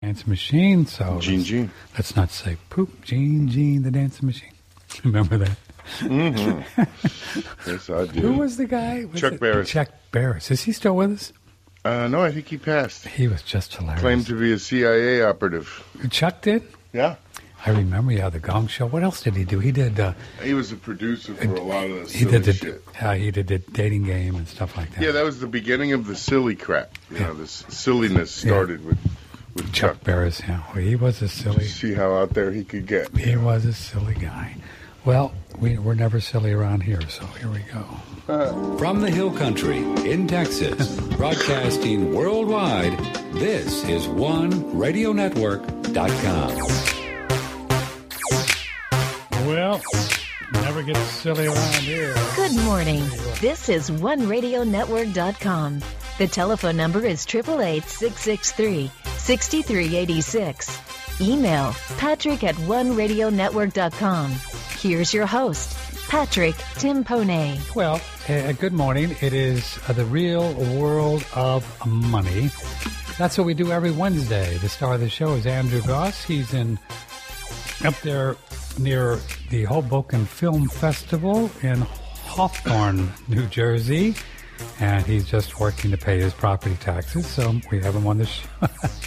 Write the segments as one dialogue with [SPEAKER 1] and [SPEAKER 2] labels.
[SPEAKER 1] Dance machine, so
[SPEAKER 2] Gene.
[SPEAKER 1] let's not say poop. Gene, the dancing machine. Remember that?
[SPEAKER 2] Mm-hmm. Yes, I do.
[SPEAKER 1] Who was the guy?
[SPEAKER 2] Chuck Barris.
[SPEAKER 1] Chuck Barris. Is he still with us?
[SPEAKER 2] No, I think he passed.
[SPEAKER 1] He was just hilarious.
[SPEAKER 2] Claimed to be a CIA operative.
[SPEAKER 1] Chuck did?
[SPEAKER 2] Yeah.
[SPEAKER 1] I remember, the Gong Show. What else did he do? He did...
[SPEAKER 2] he was a producer for a lot of the
[SPEAKER 1] he
[SPEAKER 2] silly
[SPEAKER 1] did
[SPEAKER 2] shit.
[SPEAKER 1] He did the dating game and stuff like that.
[SPEAKER 2] Yeah, that was the beginning of the silly crap. You know, this silliness started with
[SPEAKER 1] Chuck Barris, yeah. Well, he was a silly...
[SPEAKER 2] See how out there he could get.
[SPEAKER 1] He was a silly guy. Well, we're never silly around here, so here we go.
[SPEAKER 3] From the Hill Country in Texas, broadcasting worldwide, this is OneRadioNetwork.com.
[SPEAKER 1] Well, never get silly around here.
[SPEAKER 4] Good morning. This is OneRadioNetwork.com. The telephone number is 888-663-6386. Email patrick@OneRadioNetwork.com. Here's your host, Patrick Timpone.
[SPEAKER 1] Well, good morning. It is the real world of money. That's what we do every Wednesday. The star of the show is Andrew Goss. He's up there near the Hoboken Film Festival in Hawthorne, New Jersey. And he's just working to pay his property taxes, so we have him on the show.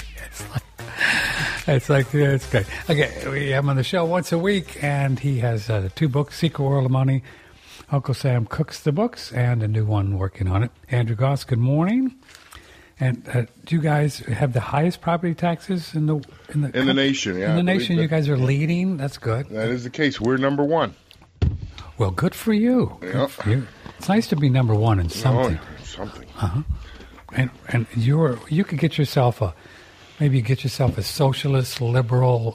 [SPEAKER 1] It's great. Okay, we have him on the show once a week, and he has 2 books, Secret World of Money, Uncle Sam Cooks the Books, and a new one working on it. Andrew Goss, good morning. And do you guys have the highest property taxes in the
[SPEAKER 2] nation? Yeah,
[SPEAKER 1] in the nation, you guys are leading. That's good.
[SPEAKER 2] That is the case. We're number one.
[SPEAKER 1] Well, good for you. Good for you. It's nice to be number one in something.
[SPEAKER 2] Oh, something.
[SPEAKER 1] And you could get yourself a socialist liberal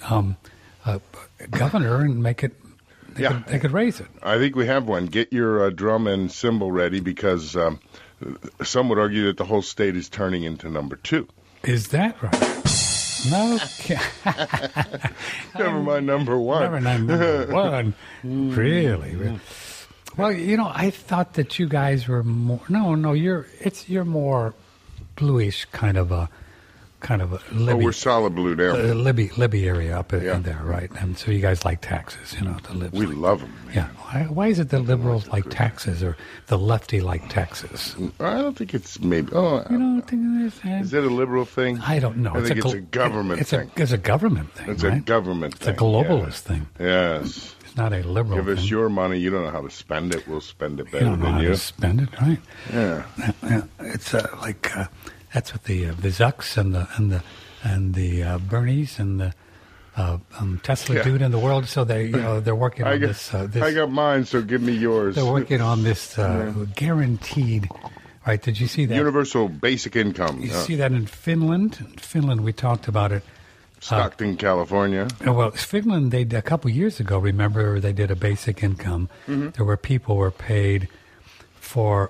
[SPEAKER 1] governor and make it. They could raise it. I
[SPEAKER 2] think we have one. Get your drum and cymbal ready because. Some would argue that the whole state is turning into number 2.
[SPEAKER 1] Is that right? No.
[SPEAKER 2] Never mind number 1.
[SPEAKER 1] Never mind number 1. Really? Well, I thought that you guys were more. No. You're more bluish kind of a Libby.
[SPEAKER 2] Oh, we're solid blue now.
[SPEAKER 1] Libby area up in there, right? And so you guys like taxes, the libs.
[SPEAKER 2] We love them. Man.
[SPEAKER 1] Yeah. Why is it the liberals like taxes or the lefty like taxes?
[SPEAKER 2] I don't think it's maybe. Oh,
[SPEAKER 1] you don't think it
[SPEAKER 2] is it a liberal thing?
[SPEAKER 1] I don't know.
[SPEAKER 2] I think it's a government thing.
[SPEAKER 1] It's a government thing.
[SPEAKER 2] It's
[SPEAKER 1] right?
[SPEAKER 2] a government thing.
[SPEAKER 1] It's a globalist thing.
[SPEAKER 2] Yes.
[SPEAKER 1] It's not a liberal
[SPEAKER 2] Give us
[SPEAKER 1] thing.
[SPEAKER 2] your money. You don't know how to spend it. We'll spend it better than you.
[SPEAKER 1] You don't know how to spend it, right?
[SPEAKER 2] Yeah.
[SPEAKER 1] It's like. That's what the Zucks and the Bernies and the Tesla dude in the world. So they're working on this.
[SPEAKER 2] I got mine, so give me yours.
[SPEAKER 1] They're working on this guaranteed. Right? Did you see that?
[SPEAKER 2] Universal basic income.
[SPEAKER 1] You see that in Finland? In Finland, we talked about it.
[SPEAKER 2] Stockton, California.
[SPEAKER 1] Well, Finland, they a couple years ago. Remember, they did a basic income. Mm-hmm. There were people were paid for.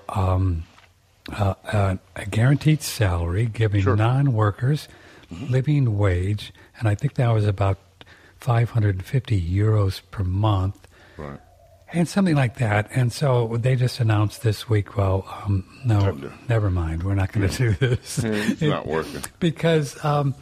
[SPEAKER 1] A guaranteed salary, giving non-workers living wage, and I think that was about 550 euros per month,
[SPEAKER 2] right?
[SPEAKER 1] And something like that. And so they just announced this week, no, never mind, we're not going to do this.
[SPEAKER 2] It's not working.
[SPEAKER 1] Because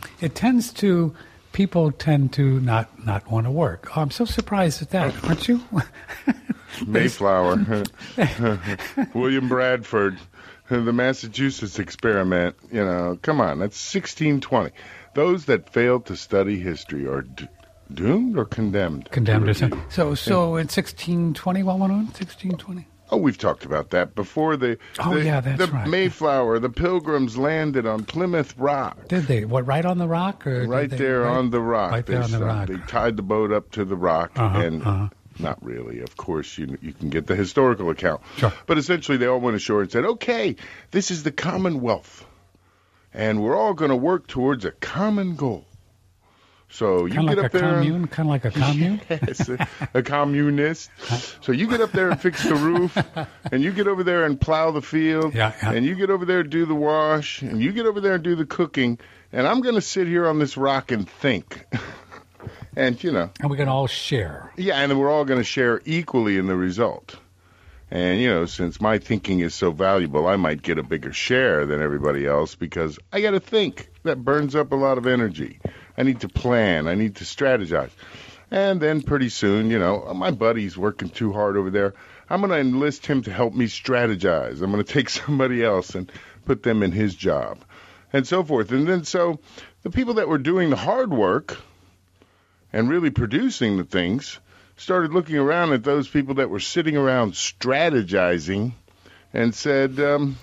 [SPEAKER 1] people tend to not want to work. Oh, I'm so surprised at that, aren't you?
[SPEAKER 2] Mayflower, William Bradford. The Massachusetts experiment, come on, that's 1620. Those that failed to study history are doomed or condemned?
[SPEAKER 1] Condemned or something. So in 1620, what went on? 1620?
[SPEAKER 2] Oh, we've talked about that before. That's right. Mayflower, the Pilgrims landed on Plymouth Rock.
[SPEAKER 1] Did they? What, right on the rock? Or
[SPEAKER 2] right there on the rock.
[SPEAKER 1] Right there on the rock.
[SPEAKER 2] They tied the boat up to the rock and... Not really. Of course, you can get the historical account.
[SPEAKER 1] Sure.
[SPEAKER 2] But essentially, they all went ashore and said, okay, this is the Commonwealth, and we're all going to work towards a common goal. So you get up there...
[SPEAKER 1] Kind of like a commune?
[SPEAKER 2] Yes, a communist. So you get up there and fix the roof, and you get over there and plow the field, and you get over there and do the wash, and you get over there and do the cooking, and I'm going to sit here on this rock and think... And,
[SPEAKER 1] And we can all share.
[SPEAKER 2] Yeah, and we're all going to share equally in the result. And, since my thinking is so valuable, I might get a bigger share than everybody else because I got to think. That burns up a lot of energy. I need to plan. I need to strategize. And then pretty soon, my buddy's working too hard over there. I'm going to enlist him to help me strategize. I'm going to take somebody else and put them in his job and so forth. And then so the people that were doing the hard work and really producing the things started looking around at those people that were sitting around strategizing and said,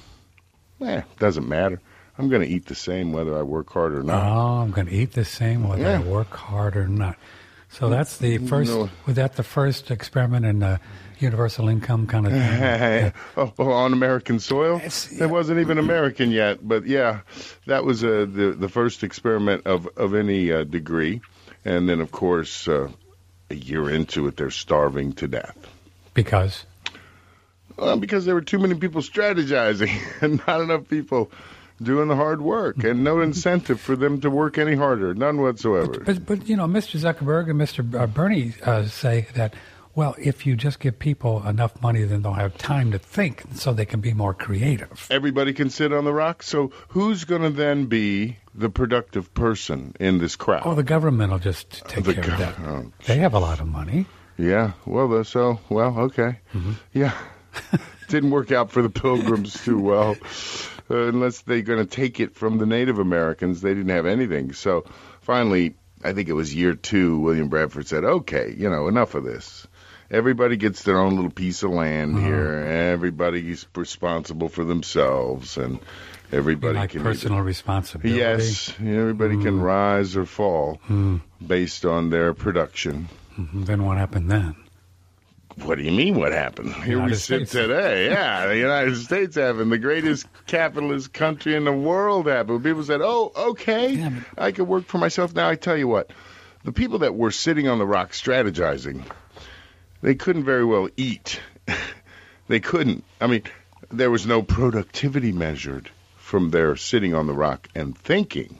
[SPEAKER 2] doesn't matter. I'm going to eat the same whether I work hard or not.
[SPEAKER 1] Oh, I'm going to eat the same whether I work hard or not. So that's the first, was that the first experiment in the universal income kind of thing?
[SPEAKER 2] On American soil? It wasn't even American yet, but that was the first experiment of any degree. And then, of course, a year into it, they're starving to death.
[SPEAKER 1] Because?
[SPEAKER 2] Because there were too many people strategizing and not enough people doing the hard work, and no incentive for them to work any harder, none whatsoever.
[SPEAKER 1] But Mr. Zuckerberg and Mr. Bernie say that, well, if you just give people enough money, then they'll have time to think, so they can be more creative.
[SPEAKER 2] Everybody can sit on the rock. So who's going to then be the productive person in this crowd?
[SPEAKER 1] Oh, the government will just take care of that. They have a lot of money.
[SPEAKER 2] Yeah. Well, okay. Mm-hmm. Yeah. Didn't work out for the Pilgrims too well. Unless they're going to take it from the Native Americans. They didn't have anything. So finally, I think it was year 2, William Bradford said, okay, enough of this. Everybody gets their own little piece of land here. Everybody's responsible for themselves, and everybody can
[SPEAKER 1] personal responsibility.
[SPEAKER 2] Yes, everybody can rise or fall based on their production.
[SPEAKER 1] Then what happened then?
[SPEAKER 2] What do you mean what happened? Here we sit today. Yeah, the United States happened. The greatest capitalist country in the world happened. People said, oh, okay, I could work for myself. Now, I tell you what, the people that were sitting on the rock strategizing, they couldn't very well eat. They couldn't. I mean, there was no productivity measured from their sitting on the rock and thinking.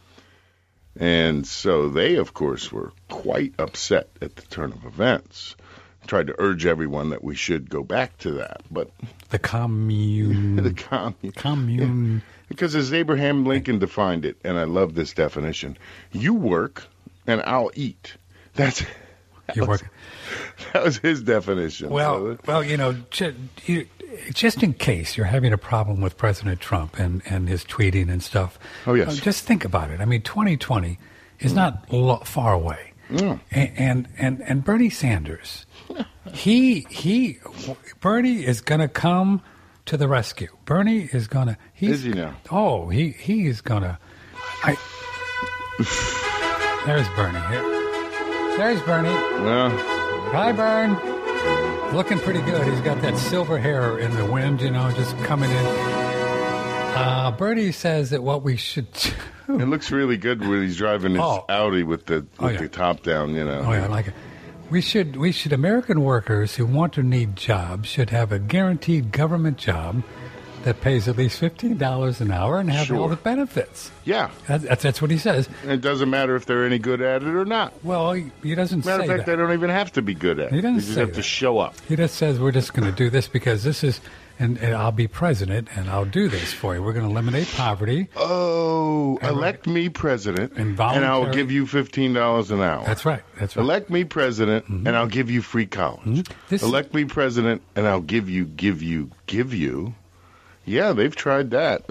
[SPEAKER 2] And so they, of course, were quite upset at the turn of events. Tried to urge everyone that we should go back to that, but
[SPEAKER 1] the commune.
[SPEAKER 2] Yeah. Because as Abraham Lincoln defined it, and I love this definition: you work and I'll eat. That was his definition.
[SPEAKER 1] Well, just in case you're having a problem with President Trump and his tweeting and stuff.
[SPEAKER 2] Oh yes.
[SPEAKER 1] Just think about it. I mean, 2020 is not far away. And Bernie Sanders, Bernie is going to come to the rescue. Bernie is going to.
[SPEAKER 2] Is he now?
[SPEAKER 1] Oh, he is going to. There's Bernie here. There's Bernie.
[SPEAKER 2] Yeah.
[SPEAKER 1] Hi, Bern. Looking pretty good. He's got that silver hair in the wind, just coming in. Bernie says that what we should do.
[SPEAKER 2] It looks really good when he's driving his Audi with the top down,
[SPEAKER 1] Oh, yeah, I like it. We should American workers who want or need jobs should have a guaranteed government job that pays at least $15 an hour and have all the benefits.
[SPEAKER 2] Yeah.
[SPEAKER 1] That's what he says.
[SPEAKER 2] And it doesn't matter if they're any good at it or not.
[SPEAKER 1] Well, he doesn't say that.
[SPEAKER 2] Matter of fact, they don't even have to be good at it.
[SPEAKER 1] He doesn't
[SPEAKER 2] say that. They just have to show up.
[SPEAKER 1] He just says, we're just going to do this because this is... And I'll be president, and I'll do this for you. We're going to eliminate poverty.
[SPEAKER 2] Oh, elect me president, and I'll give you $15 an hour.
[SPEAKER 1] That's right.
[SPEAKER 2] Elect me president, and I'll give you free college. Elect me president, and I'll give you. Yeah, they've tried that.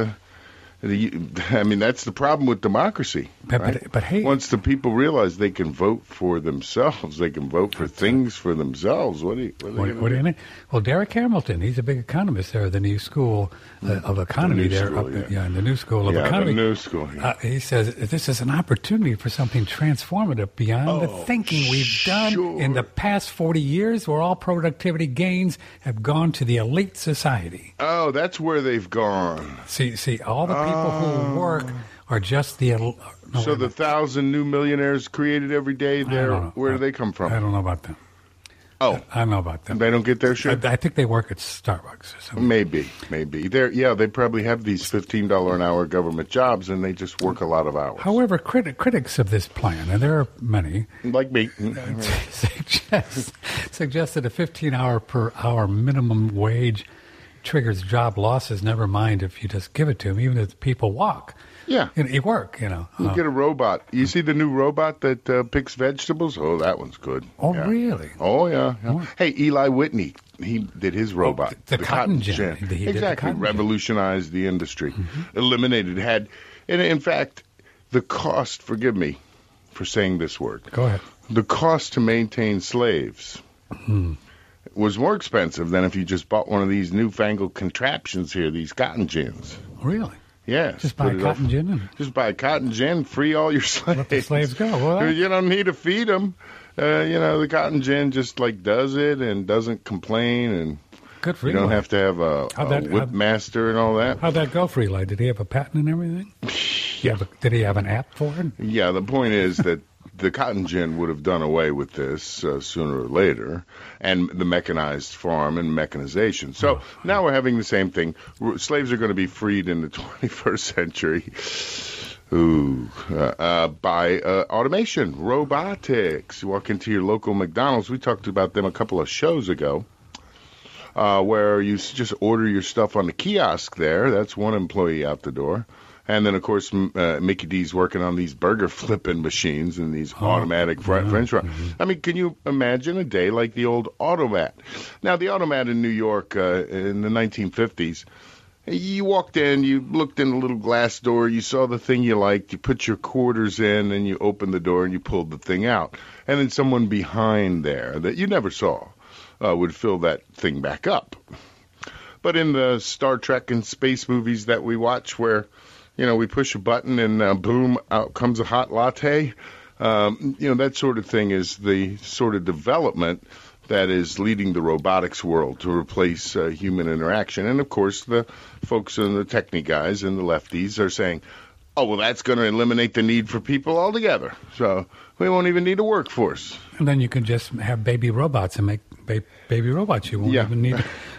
[SPEAKER 2] That's the problem with democracy.
[SPEAKER 1] But hey,
[SPEAKER 2] once the people realize they can vote for themselves, they can vote for things for themselves. What do you
[SPEAKER 1] mean? Well, Derek Hamilton, he's a big economist there at the New School of Economy in the New School of Economy.
[SPEAKER 2] The New School. Yeah.
[SPEAKER 1] He says this is an opportunity for something transformative beyond the thinking we've done in the past 40 years, where all productivity gains have gone to the elite society.
[SPEAKER 2] Oh, that's where they've gone.
[SPEAKER 1] See, all the people who work are just the...
[SPEAKER 2] So the 1,000 new millionaires created every day, where do they come from?
[SPEAKER 1] I don't know about that.
[SPEAKER 2] Oh,
[SPEAKER 1] I don't know about them.
[SPEAKER 2] They don't get their share?
[SPEAKER 1] I think they work at Starbucks or something.
[SPEAKER 2] Maybe. They probably have these $15 an hour government jobs, and they just work a lot of hours.
[SPEAKER 1] However, critics of this plan, and there are many,
[SPEAKER 2] like me,
[SPEAKER 1] suggest that a 15-hour per hour minimum wage triggers job losses. Never mind if you just give it to them, even if people walk.
[SPEAKER 2] Yeah.
[SPEAKER 1] You work, You
[SPEAKER 2] get a robot. You see the new robot that picks vegetables? Oh, that one's good.
[SPEAKER 1] Oh, yeah. Really?
[SPEAKER 2] Oh, yeah. Oh. Hey, Eli Whitney, he did his robot.
[SPEAKER 1] The cotton gin.
[SPEAKER 2] Exactly. Revolutionized the industry. Mm-hmm. Eliminated. And in fact, the cost, forgive me for saying this word.
[SPEAKER 1] Go ahead.
[SPEAKER 2] The cost to maintain slaves was more expensive than if you just bought one of these newfangled contraptions here, these cotton gins.
[SPEAKER 1] Really?
[SPEAKER 2] Yes.
[SPEAKER 1] Just buy a cotton gin?
[SPEAKER 2] Just buy a cotton gin, free all your slaves.
[SPEAKER 1] Let the slaves go. Well,
[SPEAKER 2] you don't need to feed them. The cotton gin just does it and doesn't complain. And
[SPEAKER 1] good for
[SPEAKER 2] you. Don't have to have a whip master and all that.
[SPEAKER 1] How'd that go for Eli? Did he have a patent and everything?
[SPEAKER 2] Yeah.
[SPEAKER 1] Did he have an app for it?
[SPEAKER 2] Yeah, the point is that the cotton gin would have done away with this sooner or later, and the mechanized farm and mechanization. So now we're having the same thing. Slaves are going to be freed in the 21st century by automation, robotics. You walk into your local McDonald's. We talked about them a couple of shows ago, where you just order your stuff on the kiosk there. That's one employee out the door. And then, of course, Mickey D's working on these burger flipping machines and these automatic French fries. Mm-hmm. I mean, can you imagine a day like the old automat? Now, the automat in New York in the 1950s, you walked in, you looked in the little glass door, you saw the thing you liked, you put your quarters in, and you opened the door and you pulled the thing out. And then someone behind there that you never saw would fill that thing back up. But in the Star Trek and space movies that we watch where we push a button and boom, out comes a hot latte. That sort of thing is the sort of development that is leading the robotics world to replace human interaction. And, of course, the folks and the techie guys and the lefties are saying, oh, well, that's going to eliminate the need for people altogether. So we won't even need a workforce.
[SPEAKER 1] And then you can just have baby robots and make baby robots. You won't even need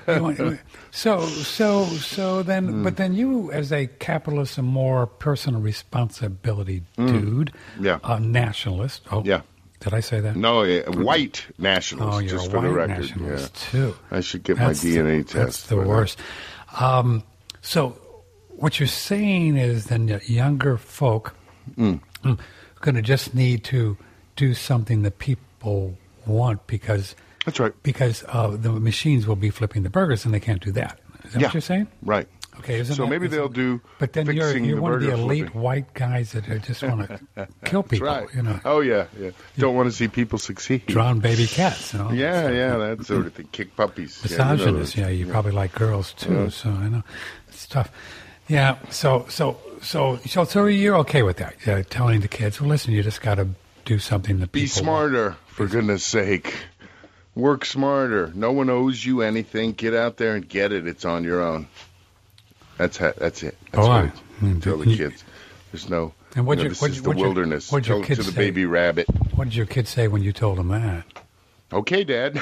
[SPEAKER 1] So then, but then you, as a capitalist and more personal responsibility dude, a nationalist. Oh, yeah. Did I say that?
[SPEAKER 2] No, white nationalist.
[SPEAKER 1] Oh, you're
[SPEAKER 2] just
[SPEAKER 1] a
[SPEAKER 2] for
[SPEAKER 1] white
[SPEAKER 2] the record.
[SPEAKER 1] nationalist too.
[SPEAKER 2] I should get my DNA test.
[SPEAKER 1] That's the worst. So what you're saying is then that younger folk are going to just need to do something that people want because
[SPEAKER 2] that's right.
[SPEAKER 1] Because the machines will be flipping the burgers and they can't do that. Is that what you're saying?
[SPEAKER 2] Right.
[SPEAKER 1] Okay.
[SPEAKER 2] Maybe they'll do.
[SPEAKER 1] But then you're one of the elite white guys that just want to kill people.
[SPEAKER 2] That's right. Oh yeah. Don't want to see people succeed.
[SPEAKER 1] Drown baby cats.
[SPEAKER 2] That sort of thing. Kick puppies.
[SPEAKER 1] Misogynist. You probably like girls too. So I know it's tough. Yeah. So you're okay with that? Telling the kids, well, listen, you just got to do something that
[SPEAKER 2] be smarter, want. For goodness sake. Work smarter. No one owes you anything. Get out there and get it. It's on your own. That's it. That's what tell the kids. There's no.
[SPEAKER 1] And
[SPEAKER 2] this is the wilderness.
[SPEAKER 1] What'd your kids
[SPEAKER 2] to the
[SPEAKER 1] say?
[SPEAKER 2] Baby rabbit.
[SPEAKER 1] What did your kids say when you told them that?
[SPEAKER 2] Okay, Dad.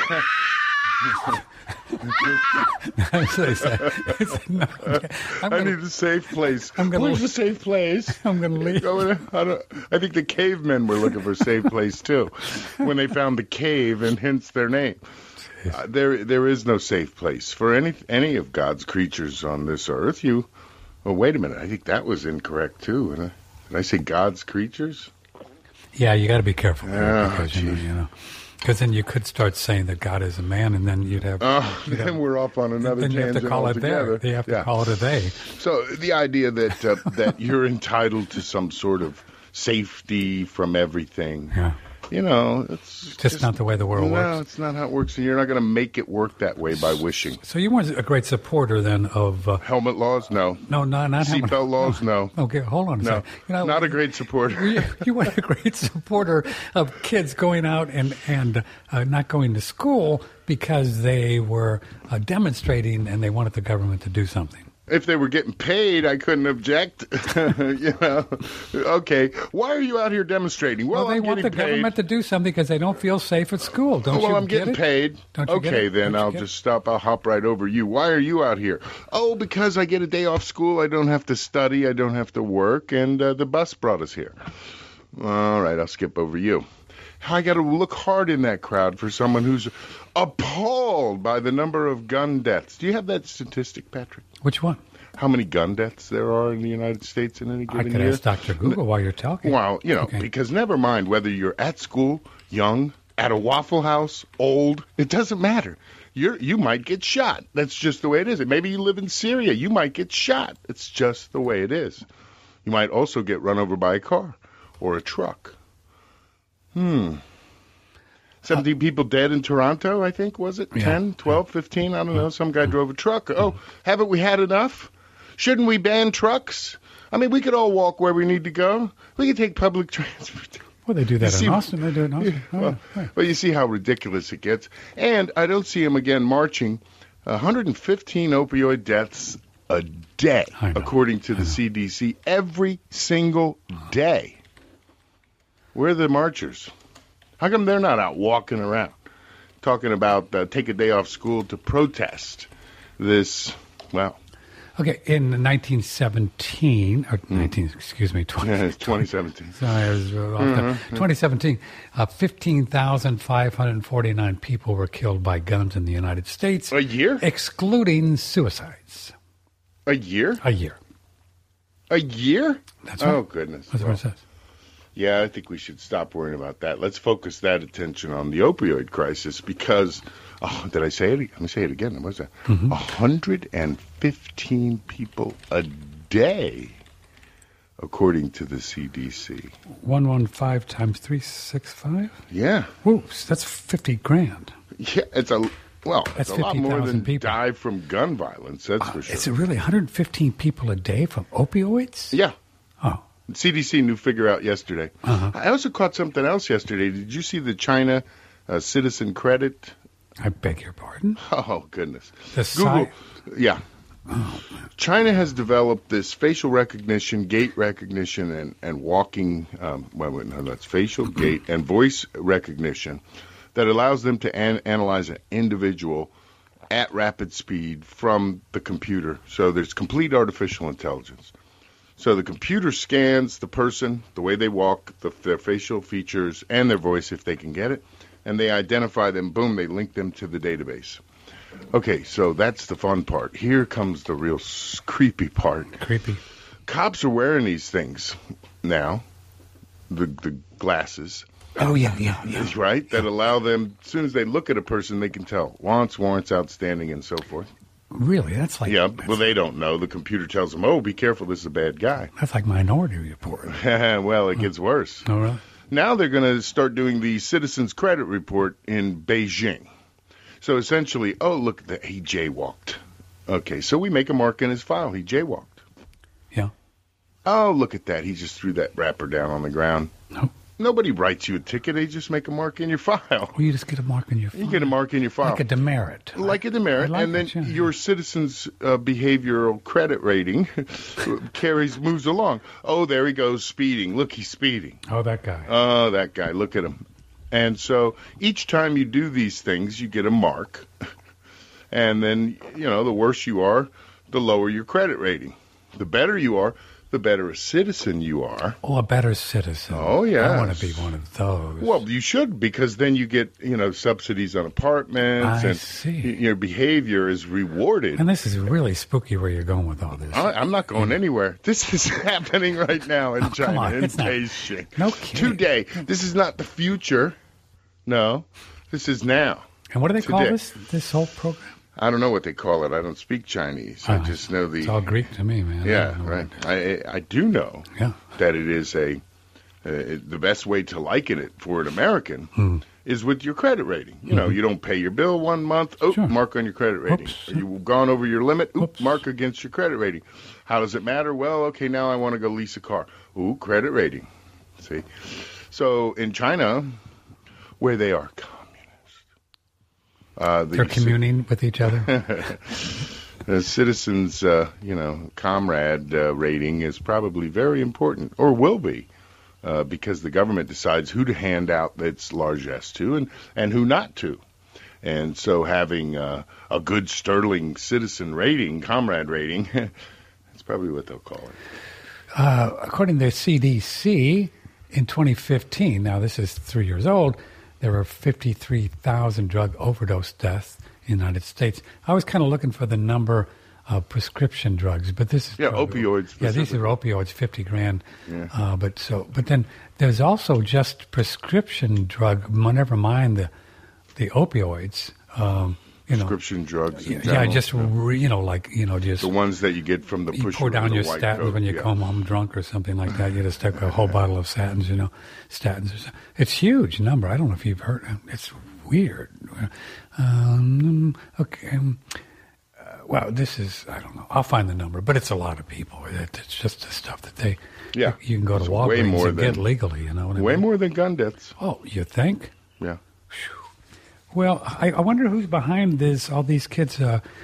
[SPEAKER 2] I need a safe place. Where's the safe place?
[SPEAKER 1] I'm going to leave.
[SPEAKER 2] I think the cavemen were looking for a safe place, too, when they found the cave and hence their name. There is no safe place for any of God's creatures on this earth. Wait a minute. I think that was incorrect, too. Did I say God's creatures?
[SPEAKER 1] Yeah, you got to be careful. Because then you could start saying that God is a man, and then you'd have.
[SPEAKER 2] Then we're off on another tangent.
[SPEAKER 1] Then you have to call
[SPEAKER 2] altogether.
[SPEAKER 1] it there. You have to call it a they.
[SPEAKER 2] So the idea that that you're entitled to some sort of safety from everything. Yeah.
[SPEAKER 1] It's just not the way the world works.
[SPEAKER 2] No, it's not how it works. And you're not going to make it work that way by wishing.
[SPEAKER 1] So you weren't a great supporter then of
[SPEAKER 2] helmet laws? No.
[SPEAKER 1] No, not
[SPEAKER 2] seatbelt laws? No.
[SPEAKER 1] Okay, hold on a second.
[SPEAKER 2] Not a great supporter.
[SPEAKER 1] You weren't a great supporter of kids going out and not going to school because they were demonstrating and they wanted the government to do something.
[SPEAKER 2] If they were getting paid, I couldn't object. Okay. Why are you out here demonstrating?
[SPEAKER 1] Well, they want the government to do something because they don't feel safe at school. Don't you?
[SPEAKER 2] Well, I'm getting paid. Okay, then I'll just stop. I'll hop right over you. Why are you out here? Oh, because I get a day off school. I don't have to study. I don't have to work. And the bus brought us here. All right, I'll skip over you. I got to look hard in that crowd for someone who's appalled by the number of gun deaths. Do you have that statistic, Patrick?
[SPEAKER 1] Which one?
[SPEAKER 2] How many gun deaths there are in the United States in any given year?
[SPEAKER 1] I could ask Dr. Google while you're talking.
[SPEAKER 2] Well, because never mind whether you're at school, young, at a Waffle House, old, it doesn't matter. You might get shot. That's just the way it is. Maybe you live in Syria. You might get shot. It's just the way it is. You might also get run over by a car or a truck. 17 people dead in Toronto, I think, was it? 10, 12, 15? I don't know. Some guy drove a truck. Oh, haven't we had enough? Shouldn't we ban trucks? I mean, we could all walk where we need to go. We could take public transport.
[SPEAKER 1] Well, they do that in Austin. They do it in Austin.
[SPEAKER 2] Well, you see how ridiculous it gets. And I don't see him again marching. 115 opioid deaths a day, according to the CDC, every single day. Where are the marchers? How come they're not out walking around talking about take a day off school to protest this,
[SPEAKER 1] Okay, in 1917, or 2017. Sorry, I was off there. 2017, 15,549 people were killed by guns in the United States.
[SPEAKER 2] A year?
[SPEAKER 1] Excluding suicides.
[SPEAKER 2] A year?
[SPEAKER 1] A year.
[SPEAKER 2] A year?
[SPEAKER 1] That's right.
[SPEAKER 2] Oh, goodness.
[SPEAKER 1] That's what it says.
[SPEAKER 2] Yeah, I think we should stop worrying about that. Let's focus that attention on the opioid crisis because, did I say it? Let me say it again. What was that? 115 people a day, according to the CDC.
[SPEAKER 1] 115 times 365?
[SPEAKER 2] Yeah.
[SPEAKER 1] Whoops, that's 50 grand.
[SPEAKER 2] Yeah, it's a lot more than
[SPEAKER 1] people
[SPEAKER 2] die from gun violence, that's for sure.
[SPEAKER 1] Is it really 115 people a day from opioids?
[SPEAKER 2] Yeah.
[SPEAKER 1] Oh.
[SPEAKER 2] CDC new figure out yesterday. I also caught something else yesterday. Did you see the China citizen credit?
[SPEAKER 1] I beg your pardon?
[SPEAKER 2] Oh, goodness.
[SPEAKER 1] Google.
[SPEAKER 2] Yeah. Oh, China has developed this facial recognition, gait recognition, and walking, that's facial, gait, and voice recognition that allows them to analyze an individual at rapid speed from the computer. So there's complete artificial intelligence. So the computer scans the person, the way they walk, their facial features, and their voice if they can get it, and they identify them. Boom, they link them to the database. Okay, so that's the fun part. Here comes the real creepy part.
[SPEAKER 1] Creepy.
[SPEAKER 2] Cops are wearing these things now, the glasses.
[SPEAKER 1] Oh, yeah.
[SPEAKER 2] Right? That allow them, as soon as they look at a person, they can tell. Wants, warrants, outstanding, and so forth.
[SPEAKER 1] Really? That's like...
[SPEAKER 2] Yeah, well, they don't know. The computer tells them, oh, be careful, this is a bad guy.
[SPEAKER 1] That's like Minority Report.
[SPEAKER 2] Well, it gets worse.
[SPEAKER 1] Oh, really?
[SPEAKER 2] Now they're going to start doing the Citizens Credit Report in Beijing. So essentially, look, he jaywalked. Okay, so we make a mark in his file. He jaywalked.
[SPEAKER 1] Yeah.
[SPEAKER 2] Oh, look at that. He just threw that wrapper down on the ground.
[SPEAKER 1] No.
[SPEAKER 2] Nobody writes you a ticket. They just make a mark in your file.
[SPEAKER 1] Well, you just get a mark in your file.
[SPEAKER 2] You get a mark in your file.
[SPEAKER 1] Like a demerit.
[SPEAKER 2] Like a demerit. And then your citizens' behavioral credit rating moves along. Oh, there he goes speeding. Look, he's speeding.
[SPEAKER 1] Oh, that guy.
[SPEAKER 2] Oh, that guy. Look at him. And so each time you do these things, you get a mark. And then, the worse you are, the lower your credit rating. The better you are, the better a citizen you are.
[SPEAKER 1] Oh, a better citizen.
[SPEAKER 2] Oh, yeah.
[SPEAKER 1] I want to be one of those.
[SPEAKER 2] Well, you should, because then you get, subsidies on apartments.
[SPEAKER 1] I see.
[SPEAKER 2] Your behavior is rewarded.
[SPEAKER 1] And this is really spooky where you're going with all this.
[SPEAKER 2] I'm not going anywhere. This is happening right now in China, in Beijing.
[SPEAKER 1] No kidding.
[SPEAKER 2] Today. This is not the future. No. This is now.
[SPEAKER 1] And what do they call this whole program?
[SPEAKER 2] I don't know what they call it. I don't speak Chinese. I just know
[SPEAKER 1] It's all Greek to me, man.
[SPEAKER 2] Yeah, right. I do know that it is the best way to liken it for an American is with your credit rating. You don't pay your bill 1 month. Mark on your credit rating. You've gone over your limit. Mark against your credit rating. How does it matter? Well, okay, now I want to go lease a car. Credit rating. See? So in China, where they are communist.
[SPEAKER 1] They're communing with each other.
[SPEAKER 2] The citizens, comrade rating is probably very important, or will be, because the government decides who to hand out its largesse to and who not to. And so having a good sterling citizen rating, comrade rating, that's probably what they'll call it.
[SPEAKER 1] According to the CDC, in 2015, now this is 3 years old, there were 53,000 drug overdose deaths in the United States. I was kind of looking for the number of prescription drugs, but this is
[SPEAKER 2] opioids.
[SPEAKER 1] Yeah, these are opioids, 50 grand.
[SPEAKER 2] Yeah.
[SPEAKER 1] But then there's also just prescription drug. Never mind the opioids.
[SPEAKER 2] Prescription drugs.
[SPEAKER 1] Just
[SPEAKER 2] just the ones that you get from the pusher.
[SPEAKER 1] You pour down your statins when you come home drunk or something like that. You just take a whole bottle of statins. Statins. It's a huge number. I don't know if you've heard. It's weird. Okay. Well, this is, I don't know. I'll find the number, but it's a lot of people. It's just the stuff that they.
[SPEAKER 2] Yeah.
[SPEAKER 1] You can go to Walgreens and get legally.
[SPEAKER 2] Way more than gun deaths.
[SPEAKER 1] Oh, you think?
[SPEAKER 2] Yeah.
[SPEAKER 1] Well, I wonder who's behind this. All these kids,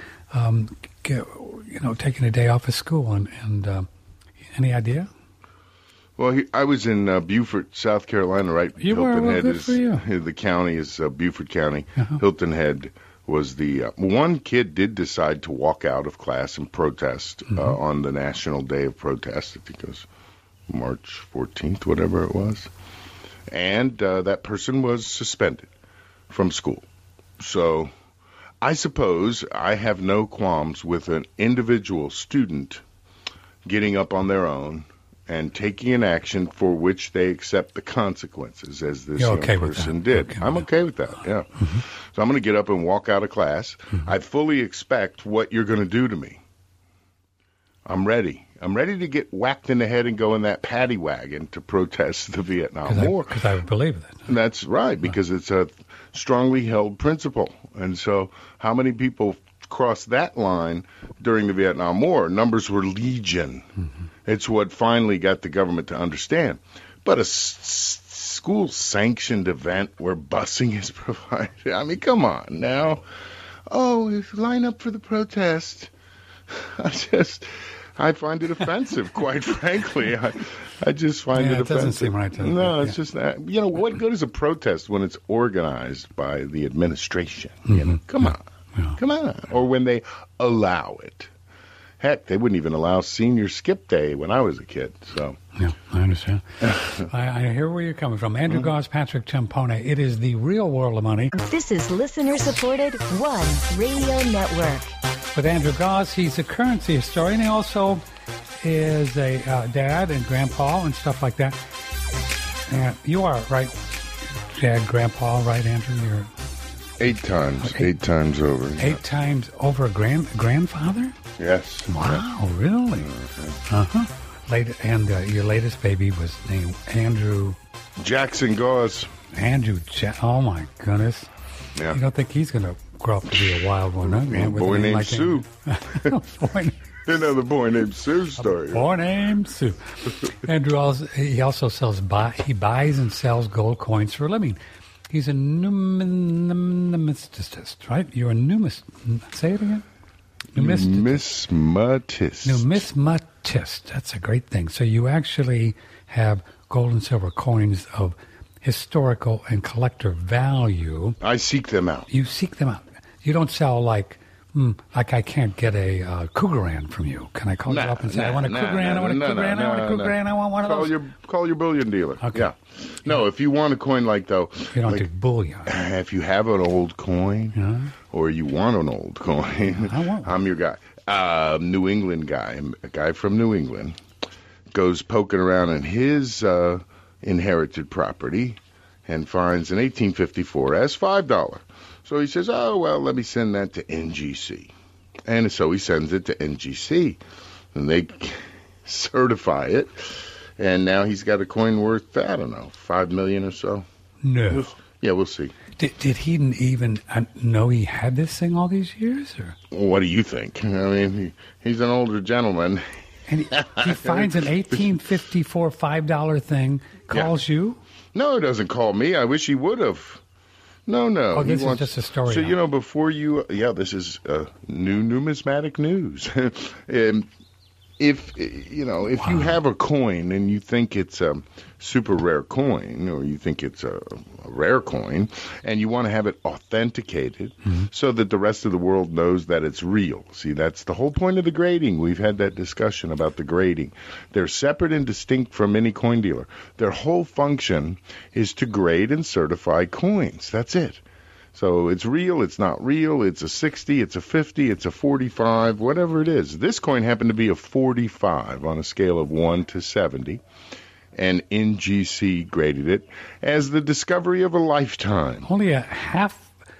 [SPEAKER 1] taking a day off of school, and any idea?
[SPEAKER 2] Well, I was in Beaufort, South Carolina, right?
[SPEAKER 1] You Hilton
[SPEAKER 2] Head
[SPEAKER 1] good for you.
[SPEAKER 2] The county is Beaufort County.
[SPEAKER 1] Uh-huh.
[SPEAKER 2] Hilton Head was the one kid did decide to walk out of class and protest on the National Day of Protest. I think it was March 14th, whatever it was, and that person was suspended from school. So I suppose I have no qualms with an individual student getting up on their own and taking an action for which they accept the consequences, as this young person did. I'm okay with that, yeah. Mm-hmm. So I'm going to get up and walk out of class. Mm-hmm. I fully expect what you're going to do to me. I'm ready. I'm ready to get whacked in the head and go in that paddy wagon to protest the Vietnam War.
[SPEAKER 1] Because I believe that.
[SPEAKER 2] That's right, because it's a strongly held principle. And so how many people crossed that line during the Vietnam War? Numbers were legion. Mm-hmm. It's what finally got the government to understand. But a school-sanctioned event where busing is provided, I mean, come on now. Oh, line up for the protest. I find it offensive, quite frankly. I just find it offensive.
[SPEAKER 1] It doesn't seem right to me.
[SPEAKER 2] No, it's just that. What good is a protest when it's organized by the administration?
[SPEAKER 1] Mm-hmm.
[SPEAKER 2] Come on. Yeah. Come on. Or when they allow it. Heck, they wouldn't even allow senior skip day when I was a kid. So
[SPEAKER 1] yeah, I understand. I hear where you're coming from. Andrew Goss, Patrick Tempone. It is the real world of money.
[SPEAKER 4] This is listener-supported One Radio Network.
[SPEAKER 1] With Andrew Goss, he's a currency historian. He also is a dad and grandpa and stuff like that. And you are, right? Dad, grandpa, right, Andrew? You're
[SPEAKER 2] 8 times. 8 times over.
[SPEAKER 1] 8 times over grandfather?
[SPEAKER 2] Yes.
[SPEAKER 1] Wow, really? Uh-huh. And your latest baby was named Andrew...
[SPEAKER 2] Jackson Goss.
[SPEAKER 1] Andrew oh, my goodness.
[SPEAKER 2] Yeah.
[SPEAKER 1] You don't think he's going to grow up to be a wild one, huh?
[SPEAKER 2] A boy named Sue. You know the boy named Sue story.
[SPEAKER 1] Boy named Sue. Andrew, he also he buys and sells gold coins for a living. He's a numismatist, right? You're a numismatist. Say it again.
[SPEAKER 2] Numismatist.
[SPEAKER 1] Numismatist. That's a great thing. So you actually have gold and silver coins of historical and collector value.
[SPEAKER 2] I seek them out.
[SPEAKER 1] You seek them out. You don't sell like I can't get a Cougaran from you. Can I call you up and say, I want a Cougaran, I want a Cougaran, I want a Cougaran, I want one of those?
[SPEAKER 2] Call your bullion dealer.
[SPEAKER 1] Okay.
[SPEAKER 2] Yeah. No, if you want a coin you don't
[SPEAKER 1] do bullion.
[SPEAKER 2] If you have an old coin or you want an old coin, I'm your guy. New England guy, a guy from New England, goes poking around in his inherited property and finds an 1854 as $5. So he says, oh, well, let me send that to NGC. And so he sends it to NGC. And they certify it. And now he's got a coin worth, I don't know, $5 million or so.
[SPEAKER 1] No.
[SPEAKER 2] We'll see.
[SPEAKER 1] Did he even know he had this thing all these years? Or?
[SPEAKER 2] Well, what do you think? I mean, he's an older gentleman.
[SPEAKER 1] And he finds an 1854 $5 thing, calls you?
[SPEAKER 2] No, he doesn't call me. I wish he would have. No.
[SPEAKER 1] Oh, this is just a story.
[SPEAKER 2] So, before this is new numismatic news. If you have a coin and you think it's a super rare coin, or you think it's a rare coin, and you want to have it authenticated so that the rest of the world knows that it's real. See, that's the whole point of the grading. We've had that discussion about the grading. They're separate and distinct from any coin dealer. Their whole function is to grade and certify coins. That's it. So it's real, it's not real, it's a 60, it's a 50, it's a 45, whatever it is. This coin happened to be a 45 on a scale of 1 to 70, and NGC graded it as the discovery of a lifetime.
[SPEAKER 1] Only half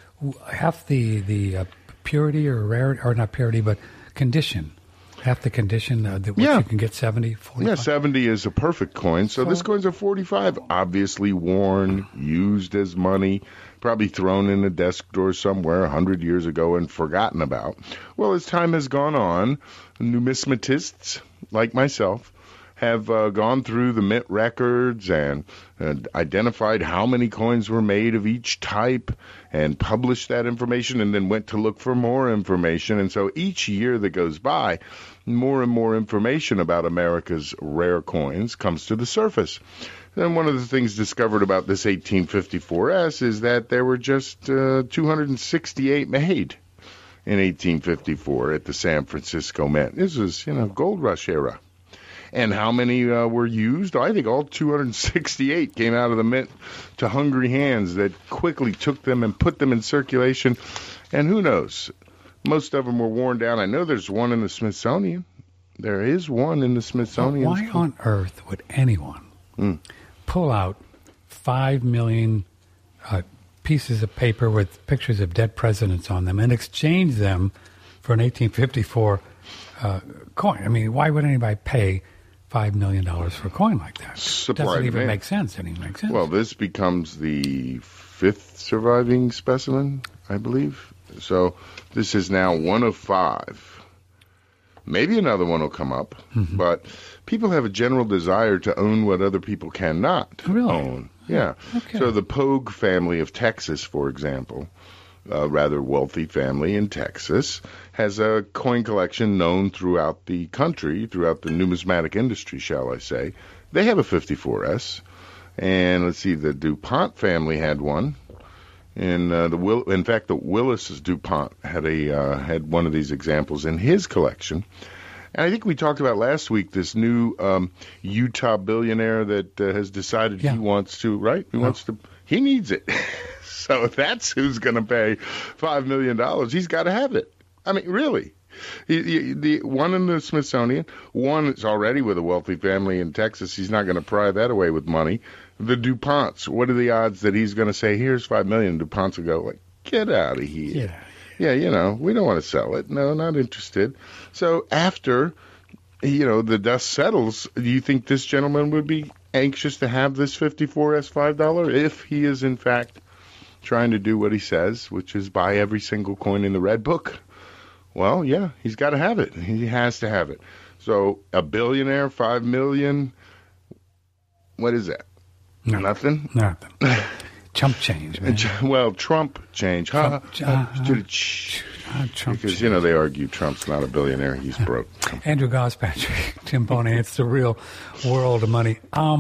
[SPEAKER 1] the purity or rarity, or not purity, but condition. Half the condition that you can get 70, 45.
[SPEAKER 2] Yeah, 70 is a perfect coin. So this coin's a 45, obviously worn, used as money, probably thrown in a desk drawer somewhere 100 years ago and forgotten about. Well, as time has gone on, numismatists like myself have gone through the mint records and identified how many coins were made of each type and published that information, and then went to look for more information. And so each year that goes by, more and more information about America's rare coins comes to the surface. And one of the things discovered about this 1854S is that there were just 268 made in 1854 at the San Francisco Mint. This was, gold rush era. And how many were used? I think all 268 came out of the mint to hungry hands that quickly took them and put them in circulation. And who knows? Most of them were worn down. I know there's one in the Smithsonian. There is one in the Smithsonian.
[SPEAKER 1] Why on earth would anyone pull out 5 million pieces of paper with pictures of dead presidents on them and exchange them for an 1854 coin? I mean, why would anybody pay $5 million for a coin like that? Doesn't even make sense.
[SPEAKER 2] Well, this becomes the 5th surviving specimen, I believe. So this is now one of 5. Maybe another one will come up, but people have a general desire to own what other people cannot own. Yeah.
[SPEAKER 1] Okay.
[SPEAKER 2] So the Pogue family of Texas, for example, a rather wealthy family in Texas, has a coin collection known throughout the country, throughout the numismatic industry, shall I say. They have a 54S. And let's see, the DuPont family had one. And in fact, the Willis DuPont had one of these examples in his collection. And I think we talked about last week this new Utah billionaire that has decided he wants to, right? He needs it. So that's who's going to pay $5 million. He's got to have it. I mean, really. The one in the Smithsonian, one is already with a wealthy family in Texas. He's not going to pry that away with money. The DuPonts, what are the odds that he's going to say, here's $5 million? DuPonts will go, get out of here. Yeah, we don't want to sell it. No, not interested. So after, the dust settles, do you think this gentleman would be anxious to have this 54S $5 if he is, in fact, trying to do what he says, which is buy every single coin in the Red Book? Well, yeah, he's got to have it. He has to have it. So a billionaire, $5 million, what is that? Nothing?
[SPEAKER 1] Nothing. Chump change, man.
[SPEAKER 2] Well, Trump change. Trump, because, they argue Trump's not a billionaire. He's broke.
[SPEAKER 1] Andrew Goss, Patrick, Tim Bonan, it's the real world of money.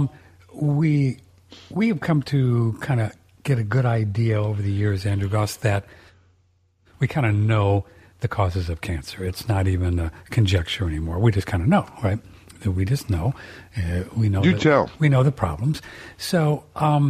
[SPEAKER 1] We have come to kind of get a good idea over the years, Andrew Goss, that we kind of know the causes of cancer. It's not even a conjecture anymore. We just kind of know, right? We just know. We know. We know the problems. So,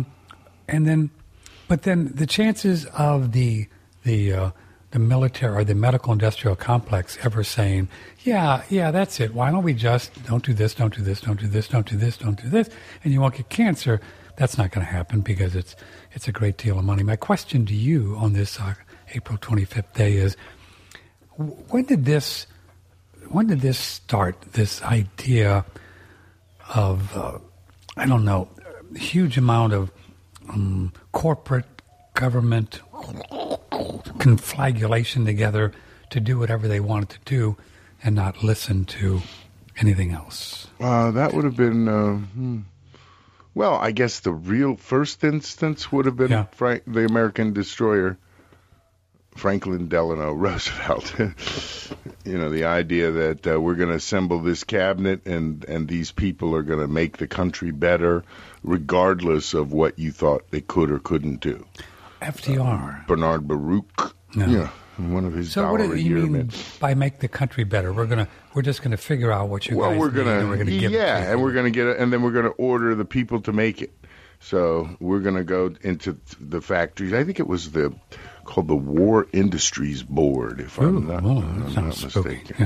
[SPEAKER 1] but then the chances of the military or the medical industrial complex ever saying, yeah, that's it. Why don't we just don't do this, don't do this, don't do this, don't do this, don't do this, and you won't get cancer? That's not going to happen because it's a great deal of money. My question to you on this April 25th day is, when did this start, this idea of, huge amount of corporate government conflagration together to do whatever they wanted to do and not listen to anything else?
[SPEAKER 2] That would have been, Well, I guess the real first instance would have been the American destroyer, Franklin Delano Roosevelt. The idea that we're going to assemble this cabinet and these people are going to make the country better, regardless of what you thought they could or couldn't do.
[SPEAKER 1] FDR.
[SPEAKER 2] Bernard Baruch.
[SPEAKER 1] No.
[SPEAKER 2] Yeah. One of his
[SPEAKER 1] so what do you mean by make the country better? We're just gonna figure out what you guys need, and we're gonna give it to you.
[SPEAKER 2] And we're gonna get it, and then we're gonna order the people to make it. So we're gonna go into the factories. I think it was called the War Industries Board, if I'm not mistaken.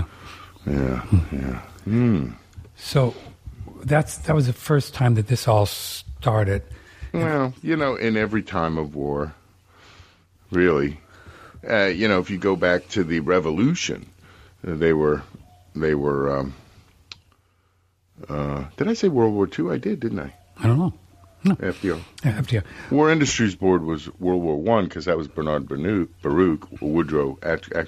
[SPEAKER 2] Yeah.
[SPEAKER 1] So that was the first time that this all started.
[SPEAKER 2] Well, in every time of war, really. If you go back to the Revolution, they were. Did I say World War II? I did, didn't I?
[SPEAKER 1] I don't know. No.
[SPEAKER 2] FDR.
[SPEAKER 1] Yeah, FDR.
[SPEAKER 2] War Industries Board was World War I because that was Bernard Baruch. Woodrow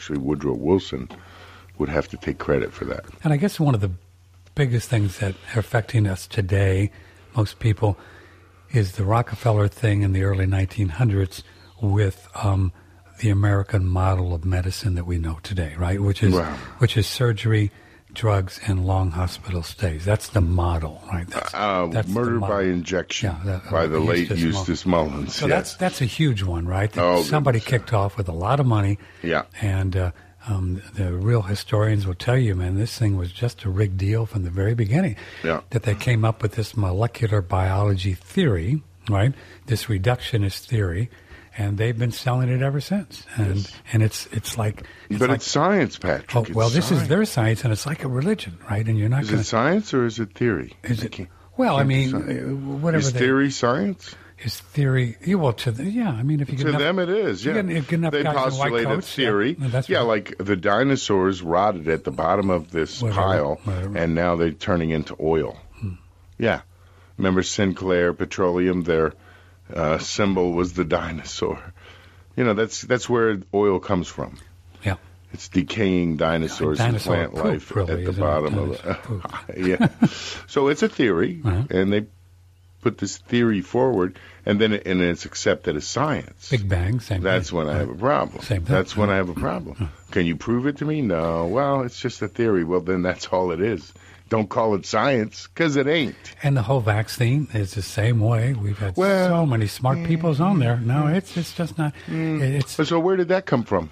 [SPEAKER 2] Wilson would have to take credit for that.
[SPEAKER 1] And I guess one of the biggest things that are affecting us today, most people, is the Rockefeller thing in the early 1900s with the American model of medicine that we know today, right? Which is surgery, drugs, and long hospital stays. That's the model, right? That's
[SPEAKER 2] murder by injection by the late Eustace Mullins.
[SPEAKER 1] So that's a huge one, right? Somebody kicked off with a lot of money.
[SPEAKER 2] Yeah.
[SPEAKER 1] And the real historians will tell you, man, this thing was just a rigged deal from the very beginning.
[SPEAKER 2] Yeah.
[SPEAKER 1] That they came up with this molecular biology theory, right? This reductionist theory. And they've been selling it ever since, and it's like.
[SPEAKER 2] It's science, Patrick.
[SPEAKER 1] This is their science, and it's like a religion, right? And you're not.
[SPEAKER 2] Is it science or is it theory?
[SPEAKER 1] Whatever.
[SPEAKER 2] Is theory science?
[SPEAKER 1] Is theory? Well, if you get
[SPEAKER 2] to
[SPEAKER 1] enough,
[SPEAKER 2] them it is. Yeah,
[SPEAKER 1] they
[SPEAKER 2] postulate a theory. Like the dinosaurs rotted at the bottom of this pile, and now they're turning into oil. Yeah, remember Sinclair Petroleum? Their symbol was the dinosaur. That's where oil comes from.
[SPEAKER 1] Yeah.
[SPEAKER 2] It's decaying dinosaurs and plant life
[SPEAKER 1] really,
[SPEAKER 2] at the bottom of it. Yeah. So it's a theory, and they put this theory forward, and then it's accepted as science.
[SPEAKER 1] Big Bang, same
[SPEAKER 2] That's
[SPEAKER 1] thing.
[SPEAKER 2] when I have a problem.
[SPEAKER 1] Same thing.
[SPEAKER 2] That's when I have a problem. Can you prove it to me? No. Well, it's just a theory. Well, then that's all it is. Don't call it science, because it ain't.
[SPEAKER 1] And the whole vaccine is the same way. We've had so many smart peoples on there. No, it's just not.
[SPEAKER 2] So where did that come from?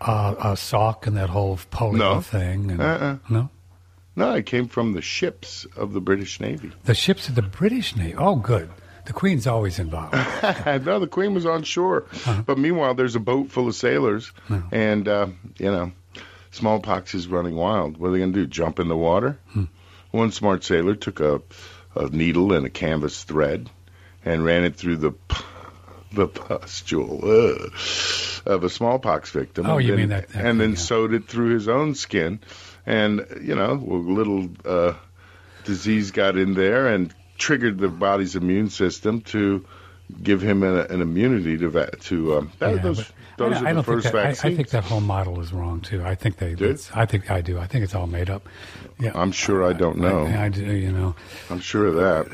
[SPEAKER 1] Salk and that whole polio thing. And,
[SPEAKER 2] No, it came from the ships of the British Navy.
[SPEAKER 1] The ships of the British Navy? Oh, good. The Queen's always involved.
[SPEAKER 2] No, the Queen was on shore. But meanwhile, there's a boat full of sailors, and, smallpox is running wild. What are they going to do, jump in the water? One smart sailor took a needle and a canvas thread and ran it through the pustule of a smallpox victim.
[SPEAKER 1] Oh, you mean
[SPEAKER 2] that? And then sewed it through his own skin. And, a little disease got in there and triggered the body's immune system to give him an immunity to those are the first vaccines.
[SPEAKER 1] I think that whole model is wrong too. I think they did. I think it's all made up. Yeah,
[SPEAKER 2] I'm sure I don't know.
[SPEAKER 1] I do.
[SPEAKER 2] I'm sure of that.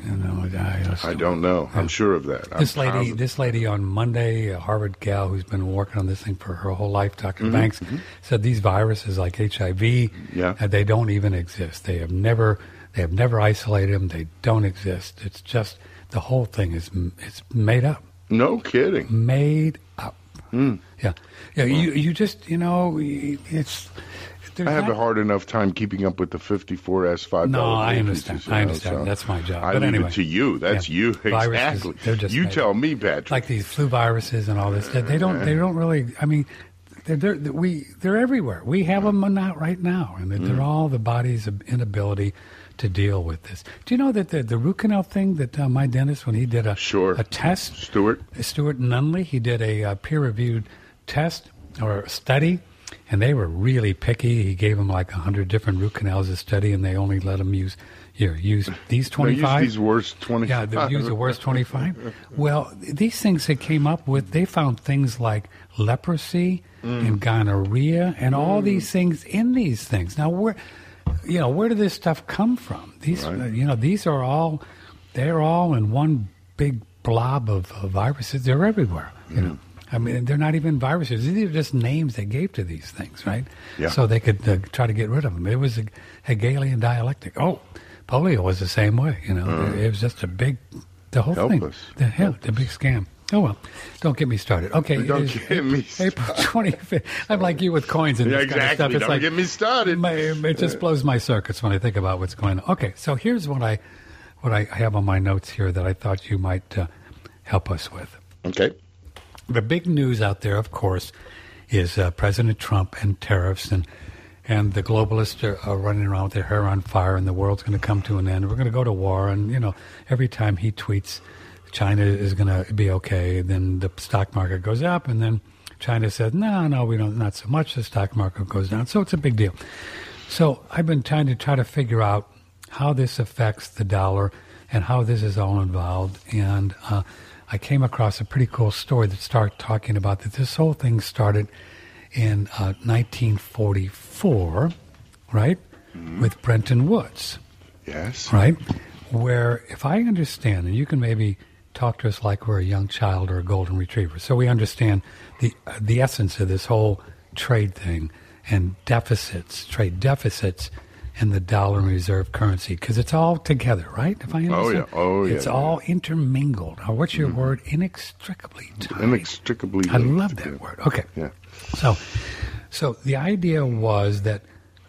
[SPEAKER 1] I
[SPEAKER 2] don't know. I'm sure of that.
[SPEAKER 1] This lady on Monday, a Harvard gal who's been working on this thing for her whole life, Dr. Banks, said these viruses like HIV, they don't even exist. They have never isolated them. They don't exist. It's just the whole thing it's made up.
[SPEAKER 2] No kidding.
[SPEAKER 1] Made up. Yeah. You just it's.
[SPEAKER 2] I have a hard enough time keeping up with the 54S5.
[SPEAKER 1] No, I understand. So that's my job.
[SPEAKER 2] I
[SPEAKER 1] but
[SPEAKER 2] leave
[SPEAKER 1] anyway,
[SPEAKER 2] it to you. That's you exactly.
[SPEAKER 1] Viruses,
[SPEAKER 2] you tell me, Patrick.
[SPEAKER 1] Like these flu viruses and all this. They don't really. I mean, they're everywhere. We have them right now, and they're all the body's inability to deal with this. Do you know that the root canal thing that my dentist, when he did a test, Stuart Nunley, he did a peer-reviewed test or study, and they were really picky. He gave them like 100 different root canals to study, and they only let them use these 25.
[SPEAKER 2] Use these worst 25.
[SPEAKER 1] Yeah, they use the worst 25. Well, these things they came up with, they found things like leprosy and gonorrhea and all these things in these things. Now, where did this stuff come from? These, these are all they're all in one big blob of viruses. They're everywhere, you know. I mean, they're not even viruses. These are just names they gave to these things, right?
[SPEAKER 2] Yeah.
[SPEAKER 1] So they could try to get rid of them. It was a Hegelian dialectic. Oh, polio was the same way, you know. It was just the whole
[SPEAKER 2] Helpless.
[SPEAKER 1] thing. The big scam. Oh, well, don't get me started. Okay.
[SPEAKER 2] Don't get me started.
[SPEAKER 1] April 25th. I'm like you with coins and this kind of stuff. It's
[SPEAKER 2] Don't
[SPEAKER 1] like,
[SPEAKER 2] get me started.
[SPEAKER 1] It just blows my circuits when I think about what's going on. Okay, so here's what I have on my notes here that I thought you might help us with.
[SPEAKER 2] Okay.
[SPEAKER 1] The big news out there, of course, is President Trump and tariffs, and the globalists are running around with their hair on fire, and the world's going to come to an end. We're going to go to war, and, you know, every time he tweets China is going to be okay, then the stock market goes up, and then China says, no, we don't, not so much. The stock market goes down. So it's a big deal. So I've been trying to figure out how this affects the dollar and how this is all involved. And I came across a pretty cool story that started talking about that this whole thing started in 1944, right, with Bretton Woods.
[SPEAKER 2] Yes.
[SPEAKER 1] Right, where if I understand, and you can maybe talk to us like we're a young child or a golden retriever, so we understand the essence of this whole trade thing and trade deficits, and the dollar and reserve currency, because it's all together, right? If I understand, it's all intermingled. Or what's your word? Inextricably tied.
[SPEAKER 2] Inextricably.
[SPEAKER 1] I love that word. Okay.
[SPEAKER 2] Yeah.
[SPEAKER 1] So the idea was that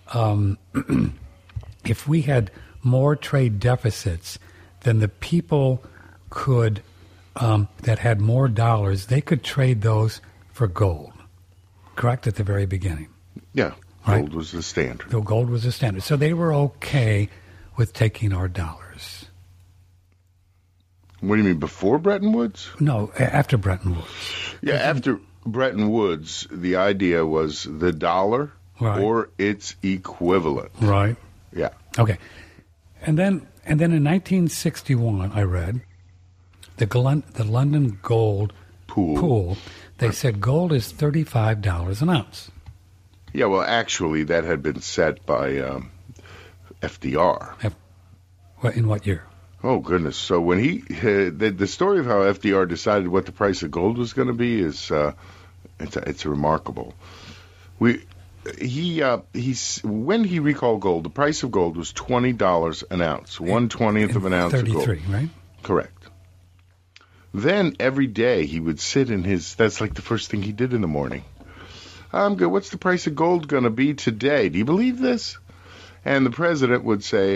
[SPEAKER 1] if we had more trade deficits, then the people could that had more dollars, they could trade those for gold. Correct, at the very beginning.
[SPEAKER 2] Yeah. Gold was the standard.
[SPEAKER 1] The gold was the standard. So they were okay with taking our dollars.
[SPEAKER 2] What do you mean, before Bretton Woods?
[SPEAKER 1] No, after Bretton Woods.
[SPEAKER 2] Yeah, after Bretton Woods, the idea was the dollar or its equivalent.
[SPEAKER 1] Right.
[SPEAKER 2] Yeah.
[SPEAKER 1] Okay. And then in 1961, I read the London Gold Pool. They said gold is $35 an ounce.
[SPEAKER 2] Yeah, well, actually, that had been set by FDR.
[SPEAKER 1] In what year?
[SPEAKER 2] Oh, goodness. So when the story of how FDR decided what the price of gold was going to be is it's remarkable. When he recalled gold, the price of gold was $20 an ounce, 1/20th of an ounce of gold.
[SPEAKER 1] 33, right?
[SPEAKER 2] Correct. Then every day he would sit that's like the first thing he did in the morning. I'm good. What's the price of gold going to be today? Do you believe this? And the president would say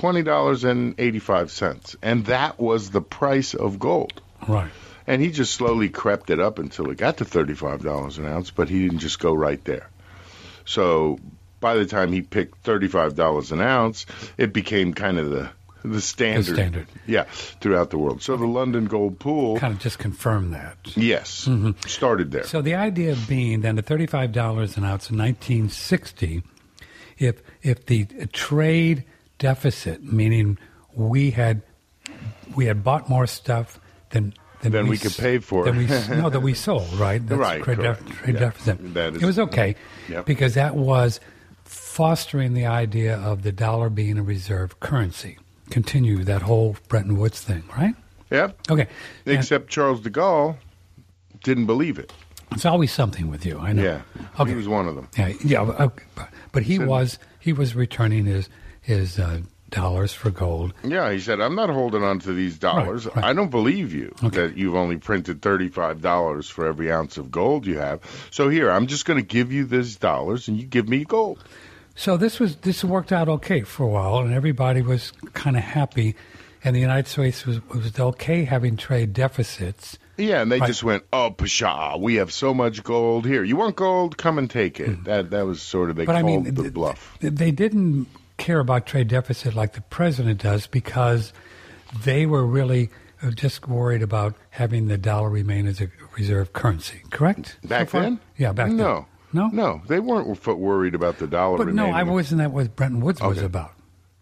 [SPEAKER 2] $20.85. And that was the price of gold.
[SPEAKER 1] Right.
[SPEAKER 2] And he just slowly crept it up until it got to $35 an ounce, but he didn't just go right there. So by the time he picked $35 an ounce, it became kind of the standard.
[SPEAKER 1] The standard.
[SPEAKER 2] Yeah, throughout the world. So the London Gold Pool
[SPEAKER 1] kind of just confirmed that.
[SPEAKER 2] Yes, started there.
[SPEAKER 1] So the idea being then at $35 an ounce in 1960, if the trade deficit, meaning we had bought more stuff than
[SPEAKER 2] we could pay for it.
[SPEAKER 1] That we sold, right? That's
[SPEAKER 2] right.
[SPEAKER 1] Trade deficit. It was okay because that was fostering the idea of the dollar being a reserve currency. Continue that whole Bretton Woods thing, right?
[SPEAKER 2] Yep.
[SPEAKER 1] Okay.
[SPEAKER 2] Except Charles de Gaulle didn't believe it.
[SPEAKER 1] It's always something with you, I know.
[SPEAKER 2] Yeah.
[SPEAKER 1] Okay.
[SPEAKER 2] He was one of them.
[SPEAKER 1] Yeah. But he was returning his dollars for gold.
[SPEAKER 2] Yeah, he said, I'm not holding on to these dollars.
[SPEAKER 1] Right.
[SPEAKER 2] I don't believe you that you've only printed $35 for every ounce of gold you have. So here, I'm just going to give you these dollars and you give me gold.
[SPEAKER 1] So this worked out okay for a while, and everybody was kind of happy, and the United States was okay having trade deficits.
[SPEAKER 2] Yeah, and they just went, oh, pshaw, we have so much gold. Here, you want gold? Come and take it. That was sort of, called the bluff.
[SPEAKER 1] They didn't care about trade deficit like the president does because they were really just worried about having the dollar remain as a reserve currency, correct?
[SPEAKER 2] Back then?
[SPEAKER 1] Yeah, back then.
[SPEAKER 2] No. No, they weren't worried about the dollar remaining.
[SPEAKER 1] But no, wasn't that what Bretton Woods was about?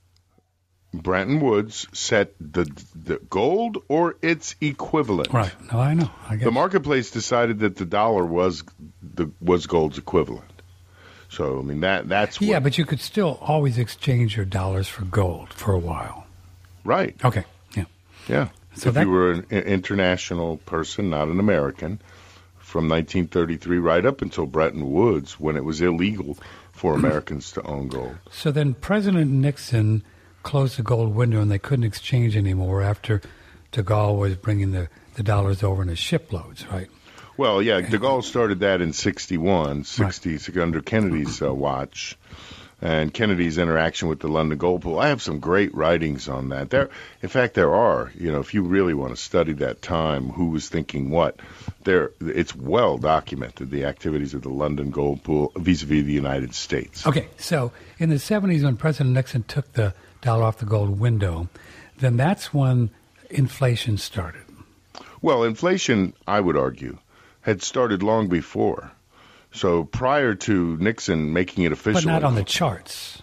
[SPEAKER 2] Bretton Woods set the gold or its equivalent.
[SPEAKER 1] Right. No, I know. I guess.
[SPEAKER 2] The marketplace decided that the dollar was gold's equivalent. So, I mean, that's what...
[SPEAKER 1] Yeah, but you could still always exchange your dollars for gold for a while.
[SPEAKER 2] Right.
[SPEAKER 1] Okay. Yeah.
[SPEAKER 2] Yeah. So if you were an international person, not an American, from 1933 right up until Bretton Woods, when it was illegal for Americans to own gold.
[SPEAKER 1] So then President Nixon closed the gold window and they couldn't exchange anymore after de Gaulle was bringing the dollars over in his shiploads, right?
[SPEAKER 2] Well, yeah, de Gaulle started that in 61, under Kennedy's watch, and Kennedy's interaction with the London Gold Pool. I have some great writings on that. In fact, there are. If you really want to study that time, who was thinking what, it's well documented, the activities of the London Gold Pool vis-a-vis the United States.
[SPEAKER 1] Okay, so in the 70s when President Nixon took the dollar off the gold window, then that's when inflation started.
[SPEAKER 2] Well, inflation, I would argue, had started long before. So prior to Nixon making it official.
[SPEAKER 1] But not on the charts.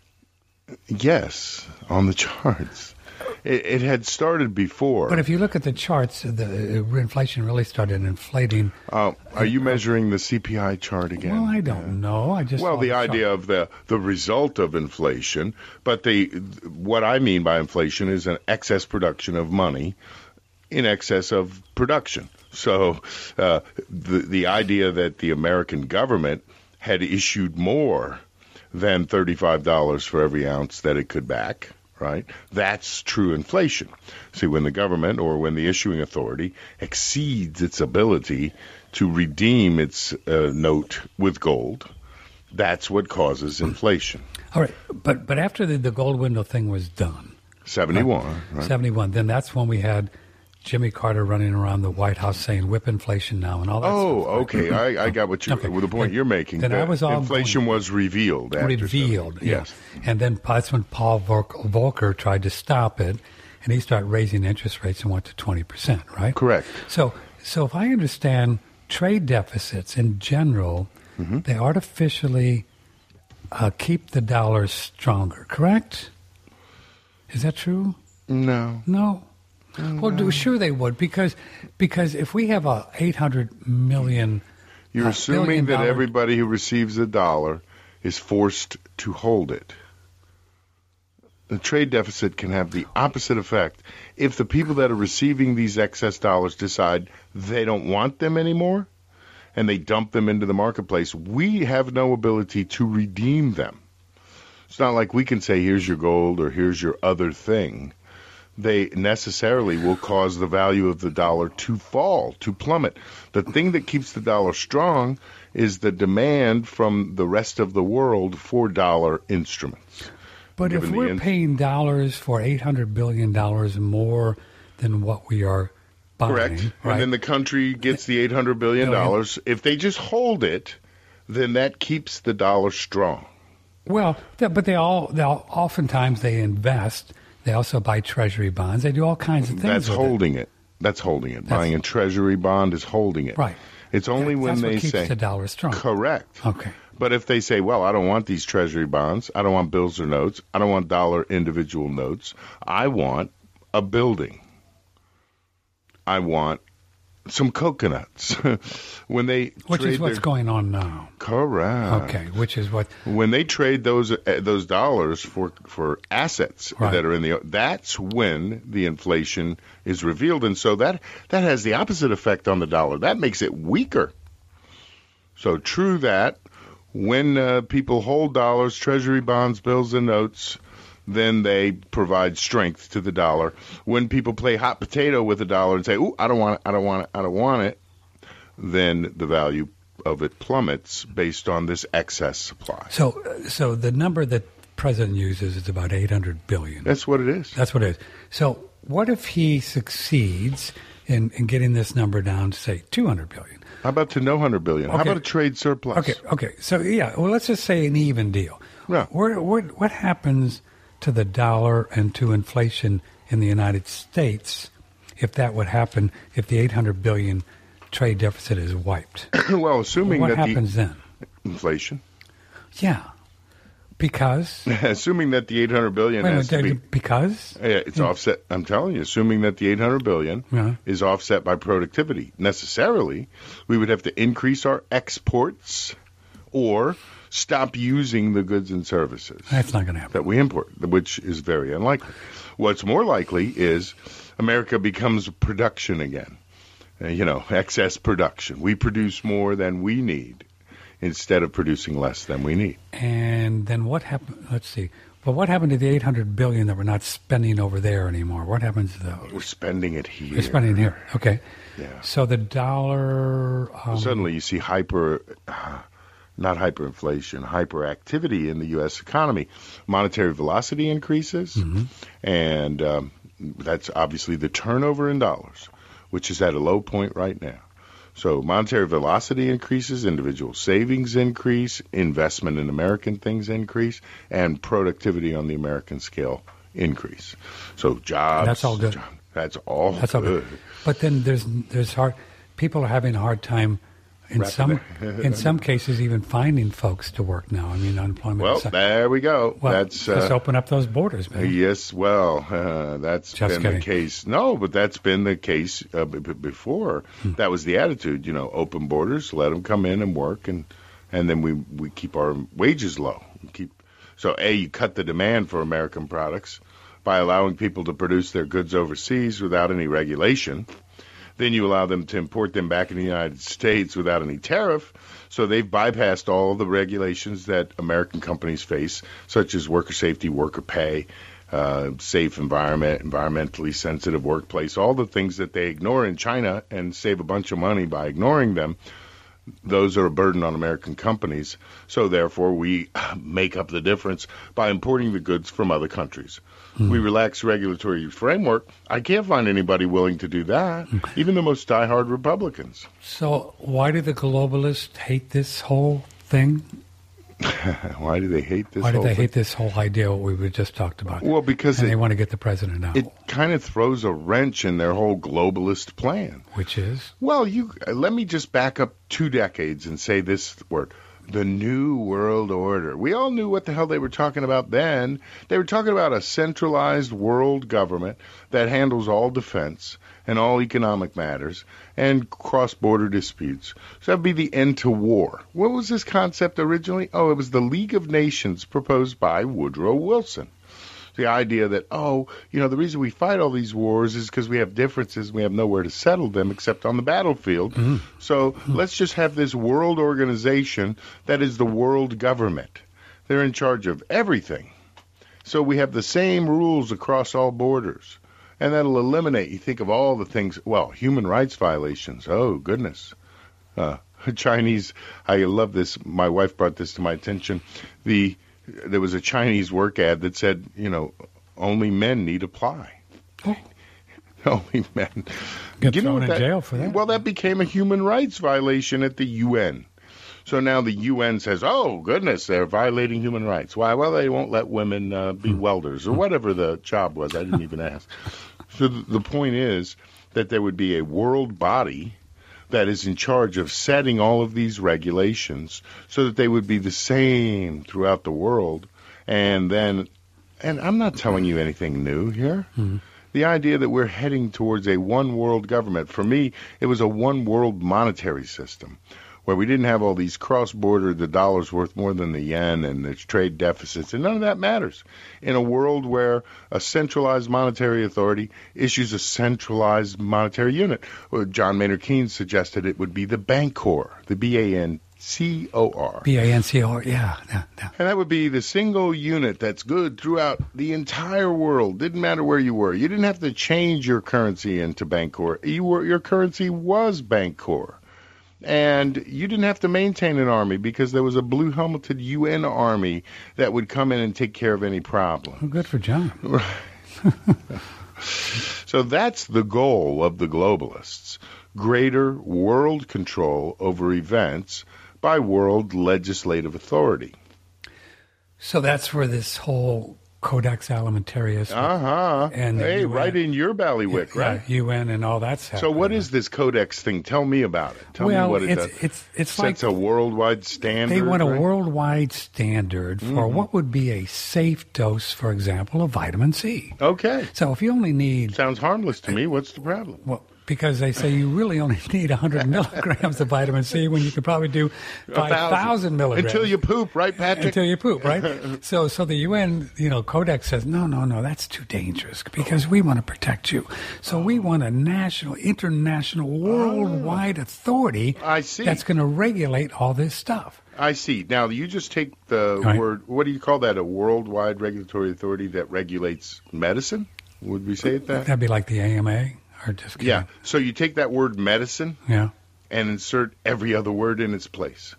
[SPEAKER 2] Yes, on the charts. It had started before.
[SPEAKER 1] But if you look at the charts, the inflation really started inflating.
[SPEAKER 2] Are you measuring the CPI chart again?
[SPEAKER 1] Well, I don't know.
[SPEAKER 2] The idea of the result of inflation. But what I mean by inflation is an excess production of money in excess of production. So the idea that the American government had issued more than $35 for every ounce that it could back, right? That's true inflation. See, when the government or when the issuing authority exceeds its ability to redeem its note with gold, that's what causes inflation.
[SPEAKER 1] All right, but after the gold window thing was done,
[SPEAKER 2] 71, right?
[SPEAKER 1] 71, then that's when we had Jimmy Carter running around the White House saying whip inflation now and all that stuff.
[SPEAKER 2] Oh, okay. I got what you the point you're making.
[SPEAKER 1] Then I was all
[SPEAKER 2] inflation was revealed.
[SPEAKER 1] Yes. And then that's when Paul Volcker tried to stop it, and he started raising interest rates and went to 20%, right?
[SPEAKER 2] Correct.
[SPEAKER 1] So if I understand trade deficits in general, they artificially keep the dollar stronger, correct? Is that true? No. Well, sure they would, because if we have a $800 million,
[SPEAKER 2] you're assuming that everybody who receives a dollar is forced to hold it. The trade deficit can have the opposite effect. If the people that are receiving these excess dollars decide they don't want them anymore, and they dump them into the marketplace, we have no ability to redeem them. It's not like we can say, here's your gold or here's your other thing. They necessarily will cause the value of the dollar to fall, to plummet. The thing that keeps the dollar strong is the demand from the rest of the world for dollar instruments.
[SPEAKER 1] But if we're paying dollars for $800 billion more than what we are buying,
[SPEAKER 2] correct,
[SPEAKER 1] right?
[SPEAKER 2] And then the country gets the $800 billion. If they just hold it, then that keeps the dollar strong.
[SPEAKER 1] Well, but they oftentimes they invest. They also buy treasury bonds. They do all kinds of things.
[SPEAKER 2] That's holding it. Buying a treasury bond is holding it.
[SPEAKER 1] Right.
[SPEAKER 2] It's only when they say
[SPEAKER 1] keeps the dollar strong.
[SPEAKER 2] Correct.
[SPEAKER 1] Okay.
[SPEAKER 2] But if they say, well, I don't want these treasury bonds, I don't want bills or notes, I don't want dollar individual notes, I want a building. I want some coconuts.
[SPEAKER 1] Which is what's going on now.
[SPEAKER 2] Correct.
[SPEAKER 1] Okay, which is what
[SPEAKER 2] when they trade those dollars for assets that are that's when the inflation is revealed, and so that has the opposite effect on the dollar. That makes it weaker. So true that when people hold dollars, treasury bonds, bills, and notes, then they provide strength to the dollar. When people play hot potato with the dollar and say, "Ooh, I don't want it," then the value of it plummets based on this excess supply.
[SPEAKER 1] So the number that the president uses is about $800 billion.
[SPEAKER 2] That's what it is.
[SPEAKER 1] That's what it is. So what if he succeeds in getting this number down to, say, $200 billion?
[SPEAKER 2] How about to no $100 billion? Okay. How about a trade surplus?
[SPEAKER 1] Okay. So, let's just say an even deal.
[SPEAKER 2] Yeah.
[SPEAKER 1] What happens to the dollar and to inflation in the United States if that would happen, if the $800 billion trade deficit is wiped?
[SPEAKER 2] Well, assuming
[SPEAKER 1] what happens then?
[SPEAKER 2] Inflation.
[SPEAKER 1] Yeah. Because?
[SPEAKER 2] Assuming that the $800 billion has to be...
[SPEAKER 1] Because?
[SPEAKER 2] It's offset. I'm telling you, assuming that the $800 billion is offset by productivity. Necessarily, we would have to increase our exports or stop using the goods and services.
[SPEAKER 1] That's not going to happen.
[SPEAKER 2] That we import, which is very unlikely. What's more likely is America becomes production again. Excess production. We produce more than we need instead of producing less than we need.
[SPEAKER 1] And then what happened? Let's see. Well, what happened to the $800 billion that we're not spending over there anymore? What happens to those?
[SPEAKER 2] We're spending it here.
[SPEAKER 1] We're spending it here. Okay.
[SPEAKER 2] Yeah.
[SPEAKER 1] So the dollar...
[SPEAKER 2] Suddenly you see not hyperinflation, hyperactivity in the U.S. economy. Monetary velocity increases, and that's obviously the turnover in dollars, which is at a low point right now. So monetary velocity increases, individual savings increase, investment in American things increase, and productivity on the American scale increase. So jobs.
[SPEAKER 1] That's all good.
[SPEAKER 2] That's all good.
[SPEAKER 1] But then there's hard. People are having a hard time in some cases even finding folks to work now. I mean, unemployment.
[SPEAKER 2] Well, there we go.
[SPEAKER 1] Well, let's open up those borders, man.
[SPEAKER 2] Yes, well, that's been the case. No, but that's been the case before. That was the attitude, open borders, let them come in and work, and then we keep our wages low. So, you cut the demand for American products by allowing people to produce their goods overseas without any regulation. Then you allow them to import them back in the United States without any tariff. So they've bypassed all the regulations that American companies face, such as worker safety, worker pay, safe environment, environmentally sensitive workplace, all the things that they ignore in China and save a bunch of money by ignoring them. Those are a burden on American companies. So therefore, we make up the difference by importing the goods from other countries. We relax regulatory framework. I can't find anybody willing to do that, even the most diehard Republicans.
[SPEAKER 1] So why do the globalists hate this whole thing?
[SPEAKER 2] Why do they hate this?
[SPEAKER 1] Why do they hate this whole idea what we just talked about?
[SPEAKER 2] Well, because
[SPEAKER 1] they want to get the president out.
[SPEAKER 2] It kind of throws a wrench in their whole globalist plan.
[SPEAKER 1] Which is?
[SPEAKER 2] Well, let me just back up 2 decades and say this word. The New World Order. We all knew what the hell they were talking about then. They were talking about a centralized world government that handles all defense and all economic matters and cross-border disputes. So that would be the end to war. What was this concept originally? Oh, it was the League of Nations proposed by Woodrow Wilson. The idea that, the reason we fight all these wars is because we have differences. We have nowhere to settle them except on the battlefield. So let's just have this world organization that is the world government. They're in charge of everything. So we have the same rules across all borders. And that'll eliminate, you think of all the things, human rights violations. Oh, goodness. Chinese, I love this. My wife brought this to my attention. There was a Chinese work ad that said, only men need apply.
[SPEAKER 1] Oh.
[SPEAKER 2] Only men.
[SPEAKER 1] Get thrown in jail for that.
[SPEAKER 2] Well, that became a human rights violation at the UN. So now the UN says, oh, goodness, they're violating human rights. Why? Well, they won't let women be welders or whatever the job was. I didn't even ask. So the point is that there would be a world body that is in charge of setting all of these regulations so that they would be the same throughout the world. And I'm not telling you anything new here. The idea that we're heading towards a one world government, for me, it was a one world monetary system where we didn't have all these cross-border, the dollar's worth more than the yen, and there's trade deficits, and none of that matters. In a world where a centralized monetary authority issues a centralized monetary unit. John Maynard Keynes suggested it would be the Bancor, the B-A-N-C-O-R.
[SPEAKER 1] B-A-N-C-O-R, yeah.
[SPEAKER 2] And that would be the single unit that's good throughout the entire world. Didn't matter where you were. You didn't have to change your currency into Bancor. Your currency was Bancor. And you didn't have to maintain an army because there was a blue-helmeted UN army that would come in and take care of any problem.
[SPEAKER 1] Well, good for John.
[SPEAKER 2] So that's the goal of the globalists, greater world control over events by world legislative authority.
[SPEAKER 1] So that's where this whole Codex Alimentarius.
[SPEAKER 2] And hey, UN, right in your bailiwick, right?
[SPEAKER 1] UN and all that's happening.
[SPEAKER 2] So what is this Codex thing? Tell me about it. Tell me what it does.
[SPEAKER 1] It's
[SPEAKER 2] sets a worldwide standard.
[SPEAKER 1] They want a worldwide standard for what would be a safe dose, for example, of vitamin C.
[SPEAKER 2] Okay.
[SPEAKER 1] So if you only need...
[SPEAKER 2] Sounds harmless to me. What's the problem?
[SPEAKER 1] Well, because they say you really only need 100 milligrams of vitamin C when you could probably do 5,000 milligrams.
[SPEAKER 2] Until you poop, right, Patrick?
[SPEAKER 1] Until you poop, right? So the UN, Codex says, no, that's too dangerous because we want to protect you. So we want a national, international, worldwide authority that's going to regulate all this stuff.
[SPEAKER 2] I see. Now, you just take the word, what do you call that, a worldwide regulatory authority that regulates medicine? Would we say it that?
[SPEAKER 1] That'd be like the AMA? Or just kidding?
[SPEAKER 2] Yeah. So you take that word medicine and insert every other word in its place.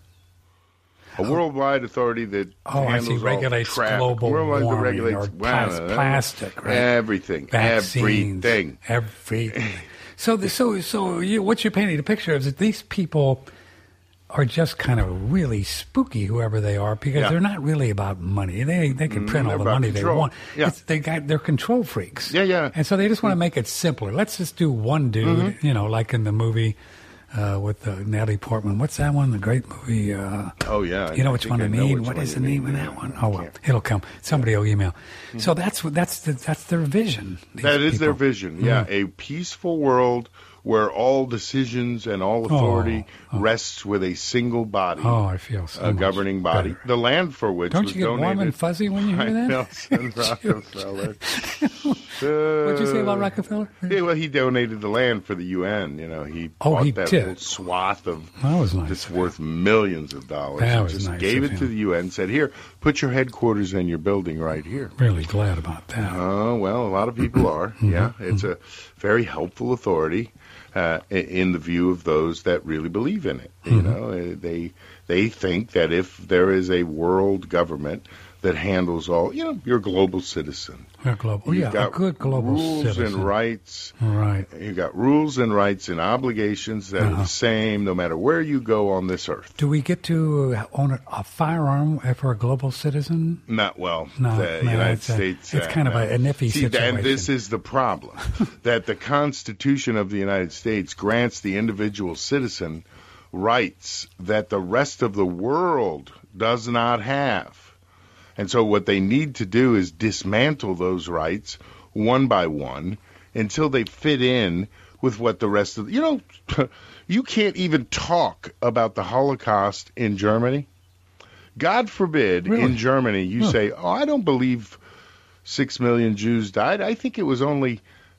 [SPEAKER 2] A worldwide authority that handles
[SPEAKER 1] regulates
[SPEAKER 2] all
[SPEAKER 1] global warming
[SPEAKER 2] that regulates
[SPEAKER 1] plastic, right?
[SPEAKER 2] Everything.
[SPEAKER 1] Vaccines,
[SPEAKER 2] everything.
[SPEAKER 1] So what you're painting a picture of is that these people are just kind of really spooky, whoever they are, because they're not really about money. They can print all the money they want.
[SPEAKER 2] Yeah.
[SPEAKER 1] They're control freaks.
[SPEAKER 2] Yeah.
[SPEAKER 1] And so they just want to make it simpler. Let's just do one dude, like in the movie with Natalie Portman. What's that one? The great movie. You know which one I mean? What is the name of that one? Oh, well, it'll come. Somebody will email. So that's their vision.
[SPEAKER 2] That is their vision. Yeah, a peaceful world where all decisions and all authority rests with a single body.
[SPEAKER 1] Oh, I feel so
[SPEAKER 2] a governing body.
[SPEAKER 1] Better.
[SPEAKER 2] The land for which
[SPEAKER 1] Don't
[SPEAKER 2] was
[SPEAKER 1] you get
[SPEAKER 2] donated
[SPEAKER 1] warm and fuzzy when you hear that?
[SPEAKER 2] Nelson Rockefeller.
[SPEAKER 1] What'd you say about Rockefeller?
[SPEAKER 2] Yeah, well, he donated the land for the UN. He bought that whole swath of that's worth millions of dollars.
[SPEAKER 1] That was
[SPEAKER 2] just
[SPEAKER 1] nice
[SPEAKER 2] gave it to the UN. Said, "Here, put your headquarters and your building right here."
[SPEAKER 1] Really glad about that.
[SPEAKER 2] Oh well, a lot of people are. Yeah, it's a very helpful authority. In the view of those that really believe in it. They think that if there is a world government that handles all, you're a global citizen.
[SPEAKER 1] A good global
[SPEAKER 2] rules
[SPEAKER 1] citizen.
[SPEAKER 2] And rights.
[SPEAKER 1] Right.
[SPEAKER 2] You've got rules and rights and obligations that are the same no matter where you go on this earth.
[SPEAKER 1] Do we get to own a firearm for a global citizen?
[SPEAKER 2] Not well. The United States.
[SPEAKER 1] It's kind of a niffy situation.
[SPEAKER 2] And this is the problem, that the Constitution of the United States grants the individual citizen rights that the rest of the world does not have. And so what they need to do is dismantle those rights one by one until they fit in with what the rest of you can't even talk about the Holocaust in Germany. God forbid in Germany you say, I don't believe 6 million Jews died. I think it was only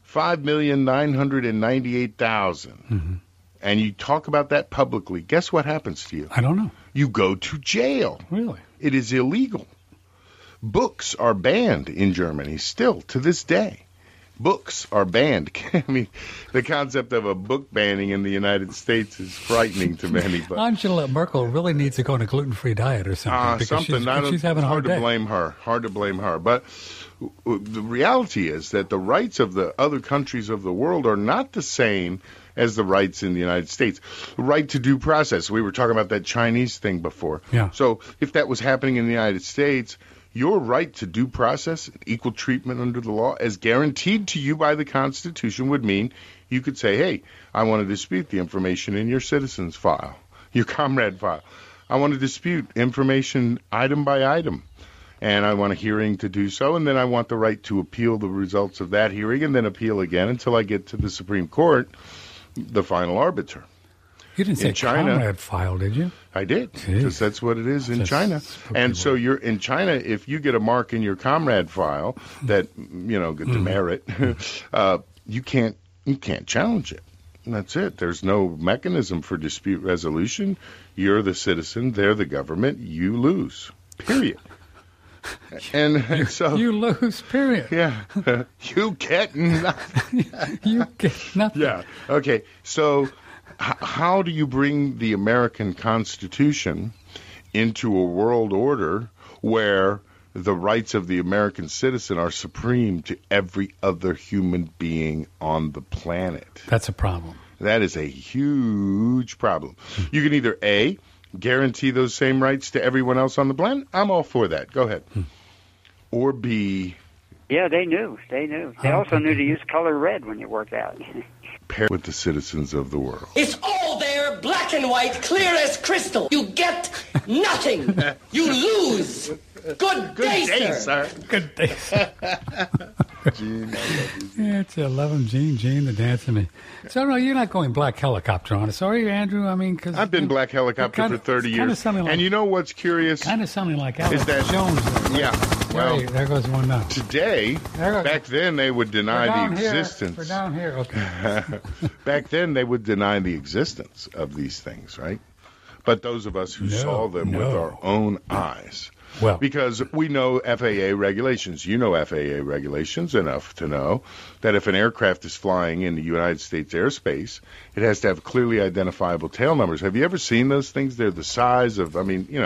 [SPEAKER 2] 5,998,000. And you talk about that publicly. Guess what happens to you?
[SPEAKER 1] I don't know.
[SPEAKER 2] You go to jail.
[SPEAKER 1] Really?
[SPEAKER 2] It is illegal. Books are banned in Germany still to this day. Books are banned. I mean, the concept of a book banning in the United States is frightening to many. But
[SPEAKER 1] Angela Merkel really needs to go on a gluten-free diet or something. Because she's having a hard day.
[SPEAKER 2] Hard to blame her. But the reality is that the rights of the other countries of the world are not the same as the rights in the United States. The right to due process. We were talking about that Chinese thing before.
[SPEAKER 1] Yeah.
[SPEAKER 2] So if that was happening in the United States, your right to due process, equal treatment under the law, as guaranteed to you by the Constitution, would mean you could say, hey, I want to dispute the information in your citizen's file, your comrade file. I want to dispute information item by item, and I want a hearing to do so, and then I want the right to appeal the results of that hearing and then appeal again until I get to the Supreme Court, the final arbiter.
[SPEAKER 1] You didn't say comrade file, did you?
[SPEAKER 2] I did, because that's what it is in China. And so you're in China, if you get a mark in your comrade file that, demerit, you can't challenge it. And that's it. There's no mechanism for dispute resolution. You're the citizen, they're the government, you lose. Period. And so
[SPEAKER 1] you lose, period.
[SPEAKER 2] Yeah. You get nothing.
[SPEAKER 1] You get nothing.
[SPEAKER 2] Yeah. Okay. So how do you bring the American Constitution into a world order where the rights of the American citizen are supreme to every other human being on the planet?
[SPEAKER 1] That's a problem.
[SPEAKER 2] That is a huge problem. You can either A, guarantee those same rights to everyone else on the planet. I'm all for that. Go ahead. Or B.
[SPEAKER 5] Yeah, they knew. They also knew to use color red when you worked out.
[SPEAKER 2] Pair with the citizens of the world.
[SPEAKER 6] It's all there, black and white, clear as crystal. You get nothing. You lose. Good day, sir.
[SPEAKER 1] Good day, sir.
[SPEAKER 2] Gene, I love you.
[SPEAKER 1] Yeah, it's 11, Gene, the dance to me. So, no, you're not going black helicopter on us, are you, Andrew? I mean, because
[SPEAKER 2] I've been black helicopter for 30 years.
[SPEAKER 1] Like,
[SPEAKER 2] and you know what's curious?
[SPEAKER 1] Kind of sounding like Alex
[SPEAKER 2] is that,
[SPEAKER 1] Jones.
[SPEAKER 2] Yeah. Well,
[SPEAKER 1] there goes one now.
[SPEAKER 2] Today, back then, they would deny the existence.
[SPEAKER 1] We're down here, okay.
[SPEAKER 2] Back then, they would deny the existence of these things, right? But those of us who saw them with our own eyes.
[SPEAKER 1] Well,
[SPEAKER 2] because we know FAA regulations. You know FAA regulations enough to know that if an aircraft is flying in the United States airspace, it has to have clearly identifiable tail numbers. Have you ever seen those things? They're the size of,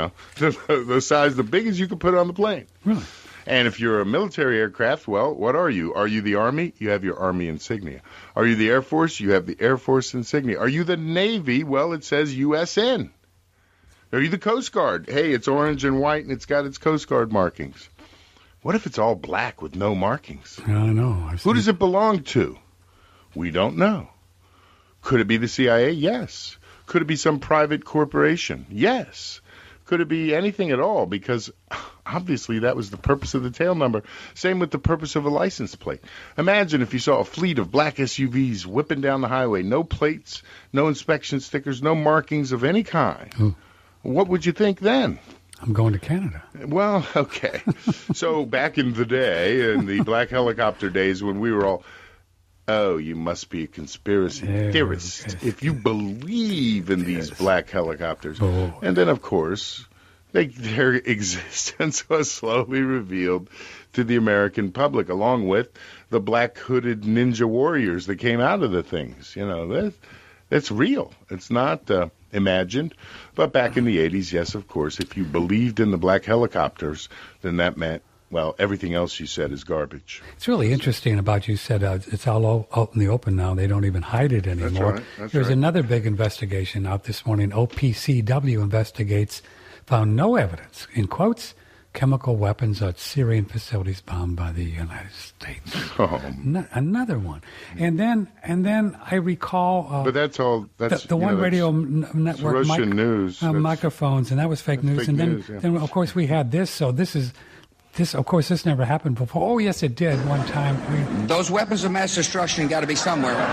[SPEAKER 2] the size, the biggest you could put on the plane.
[SPEAKER 1] Really?
[SPEAKER 2] And if you're a military aircraft, well, what are you? Are you the Army? You have your Army insignia. Are you the Air Force? You have the Air Force insignia. Are you the Navy? Well, it says USN. Are you the Coast Guard? Hey, it's orange and white, and it's got its Coast Guard markings. What if it's all black with no markings?
[SPEAKER 1] I don't know.
[SPEAKER 2] Who does it belong to? We don't know. Could it be the CIA? Yes. Could it be some private corporation? Yes. Could it be anything at all? Because obviously that was the purpose of the tail number. Same with the purpose of a license plate. Imagine if you saw a fleet of black SUVs whipping down the highway, no plates, no inspection stickers, no markings of any kind.
[SPEAKER 1] Ooh.
[SPEAKER 2] What would you think then?
[SPEAKER 1] I'm going to Canada.
[SPEAKER 2] Well, okay. So back in the day, in the black helicopter days when we were all, oh, you must be a conspiracy theorist if you believe in these black helicopters.
[SPEAKER 1] Oh.
[SPEAKER 2] And then, of course, their existence was slowly revealed to the American public, along with the black hooded ninja warriors that came out of the things. You know, that's real. It's not imagined. But back in the 80s, yes, of course, if you believed in the black helicopters, then that meant, well, everything else you said is garbage.
[SPEAKER 1] It's really interesting about you said it's all out in the open now. They don't even hide it anymore. There's another big investigation out this morning. OPCW investigates, found no evidence, in quotes, chemical weapons at Syrian facilities bombed by the United States.
[SPEAKER 2] Oh.
[SPEAKER 1] Another one. And then I recall...
[SPEAKER 2] but that's
[SPEAKER 1] the One Radio Network
[SPEAKER 2] Russian news.
[SPEAKER 1] Microphones, and that was fake news. And then, of course, we had this. So this, of course, this never happened before. Oh, yes, it did one time.
[SPEAKER 6] Those weapons of mass destruction got to be somewhere.
[SPEAKER 1] They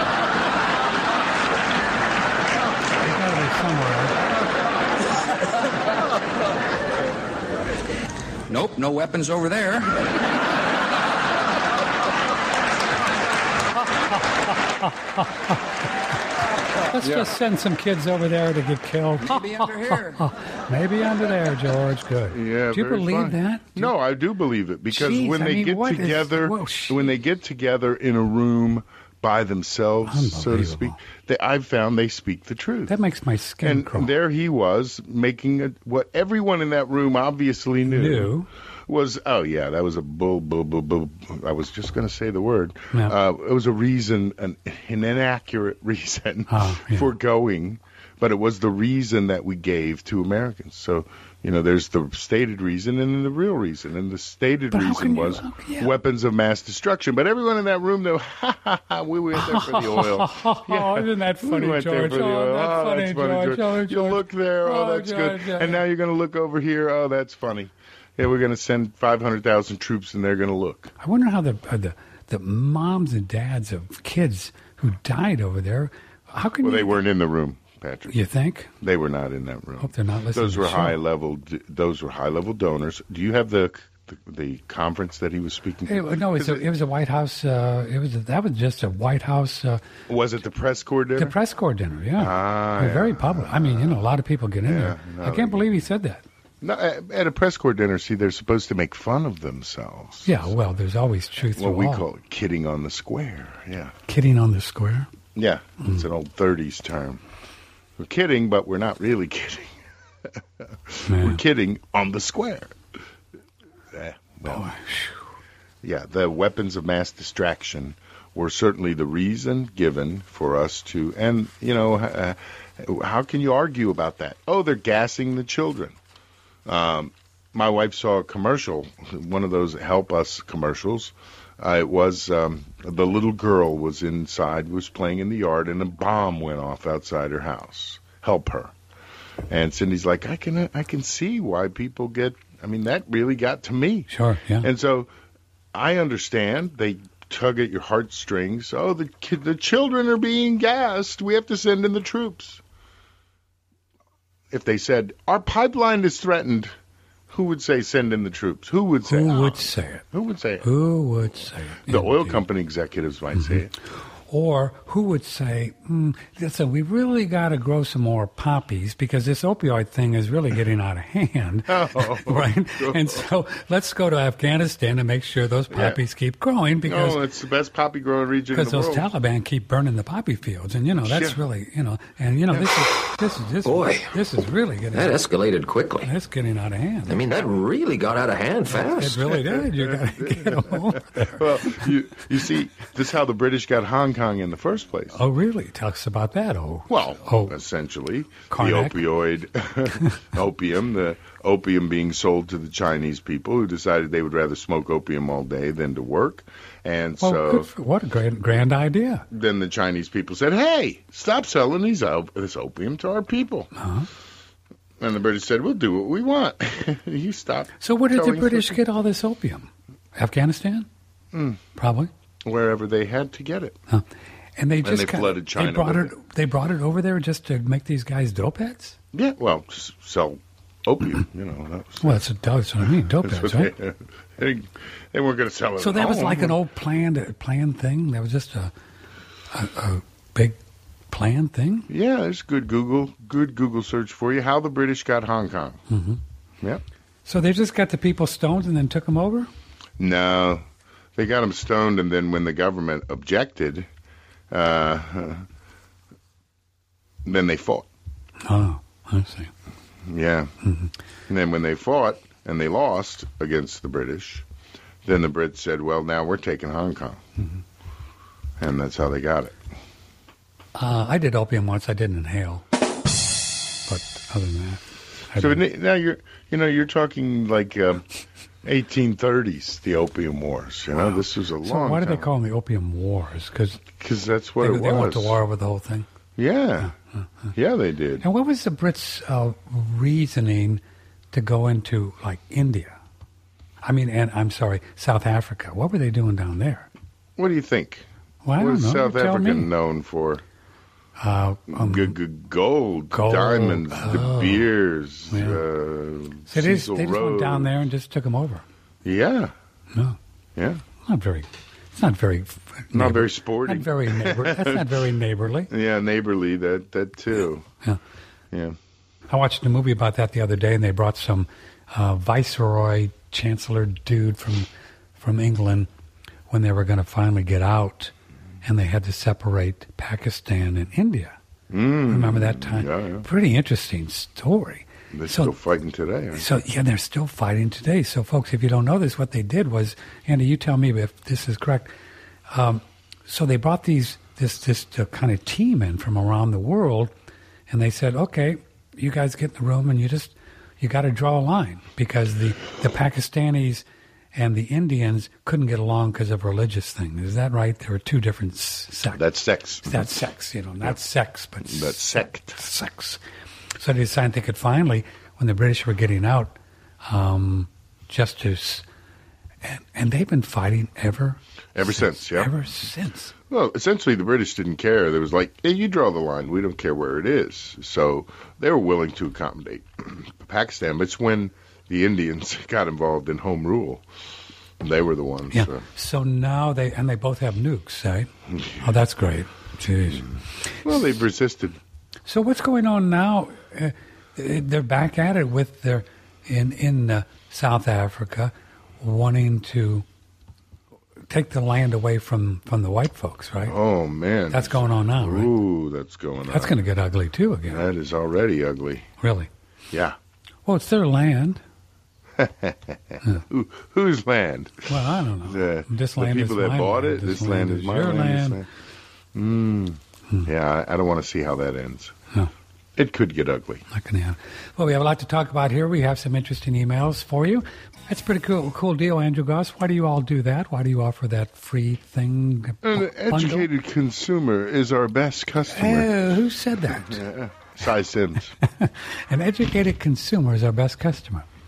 [SPEAKER 1] got to be somewhere.
[SPEAKER 6] Nope, no weapons over there.
[SPEAKER 1] Let's just send some kids over there to get killed.
[SPEAKER 6] Maybe under here.
[SPEAKER 1] Maybe under there, George. Good.
[SPEAKER 2] Yeah,
[SPEAKER 1] do you believe that?
[SPEAKER 2] No, I do believe it because when they get together in a room by themselves, so to speak, I've found they speak the truth.
[SPEAKER 1] That makes my skin crawl.
[SPEAKER 2] And there he was making what everyone in that room obviously knew. Was, oh, yeah, that was a bull. I was just going to say the word. Yeah. It was a reason, an inaccurate reason for going, but it was the reason that we gave to Americans. So, you know, there's the stated reason and then the real reason. And the stated reason was weapons of mass destruction. But everyone in that room, though, we went there for the oil.
[SPEAKER 1] Oh, isn't that funny, George?
[SPEAKER 2] That's funny, George. You look there, that's
[SPEAKER 1] George,
[SPEAKER 2] good. And now you're going to look over here, oh, that's funny. Yeah, we're going to send 500,000 troops, and they're going to look.
[SPEAKER 1] I wonder how the moms and dads of kids who died over there, how can
[SPEAKER 2] they weren't in the room, Patrick.
[SPEAKER 1] You think?
[SPEAKER 2] They were not in that room.
[SPEAKER 1] Hope they're not listening.
[SPEAKER 2] Those were high-level donors. Do you have the conference that he was speaking to?
[SPEAKER 1] No, it was a White House. That was just a White House.
[SPEAKER 2] Was it the press corps dinner?
[SPEAKER 1] The press corps dinner, yeah. Very public. I mean, a lot of people get in there. No, I can't believe he said that.
[SPEAKER 2] No, at a press corps dinner, see, they're supposed to make fun of themselves.
[SPEAKER 1] Yeah, well, there's always truth.
[SPEAKER 2] What we call it kidding on the square. Yeah,
[SPEAKER 1] kidding on the square.
[SPEAKER 2] Yeah, it's an old 30s term. We're kidding, but we're not really kidding. We're kidding on the square. The weapons of mass distraction were certainly the reason given for us to, and how can you argue about that? Oh, they're gassing the children. My wife saw a commercial, one of those Help Us commercials. It was the little girl was inside, was playing in the yard, and a bomb went off outside her house. Help her. And Cindy's like, I can see why people get I mean, that really got to me.
[SPEAKER 1] Sure, yeah.
[SPEAKER 2] And so I understand they tug at your heartstrings. Oh, the children are being gassed. We have to send in the troops. If they said, our pipeline is threatened, who would say send in the troops? Who would say
[SPEAKER 1] Who would say it?
[SPEAKER 2] Who would say it?
[SPEAKER 1] Who would say it?
[SPEAKER 2] The oil company executives might say it.
[SPEAKER 1] Or who would say, listen, we really got to grow some more poppies because this opioid thing is really getting out of hand. Right? And so let's go to Afghanistan and make sure those poppies keep growing because
[SPEAKER 2] it's the best poppy growing region in the world.
[SPEAKER 1] Because those Taliban keep burning the poppy fields. And, that's really, this is really getting...
[SPEAKER 7] That escalated quickly.
[SPEAKER 1] That's getting out of hand.
[SPEAKER 7] I mean, that really got out of hand fast.
[SPEAKER 1] It really did. You got to get them over there.
[SPEAKER 2] Well, you see, this is how the British got Hong Kong in the first place.
[SPEAKER 1] Oh, really? Tell us about that.
[SPEAKER 2] Essentially,
[SPEAKER 1] Karnak.
[SPEAKER 2] The opioid, the opium being sold to the Chinese people who decided they would rather smoke opium all day than to work. And
[SPEAKER 1] what a grand idea.
[SPEAKER 2] Then the Chinese people said, hey, stop selling this opium to our people.
[SPEAKER 1] Uh-huh.
[SPEAKER 2] And the British said, we'll do what we want. You stop.
[SPEAKER 1] So where did the British get all this opium? Afghanistan? Probably.
[SPEAKER 2] Wherever they had to get it.
[SPEAKER 1] Huh. And they
[SPEAKER 2] flooded China.
[SPEAKER 1] They brought it over there just to make these guys dope heads?
[SPEAKER 2] Yeah, well, sell opium,
[SPEAKER 1] That's what I mean, dope heads, right?
[SPEAKER 2] They weren't going to sell it.
[SPEAKER 1] So that was like an old planned thing? That was just a big planned thing?
[SPEAKER 2] Yeah, it's good Google search for you. How the British got Hong Kong.
[SPEAKER 1] Mm-hmm.
[SPEAKER 2] Yeah.
[SPEAKER 1] So they just got the people stoned and then took them over?
[SPEAKER 2] No. They got them stoned, and then when the government objected, then they fought.
[SPEAKER 1] Oh, I see.
[SPEAKER 2] Yeah. Mm-hmm. And then when they fought and they lost against the British, then the Brits said, well, now we're taking Hong Kong. Mm-hmm. And that's how they got it.
[SPEAKER 1] I did opium once. I didn't inhale. But other than that...
[SPEAKER 2] So now you're talking like... 1830s, the Opium Wars. Wow. This was a long time.
[SPEAKER 1] So why do they call them the Opium Wars?
[SPEAKER 2] Because that's what it was.
[SPEAKER 1] They went to war over the whole thing?
[SPEAKER 2] Yeah. Yeah, they did.
[SPEAKER 1] And what was the Brits' reasoning to go into, like, India? South Africa. What were they doing down there?
[SPEAKER 2] What do you think?
[SPEAKER 1] Well,
[SPEAKER 2] what is South Africa known for? Gold, diamonds, De Beers,
[SPEAKER 1] they just went down there and just took them over.
[SPEAKER 2] Yeah.
[SPEAKER 1] No.
[SPEAKER 2] Yeah.
[SPEAKER 1] It's not very
[SPEAKER 2] sporty.
[SPEAKER 1] Not very neighborly. That's not very neighborly.
[SPEAKER 2] Yeah, neighborly, that too. Yeah.
[SPEAKER 1] I watched a movie about that the other day, and they brought some viceroy, chancellor dude from England when they were going to finally get out. And they had to separate Pakistan and India. Remember that time?
[SPEAKER 2] Yeah.
[SPEAKER 1] Pretty interesting story.
[SPEAKER 2] They're still fighting today.
[SPEAKER 1] They're still fighting today. So, folks, if you don't know this, what they did was, Andy, you tell me if this is correct. So they brought this kind of team in from around the world, and they said, okay, you guys get in the room, and you got to draw a line because the Pakistanis and the Indians couldn't get along because of religious things. Is that right? There were two different sects.
[SPEAKER 2] That's sex.
[SPEAKER 1] That's sex, not sex, but
[SPEAKER 2] that's sect.
[SPEAKER 1] Sex. So they decided they could finally, when the British were getting out, justice, and they've been fighting ever since. Yeah. Ever since.
[SPEAKER 2] Well, essentially, the British didn't care. They was like, hey, you draw the line. We don't care where it is. So they were willing to accommodate Pakistan. But it's when the Indians got involved in home rule. They were the ones.
[SPEAKER 1] Yeah. So now they both have nukes, eh? Oh, that's great. Jeez.
[SPEAKER 2] Well, they've resisted.
[SPEAKER 1] So what's going on now? They're back at it with in South Africa, wanting to take the land away from the white folks, right?
[SPEAKER 2] Oh, man.
[SPEAKER 1] That's going on now, right?
[SPEAKER 2] Ooh, that's going on.
[SPEAKER 1] That's going to get ugly, too, again.
[SPEAKER 2] That is already ugly.
[SPEAKER 1] Really?
[SPEAKER 2] Yeah.
[SPEAKER 1] Well, it's their land.
[SPEAKER 2] Whose land?
[SPEAKER 1] Well, I don't know.
[SPEAKER 2] The people that bought it? This land is my land. Yeah, I don't want to see how that ends.
[SPEAKER 1] No.
[SPEAKER 2] It could get ugly.
[SPEAKER 1] Not going to happen. Well, we have a lot to talk about here. We have some interesting emails for you. That's a pretty cool deal, Andrew Goss. Why do you all do that? Why do you offer that free thing?
[SPEAKER 2] An educated consumer is our best customer.
[SPEAKER 1] Who said that?
[SPEAKER 2] Yeah. Cy Sims.
[SPEAKER 1] An educated consumer is our best customer.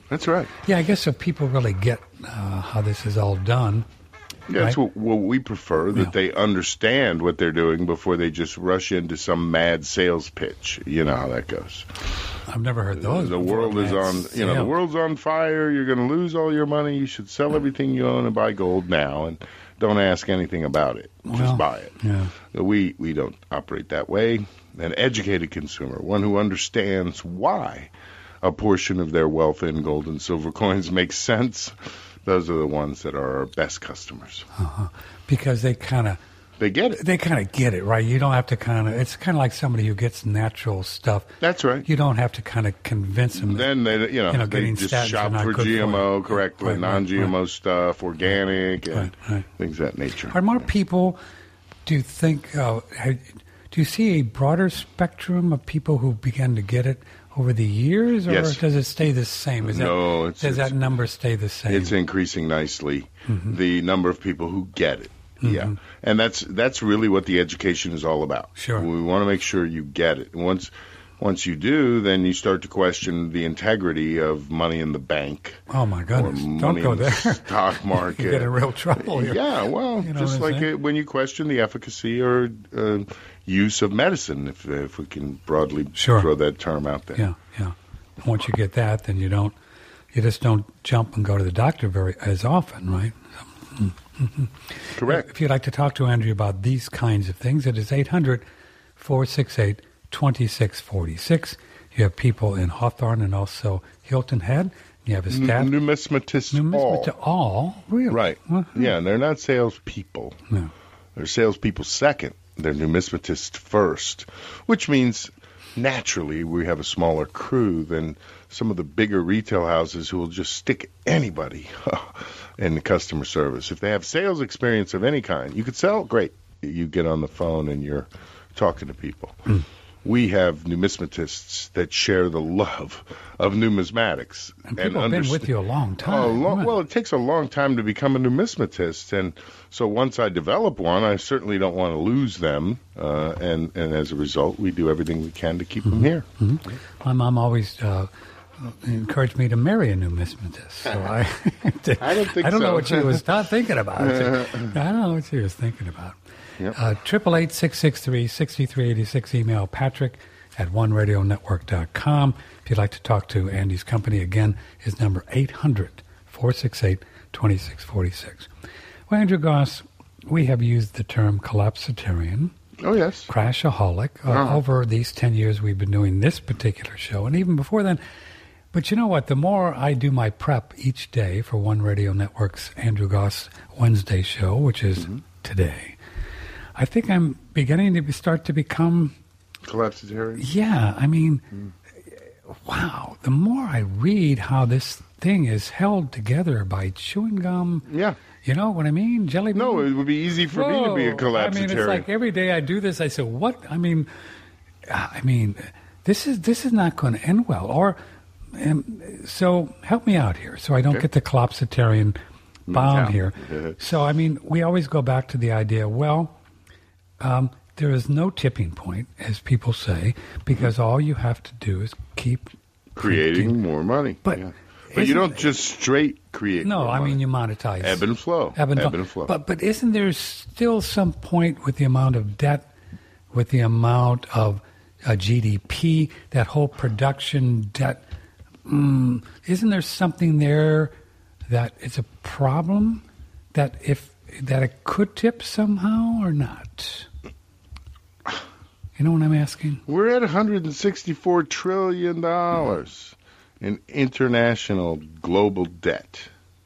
[SPEAKER 2] That's right.
[SPEAKER 1] Yeah, I guess if people really get how this is all done.
[SPEAKER 2] Yeah, that's
[SPEAKER 1] right?
[SPEAKER 2] what we prefer, that they understand what they're doing before they just rush into some mad sales pitch. You know how that goes.
[SPEAKER 1] I've never heard those.
[SPEAKER 2] The world is on, the world's on fire. You're going to lose all your money. You should sell everything you own and buy gold now, and don't ask anything about it. Just buy it.
[SPEAKER 1] Yeah.
[SPEAKER 2] We don't operate that way. An educated consumer, one who understands why a portion of their wealth in gold and silver coins makes sense. Those are the ones that are our best customers.
[SPEAKER 1] Because they kind of
[SPEAKER 2] get it.
[SPEAKER 1] They kind of get it, right? You don't have to it's kind of like somebody who gets natural stuff.
[SPEAKER 2] That's right.
[SPEAKER 1] You don't have to kind of convince them.
[SPEAKER 2] Then they just shop for GMO, correctly, non-GMO stuff, organic, and things of that nature.
[SPEAKER 1] Are more people, do you think, do you see a broader spectrum of people who began to get it over the years, or does it stay the same? Does that number stay the same?
[SPEAKER 2] It's increasing nicely, the number of people who get it. Yeah, and that's really what the education is all about.
[SPEAKER 1] Sure,
[SPEAKER 2] we want to make sure you get it. Once you do, then you start to question the integrity of money in the bank.
[SPEAKER 1] Oh my goodness! Don't go there.
[SPEAKER 2] Stock market.
[SPEAKER 1] You get in real trouble here.
[SPEAKER 2] Yeah, well, just like when you question the efficacy or use of medicine, if we can broadly throw that term out there.
[SPEAKER 1] Yeah. Once you get that, then you just don't jump and go to the doctor as often, right?
[SPEAKER 2] Correct.
[SPEAKER 1] If you'd like to talk to Andrew about these kinds of things, it is 800-468-2646. You have people in Hawthorne and also Hilton Head. You have a staff.
[SPEAKER 2] Numismatists
[SPEAKER 1] all. Really?
[SPEAKER 2] Right. Yeah, and they're not salespeople.
[SPEAKER 1] No.
[SPEAKER 2] They're salespeople second. They're numismatists first, which means naturally we have a smaller crew than some of the bigger retail houses who will just stick anybody in the customer service. If they have sales experience of any kind, you could sell, great. You get on the phone and you're talking to people. We have numismatists that share the love of numismatics.
[SPEAKER 1] And people have been with you a long time.
[SPEAKER 2] Well, it takes a long time to become a numismatist. And so once I develop one, I certainly don't want to lose them. And as a result, we do everything we can to keep them here.
[SPEAKER 1] My mom always encouraged me to marry a numismatist. So I don't know what she was thinking about. I don't know what she was thinking about. 888-663-6386. Email Patrick at oneradionetwork.com. If you'd like to talk to Andy's company, again, his number 800-468-2646. Well, Andrew Goss, we have used the term collapsitarian.
[SPEAKER 2] Oh, yes.
[SPEAKER 1] Crashaholic. Over these 10 years we've been doing this particular show, and even before then. But you know what? The more I do my prep each day for One Radio Network's Andrew Goss Wednesday show, which is today, I think I'm beginning to start to become...
[SPEAKER 2] collapsitarian?
[SPEAKER 1] Yeah, I mean, wow. The more I read how this thing is held together by chewing gum...
[SPEAKER 2] Yeah.
[SPEAKER 1] You know what I mean? Jelly bean?
[SPEAKER 2] No, it would be easy for me to be a collapsitarian.
[SPEAKER 1] I mean, it's like every day I do this, I say, what? I mean, this is not going to end well. Or... so help me out here so I don't get the collapsitarian bound here. So, I mean, we always go back to the idea, there is no tipping point, as people say, because all you have to do is keep
[SPEAKER 2] creating more money.
[SPEAKER 1] But
[SPEAKER 2] you don't just straight create more money.
[SPEAKER 1] I mean, you monetize.
[SPEAKER 2] Ebb and flow. Ebb and flow.
[SPEAKER 1] But isn't there still some point with the amount of debt, with the amount of GDP, that whole production debt? Isn't there something there that it's a problem that it could tip somehow or not? You know what I'm asking?
[SPEAKER 2] We're at $164 trillion in international global debt.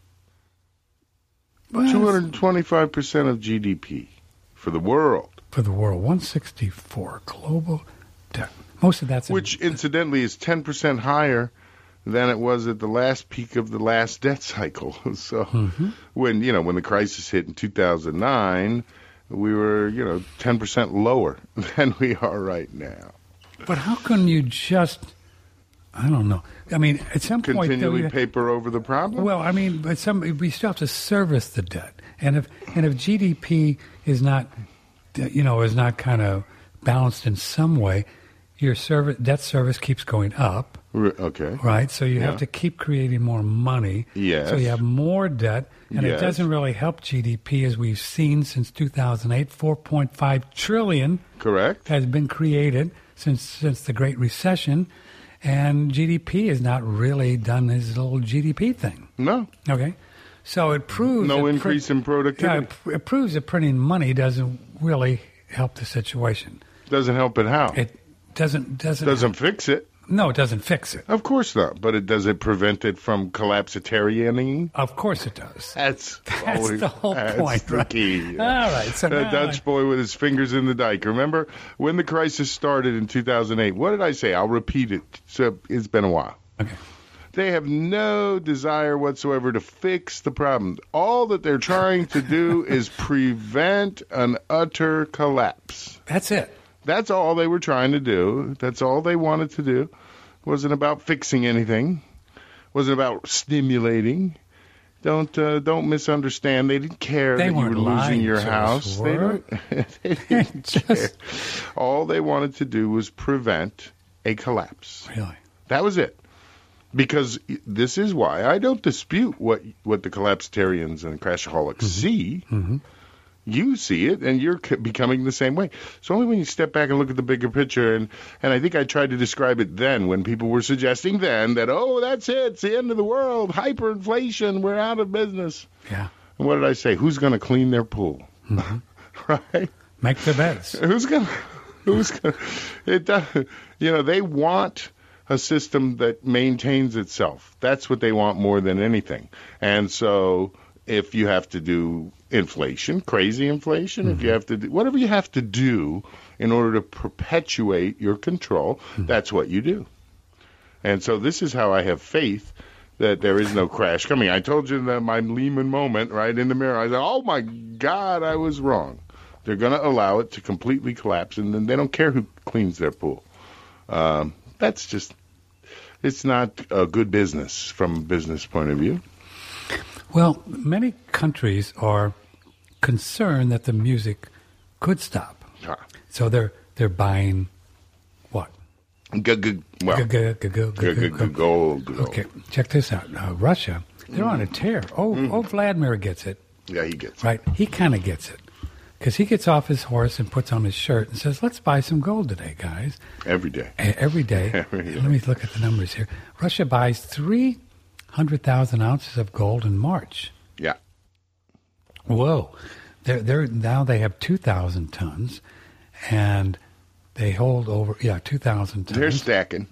[SPEAKER 2] 225% of GDP for the world.
[SPEAKER 1] For the world, 164 global debt. Most of that's
[SPEAKER 2] which incidentally is 10% higher than it was at the last peak of the last debt cycle. So when the crisis hit in 2009, we were 10% lower than we are right now.
[SPEAKER 1] But how can you just? I don't know. I mean, at some point,
[SPEAKER 2] continually paper over the problem.
[SPEAKER 1] Well, I mean, but we still have to service the debt, and if GDP is not, is not kind of balanced in some way, your debt service keeps going up.
[SPEAKER 2] Okay.
[SPEAKER 1] Right? So you have to keep creating more money.
[SPEAKER 2] Yes.
[SPEAKER 1] So you have more debt, and it doesn't really help GDP, as we've seen since 2008. 4.5 trillion
[SPEAKER 2] Correct.
[SPEAKER 1] has been created since the Great Recession, and GDP has not really done his little GDP thing.
[SPEAKER 2] No.
[SPEAKER 1] Okay. So it proves...
[SPEAKER 2] No increase in productivity.
[SPEAKER 1] Yeah, it proves that printing money doesn't really help the situation.
[SPEAKER 2] Doesn't help it how?
[SPEAKER 1] It doesn't
[SPEAKER 2] fix it.
[SPEAKER 1] No, it doesn't fix it.
[SPEAKER 2] Of course not. But does it prevent it from collapsitarianing?
[SPEAKER 1] Of course it does.
[SPEAKER 2] That's
[SPEAKER 1] the whole point.
[SPEAKER 2] The key.
[SPEAKER 1] All right. So
[SPEAKER 2] the Dutch boy with his fingers in the dike. Remember when the crisis started in 2008? What did I say? I'll repeat it. So it's been a while.
[SPEAKER 1] Okay.
[SPEAKER 2] They have no desire whatsoever to fix the problem. All that they're trying to do is prevent an utter collapse.
[SPEAKER 1] That's it.
[SPEAKER 2] That's all they were trying to do. That's all they wanted to do. It wasn't about fixing anything. It wasn't about stimulating. Don't misunderstand. They didn't care that you were losing your house. They didn't care. All they wanted to do was prevent a collapse.
[SPEAKER 1] Really?
[SPEAKER 2] That was it. Because this is why I don't dispute what the collapsitarians and crashaholics see. Mm-hmm. You see it, and you're becoming the same way. It's only when you step back and look at the bigger picture, and I think I tried to describe it then when people were suggesting then that, oh, that's it, it's the end of the world, hyperinflation, we're out of business.
[SPEAKER 1] Yeah.
[SPEAKER 2] And what did I say? Who's going to clean their pool? Mm-hmm. Right?
[SPEAKER 1] Make the beds.
[SPEAKER 2] Who's going to? It does. They want a system that maintains itself. That's what they want more than anything. And so if you have to do inflation, crazy inflation, if you have to do whatever you have to do in order to perpetuate your control, that's what you do. And so this is how I have faith that there is no crash coming. I told you that my Lehman moment, right, in the mirror. I said, oh, my God, I was wrong. They're going to allow it to completely collapse, and then they don't care who cleans their pool. That's just, it's not a good business from a business point of view.
[SPEAKER 1] Well, many countries are concerned that the music could stop. So they're buying what?
[SPEAKER 2] Gold.
[SPEAKER 1] Okay, check this out. Russia, they're on a tear. Vladimir gets it.
[SPEAKER 2] Yeah, he gets it.
[SPEAKER 1] Right? He kind of gets it. Because he gets off his horse and puts on his shirt and says, let's buy some gold today, guys.
[SPEAKER 2] Every day.
[SPEAKER 1] Every day. Let me look at the numbers here. Russia buys 300,000 ounces of gold in March.
[SPEAKER 2] Yeah.
[SPEAKER 1] Whoa. Now they have 2,000 tons, and they hold over, 2,000 tons.
[SPEAKER 2] They're stacking.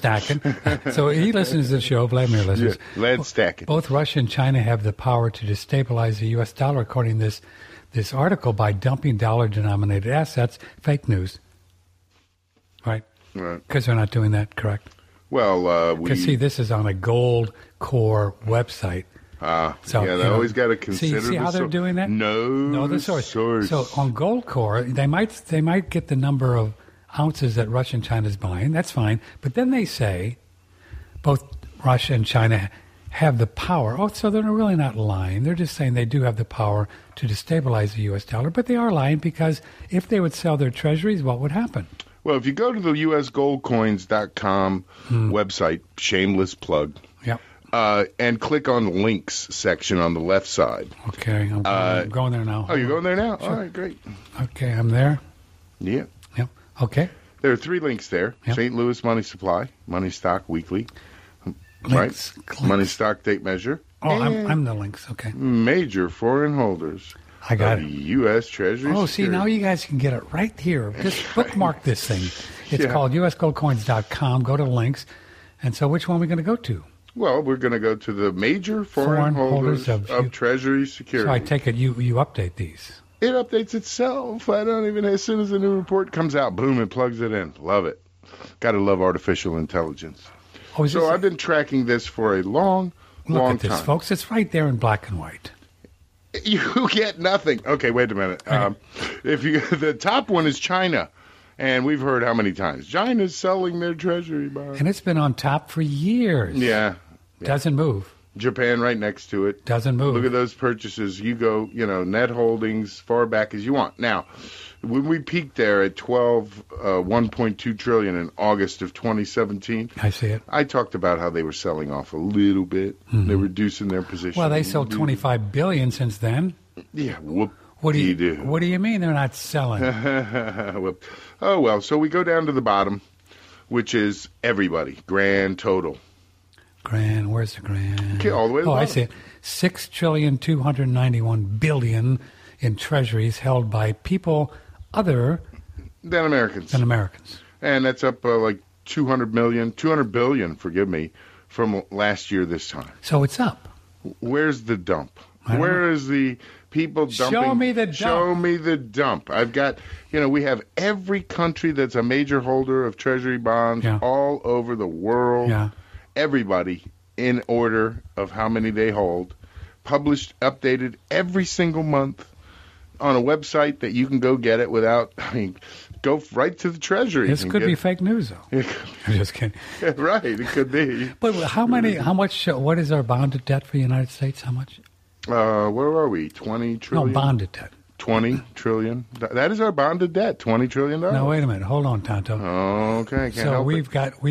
[SPEAKER 1] So he listens to the show, Vladimir listens.
[SPEAKER 2] Yeah, lead stacking.
[SPEAKER 1] Both Russia and China have the power to destabilize the U.S. dollar, according to this article, by dumping dollar-denominated assets. Fake news. Right?
[SPEAKER 2] Right.
[SPEAKER 1] Because they're not doing that, correct?
[SPEAKER 2] Well,
[SPEAKER 1] because, see, this is on a Gold Core website.
[SPEAKER 2] They always got to consider.
[SPEAKER 1] See how they're doing that?
[SPEAKER 2] No,
[SPEAKER 1] the source. So on Gold Core, they might get the number of ounces that Russia and China is buying. That's fine. But then they say both Russia and China have the power. So they're really not lying. They're just saying they do have the power to destabilize the U.S. dollar. But they are lying because if they would sell their treasuries, what would happen?
[SPEAKER 2] Well, if you go to the usgoldcoins.com website, shameless plug.
[SPEAKER 1] Yep.
[SPEAKER 2] And click on the links section on the left side.
[SPEAKER 1] Okay, I'm going there now.
[SPEAKER 2] Oh, you're going there now?
[SPEAKER 1] Sure.
[SPEAKER 2] All right, great.
[SPEAKER 1] Okay, I'm there.
[SPEAKER 2] Yeah.
[SPEAKER 1] Yep. Okay.
[SPEAKER 2] There are 3 links there.
[SPEAKER 1] Yep.
[SPEAKER 2] St. Louis Money Supply, Money Stock Weekly,
[SPEAKER 1] links.
[SPEAKER 2] Money Stock Tape Measure.
[SPEAKER 1] Oh, I'm the links. Okay.
[SPEAKER 2] Major foreign holders.
[SPEAKER 1] I got it.
[SPEAKER 2] U.S. Treasury.
[SPEAKER 1] Oh, see, now you guys can get it right here. Just bookmark this thing. It's called usgoldcoins.com. Go to links. And so which one are we going to go to?
[SPEAKER 2] Well, we're going to go to the major foreign holders of Treasury securities.
[SPEAKER 1] So I take it you update these.
[SPEAKER 2] It updates itself. As soon as a new report comes out, boom, it plugs it in. Love it. Got to love artificial intelligence. So I've been tracking this for a long time.
[SPEAKER 1] Look at this, folks. It's right there in black and white.
[SPEAKER 2] You get nothing. Okay, wait a minute. The top one is China. And we've heard how many times. China's selling their treasury bonds.
[SPEAKER 1] And it's been on top for years.
[SPEAKER 2] Yeah.
[SPEAKER 1] Doesn't move.
[SPEAKER 2] Japan right next to it.
[SPEAKER 1] Doesn't move.
[SPEAKER 2] Look at those purchases. You go, net holdings far back as you want. Now, when we peaked there at 1.2 trillion in August of 2017,
[SPEAKER 1] I see it.
[SPEAKER 2] I talked about how they were selling off a little bit. They're reducing their position.
[SPEAKER 1] Well, they sold 25 billion since then.
[SPEAKER 2] Yeah, whoop.
[SPEAKER 1] What do you mean they're not selling?
[SPEAKER 2] Oh, well, so we go down to the bottom, which is everybody, grand total.
[SPEAKER 1] Grand, where's the grand?
[SPEAKER 2] Okay, all the way to the
[SPEAKER 1] I
[SPEAKER 2] bottom.
[SPEAKER 1] see it. $6,291 billion in treasuries held by people other
[SPEAKER 2] than Americans. And that's up like 200 billion, forgive me, from last year this time.
[SPEAKER 1] So it's up.
[SPEAKER 2] Where's the dump? Where is the people dumping?
[SPEAKER 1] Show me the dump.
[SPEAKER 2] Show me the dump. I've got, we have every country that's a major holder of treasury bonds all over the world.
[SPEAKER 1] Yeah.
[SPEAKER 2] Everybody in order of how many they hold, published, updated every single month on a website that you can go get it without, go right to the Treasury.
[SPEAKER 1] This could be fake news, though. I'm just kidding.
[SPEAKER 2] Right, it could be.
[SPEAKER 1] But what is our bonded debt for the United States? How much?
[SPEAKER 2] Where are we? 20 trillion?
[SPEAKER 1] No, bonded debt.
[SPEAKER 2] 20 trillion. That is our bonded debt, $20 trillion.
[SPEAKER 1] No, wait a minute. Hold on, Tonto.
[SPEAKER 2] Okay, can't help
[SPEAKER 1] we've got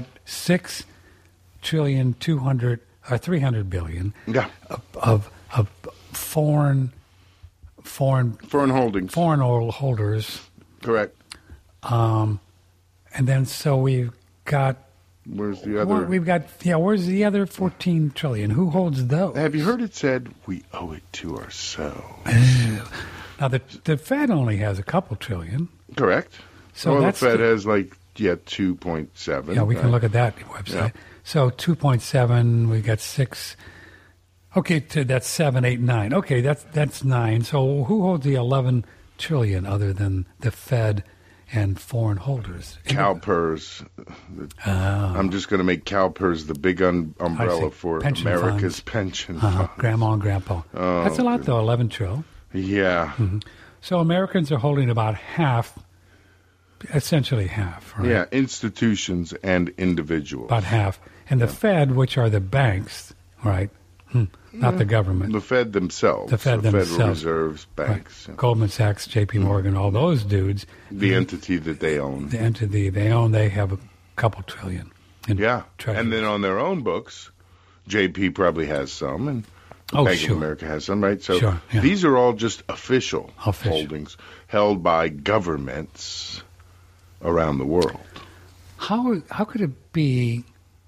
[SPEAKER 1] $6,300 billion of foreign
[SPEAKER 2] holdings.
[SPEAKER 1] Foreign oil holders.
[SPEAKER 2] Correct.
[SPEAKER 1] And then so we've got.
[SPEAKER 2] Where's the other?
[SPEAKER 1] Where's the other 14 trillion? Who holds those?
[SPEAKER 2] Have you heard it said we owe it to ourselves?
[SPEAKER 1] Now the Fed only has a couple trillion.
[SPEAKER 2] Correct.
[SPEAKER 1] So
[SPEAKER 2] the Fed has 2.7.
[SPEAKER 1] Yeah, we can look at that website. Yeah. So 2.7, we got 6. Okay, that's 7, 8, 9. Okay, that's 9. So who holds the 11 trillion other than the Fed and foreign holders?
[SPEAKER 2] CalPERS. I'm just going to make CalPERS the big umbrella for
[SPEAKER 1] pension
[SPEAKER 2] America's
[SPEAKER 1] funds.
[SPEAKER 2] pension funds.
[SPEAKER 1] Grandma and Grandpa. That's a lot, though, 11 trillion.
[SPEAKER 2] Yeah.
[SPEAKER 1] Mm-hmm. So Americans are holding about half, essentially half, right?
[SPEAKER 2] Yeah, institutions and individuals.
[SPEAKER 1] About half. And the Fed, which are the banks, right? Not the government.
[SPEAKER 2] The Fed themselves.
[SPEAKER 1] The Federal
[SPEAKER 2] Reserves banks.
[SPEAKER 1] Right. Goldman Sachs, J.P. Morgan, all those dudes.
[SPEAKER 2] The entity that they own.
[SPEAKER 1] The entity they own, they have a couple trillion in treasuries.
[SPEAKER 2] And then on their own books, J.P. probably has some, and Bank of America has some, right? So these are all just official holdings held by governments around the world.
[SPEAKER 1] How could it be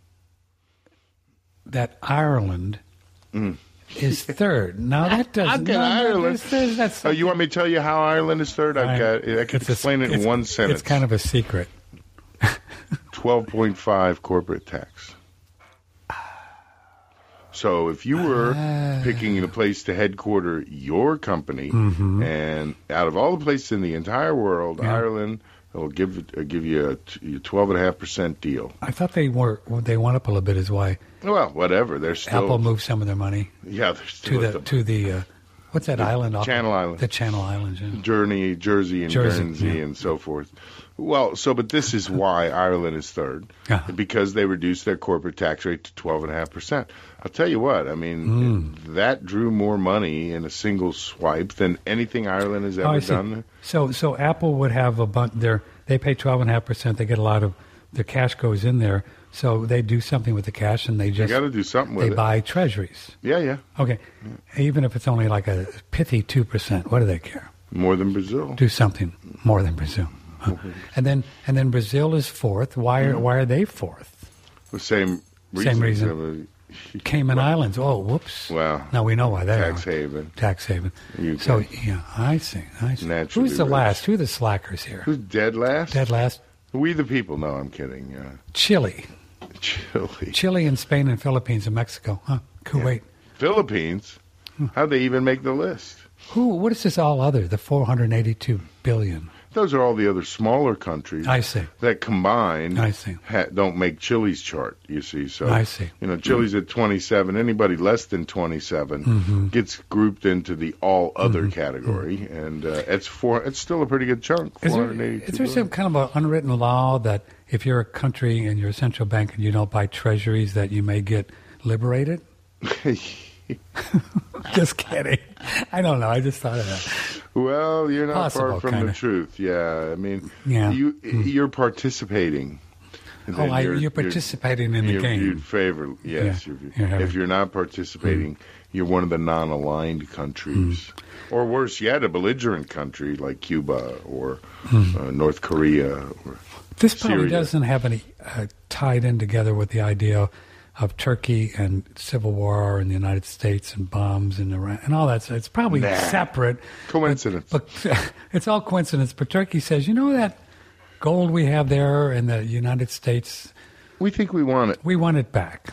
[SPEAKER 1] that Ireland is third? Now that doesn't.
[SPEAKER 2] Ireland? You want me to tell you how Ireland is third? I can explain it in one sentence.
[SPEAKER 1] It's kind of a secret.
[SPEAKER 2] 12.5 corporate tax. So if you were picking a place to headquarter your company, and out of all the places in the entire world, Ireland will give you a 12.5% deal.
[SPEAKER 1] I thought they went up a little bit. Is why.
[SPEAKER 2] Well, whatever. They're still
[SPEAKER 1] Apple moved some of their money.
[SPEAKER 2] Yeah, they're still
[SPEAKER 1] to the what's that island?
[SPEAKER 2] Channel Islands.
[SPEAKER 1] The Channel Islands. Yeah.
[SPEAKER 2] Jersey, and Guernsey, and so forth. Well, but this is why Ireland is third, because they reduced their corporate tax rate to 12.5%. I'll tell you what, I mean, that drew more money in a single swipe than anything Ireland has ever done.
[SPEAKER 1] So Apple would have a bunch. They pay 12.5%. They get a lot of their cash goes in there. So they do something with the cash, and they
[SPEAKER 2] got to do something with it.
[SPEAKER 1] They buy treasuries.
[SPEAKER 2] Yeah.
[SPEAKER 1] Okay, even if it's only like a pithy 2%, what do they care?
[SPEAKER 2] More than Brazil.
[SPEAKER 1] Do something more than Brazil. And then Brazil is fourth. Why are they fourth?
[SPEAKER 2] The same reason.
[SPEAKER 1] Cayman Islands. Oh, whoops.
[SPEAKER 2] Wow.
[SPEAKER 1] Now we know why they
[SPEAKER 2] Tax
[SPEAKER 1] are.
[SPEAKER 2] haven.
[SPEAKER 1] Tax haven.
[SPEAKER 2] UK.
[SPEAKER 1] So I see.
[SPEAKER 2] Naturally
[SPEAKER 1] Who's the
[SPEAKER 2] rich.
[SPEAKER 1] last? Who are the slackers here?
[SPEAKER 2] Who's dead last?
[SPEAKER 1] Dead last.
[SPEAKER 2] We the people. No, I'm kidding.
[SPEAKER 1] Chile. Chile and Spain and Philippines and Mexico. Kuwait.
[SPEAKER 2] Yeah. Philippines? How'd they even make the list?
[SPEAKER 1] What is this all other? The 482 billion.
[SPEAKER 2] Those are all the other smaller countries.
[SPEAKER 1] I see.
[SPEAKER 2] That combined don't make Chile's chart, you see. So
[SPEAKER 1] I see.
[SPEAKER 2] Chile's at 27. Anybody less than 27 gets grouped into the all other category, and it's still a pretty good chunk.
[SPEAKER 1] Is there some kind of an unwritten law that if you're a country and you're a central bank and you don't buy treasuries that you may get liberated? Just kidding. I don't know. I just thought of that.
[SPEAKER 2] Well, you're not
[SPEAKER 1] Possible,
[SPEAKER 2] far from
[SPEAKER 1] kinda.
[SPEAKER 2] the truth. Yeah, I mean,
[SPEAKER 1] Yeah.
[SPEAKER 2] you're participating. And then
[SPEAKER 1] You're participating in the game.
[SPEAKER 2] You'd favor, yes.
[SPEAKER 1] Yeah.
[SPEAKER 2] If you're not participating, you're one of the non-aligned countries. Or worse yet, a belligerent country like Cuba or North Korea. Or
[SPEAKER 1] This probably
[SPEAKER 2] Syria.
[SPEAKER 1] doesn't have any tied in together with the idea of Turkey and civil war in the United States and bombs in Iran and all that. So it's probably separate.
[SPEAKER 2] Coincidence.
[SPEAKER 1] But it's all coincidence. But Turkey says, you know that gold we have there in the United States,
[SPEAKER 2] We think we want it.
[SPEAKER 1] we want it back.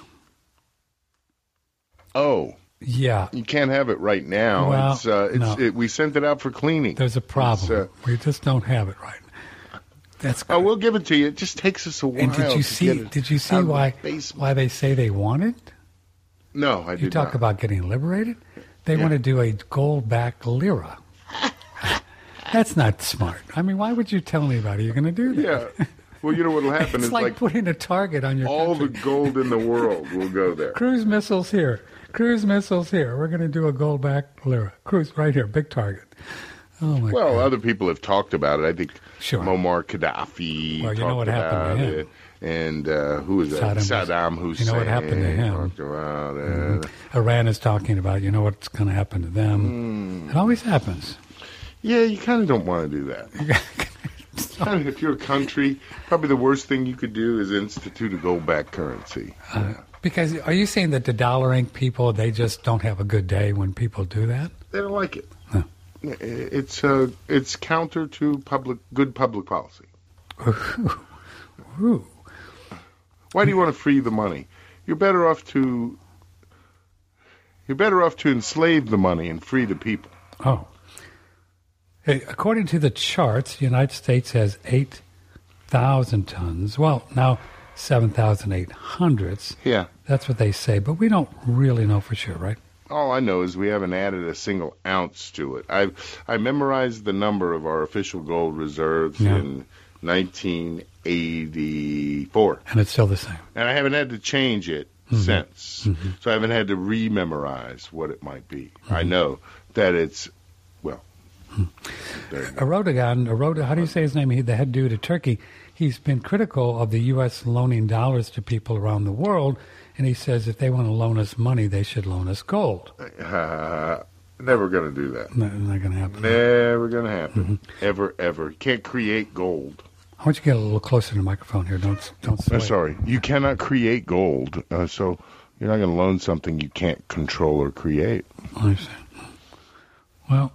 [SPEAKER 2] Oh,
[SPEAKER 1] Yeah.
[SPEAKER 2] you can't have it right now.
[SPEAKER 1] Well, no.
[SPEAKER 2] We sent it out for cleaning.
[SPEAKER 1] There's a problem. We just don't have it right. That's
[SPEAKER 2] Oh, we'll give it to you. It just takes us a while.
[SPEAKER 1] And did you
[SPEAKER 2] to
[SPEAKER 1] see?
[SPEAKER 2] get it
[SPEAKER 1] Did you see
[SPEAKER 2] out of the
[SPEAKER 1] why
[SPEAKER 2] basement.
[SPEAKER 1] they say they want it?
[SPEAKER 2] No, I did
[SPEAKER 1] You talk
[SPEAKER 2] not.
[SPEAKER 1] about getting liberated. They want to do a gold-backed lira. That's not smart. I mean, why would you tell anybody you're going to do that?
[SPEAKER 2] Yeah. Well, you know what will happen
[SPEAKER 1] It's
[SPEAKER 2] is
[SPEAKER 1] like putting a target on your
[SPEAKER 2] all
[SPEAKER 1] country.
[SPEAKER 2] the gold in the world will go there.
[SPEAKER 1] Cruise missiles here. Cruise missiles here. We're going to do a gold-backed lira. Cruise right here. Big target. Oh, my
[SPEAKER 2] Well,
[SPEAKER 1] God.
[SPEAKER 2] other people have talked about it. I think
[SPEAKER 1] Sure.
[SPEAKER 2] Muammar Gaddafi
[SPEAKER 1] Well, you know
[SPEAKER 2] talked
[SPEAKER 1] what happened to
[SPEAKER 2] about
[SPEAKER 1] him.
[SPEAKER 2] it. And who was that? Saddam Hussein.
[SPEAKER 1] You know what happened to him.
[SPEAKER 2] Talked about it.
[SPEAKER 1] Iran is talking about, you know what's going to happen to them. It always happens.
[SPEAKER 2] Yeah, you kind of don't want to do that. If you're a country, probably the worst thing you could do is institute a gold-backed currency.
[SPEAKER 1] Because are you saying that the dollar ink people, they just don't have a good day when people do that?
[SPEAKER 2] They don't like it.
[SPEAKER 1] Huh.
[SPEAKER 2] It's counter to good public policy.
[SPEAKER 1] Ooh.
[SPEAKER 2] Why do you want to free the money? You're better off to enslave the money and free the people.
[SPEAKER 1] Oh. Hey, according to the charts, the United States has 8,000 tons. Well, now 7,800.
[SPEAKER 2] Yeah.
[SPEAKER 1] That's what they say, but we don't really know for sure, right?
[SPEAKER 2] All I know is we haven't added a single ounce to it. I memorized the number of our official gold reserves in 1984.
[SPEAKER 1] And it's still the same.
[SPEAKER 2] And I haven't had to change it since. So I haven't had to rememorize what it might be. I know that it's, well,
[SPEAKER 1] Erdogan, how do you say his name? The head dude of Turkey. He's been critical of the U.S. loaning dollars to people around the world, and he says if they want to loan us money, they should loan us gold.
[SPEAKER 2] Never going to do that.
[SPEAKER 1] No, not going to happen.
[SPEAKER 2] Never going to happen. Ever, ever. Can't create gold.
[SPEAKER 1] I want you to get a little closer to the microphone here. Don't sway.
[SPEAKER 2] Sorry. You cannot create gold, so you're not going to loan something you can't control or create.
[SPEAKER 1] I understand. Well,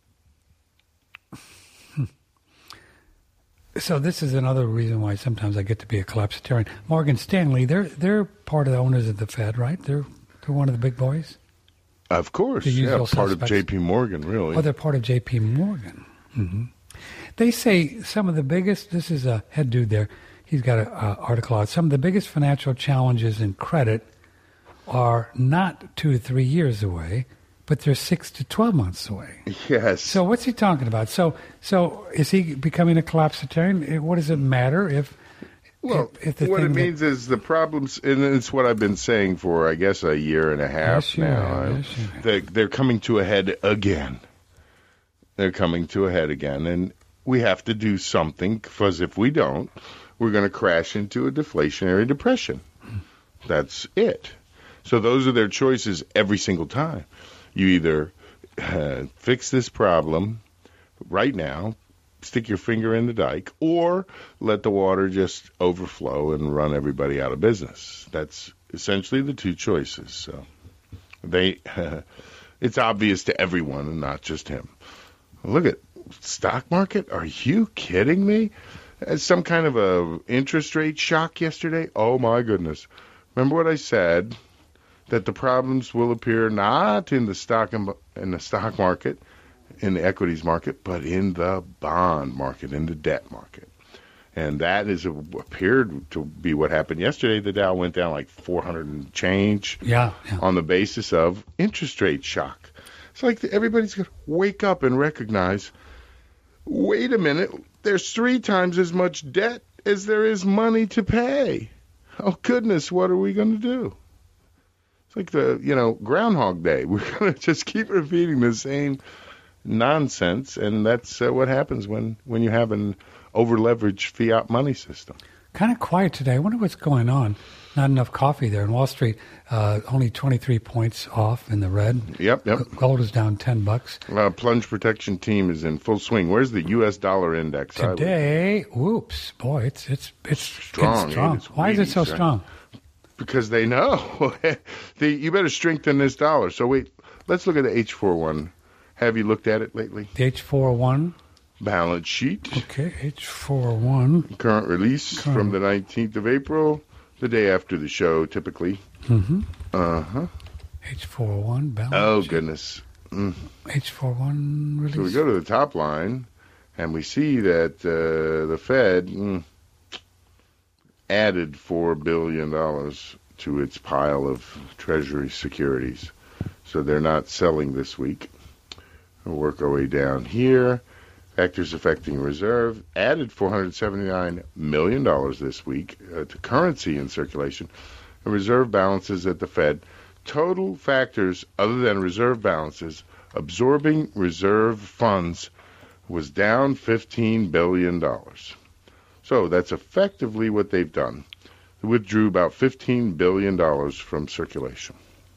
[SPEAKER 1] so this is another reason why sometimes I get to be a collapsitarian. Morgan Stanley, they're part of the owners of the Fed, right? They're one of the big boys.
[SPEAKER 2] Of course,
[SPEAKER 1] The usual
[SPEAKER 2] part
[SPEAKER 1] suspects.
[SPEAKER 2] of J.P. Morgan, really.
[SPEAKER 1] Oh, they're part of J.P. Morgan. They say some of the biggest. This is a head dude there. He's got an article out. Some of the biggest financial challenges in credit are not 2 to 3 years away, but they're 6 to 12 months away.
[SPEAKER 2] Yes.
[SPEAKER 1] So what's he talking about? So is he becoming a collapsitarian? What does it matter if?
[SPEAKER 2] Well,
[SPEAKER 1] if the
[SPEAKER 2] what it
[SPEAKER 1] thing that-
[SPEAKER 2] means is the problems, and it's what I've been saying for, I guess, a year and a half
[SPEAKER 1] Yes, you
[SPEAKER 2] now.
[SPEAKER 1] have. Yes, you have.
[SPEAKER 2] They're coming to a head again. They're coming to a head again, and we have to do something, because if we don't, we're going to crash into a deflationary depression. That's it. So those are their choices every single time. You either fix this problem right now, stick your finger in the dike, or let the water just overflow and run everybody out of business. That's essentially the two choices. So it's obvious to everyone and not just him. Look at stock market. Are you kidding me? Some kind of a interest rate shock yesterday. Oh my goodness. Remember what I said? That the problems will appear not in the stock market, in the equities market, but in the bond market, in the debt market. And that appeared to be what happened yesterday. The Dow went down like 400 and change on the basis of interest rate shock. It's like everybody's going to wake up and recognize, wait a minute, there's 3 times as much debt as there is money to pay. Oh, goodness, what are we going to do? It's like the Groundhog Day. We're going to just keep repeating the same nonsense, and that's what happens when you have an over-leveraged fiat money system.
[SPEAKER 1] Kind of quiet today. I wonder what's going on. Not enough coffee there in Wall Street. Only 23 points off in the red.
[SPEAKER 2] Yep.
[SPEAKER 1] Gold is down $10.
[SPEAKER 2] Plunge protection team is in full swing. Where's the U.S. dollar index?
[SPEAKER 1] Today, whoops, boy, it's
[SPEAKER 2] strong.
[SPEAKER 1] Why is it so strong?
[SPEAKER 2] Because they know. You better strengthen this dollar. So wait, let's look at the H41. Have you looked at it lately?
[SPEAKER 1] The H41?
[SPEAKER 2] Balance sheet.
[SPEAKER 1] Okay, H41.
[SPEAKER 2] Current release from the 19th of April, the day after the show, typically.
[SPEAKER 1] Mm-hmm.
[SPEAKER 2] Uh-huh.
[SPEAKER 1] H41, balance
[SPEAKER 2] Oh,
[SPEAKER 1] sheet.
[SPEAKER 2] goodness.
[SPEAKER 1] H41 release.
[SPEAKER 2] So we go to the top line, and we see that the Fed added $4 billion to its pile of Treasury securities. So they're not selling this week. We'll work our way down here. Factors affecting reserve added $479 million this week to currency in circulation. And reserve balances at the Fed. Total factors other than reserve balances absorbing reserve funds was down $15 billion. So that's effectively what they've done. They withdrew about $15 billion from circulation,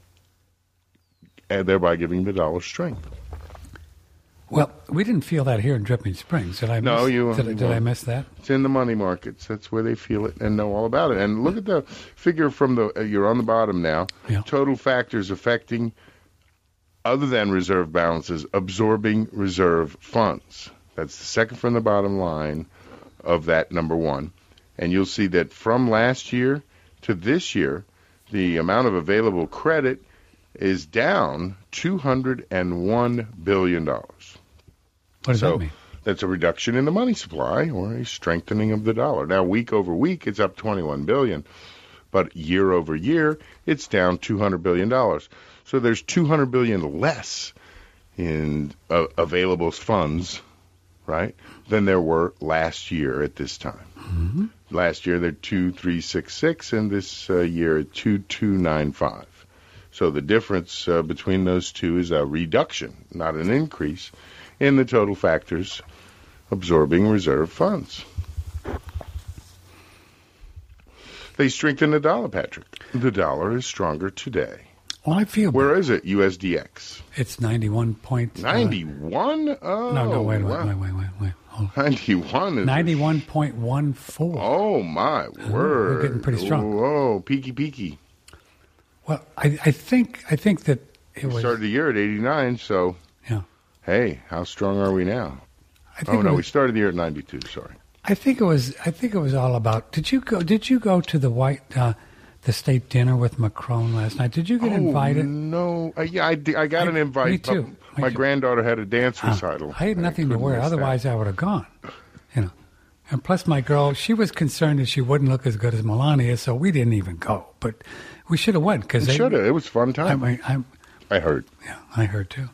[SPEAKER 2] and thereby giving the dollar strength.
[SPEAKER 1] Well, we didn't feel that here in Dripping Springs. Did I miss that?
[SPEAKER 2] It's in the money markets. That's where they feel it and know all about it. And look at the figure from you're on the bottom now.
[SPEAKER 1] Yeah.
[SPEAKER 2] Total factors affecting, other than reserve balances, absorbing reserve funds. That's the second from the bottom line of that number one. And you'll see that from last year to this year, the amount of available credit is down $201 billion.
[SPEAKER 1] What does that mean?
[SPEAKER 2] That's a reduction in the money supply or a strengthening of the dollar. Now, week over week, it's up $21 billion. But year over year, it's down $200 billion. So there's $200 billion less in available funds, right, than there were last year at this time.
[SPEAKER 1] Mm-hmm.
[SPEAKER 2] Last year, they're 2,366, and this year, 2,295. So the difference between those two is a reduction, not an increase, in the total factors absorbing reserve funds. They strengthen the dollar, Patrick. The dollar is stronger today.
[SPEAKER 1] Well, I feel...
[SPEAKER 2] Where is it, USDX?
[SPEAKER 1] It's 91 point...
[SPEAKER 2] 91? Oh,
[SPEAKER 1] no, wait. Hold on.
[SPEAKER 2] 91 is...
[SPEAKER 1] 91.14.
[SPEAKER 2] Oh, my word.
[SPEAKER 1] We're getting pretty strong.
[SPEAKER 2] Whoa, peaky.
[SPEAKER 1] Well, I think that it was...
[SPEAKER 2] We started the year at 89, so...
[SPEAKER 1] Yeah.
[SPEAKER 2] Hey, how strong are we now? We started the year at 92. Sorry.
[SPEAKER 1] I think it was all about. Did you go to the the state dinner with Macron last night? Did you get invited?
[SPEAKER 2] No. Yeah, I got an invite.
[SPEAKER 1] Me too.
[SPEAKER 2] My granddaughter had a dance recital.
[SPEAKER 1] I had nothing to wear. Otherwise, I would have gone. And plus, my girl, she was concerned that she wouldn't look as good as Melania, so we didn't even go. But we should have went because
[SPEAKER 2] should have. It was a fun time. I heard.
[SPEAKER 1] Yeah, I heard too.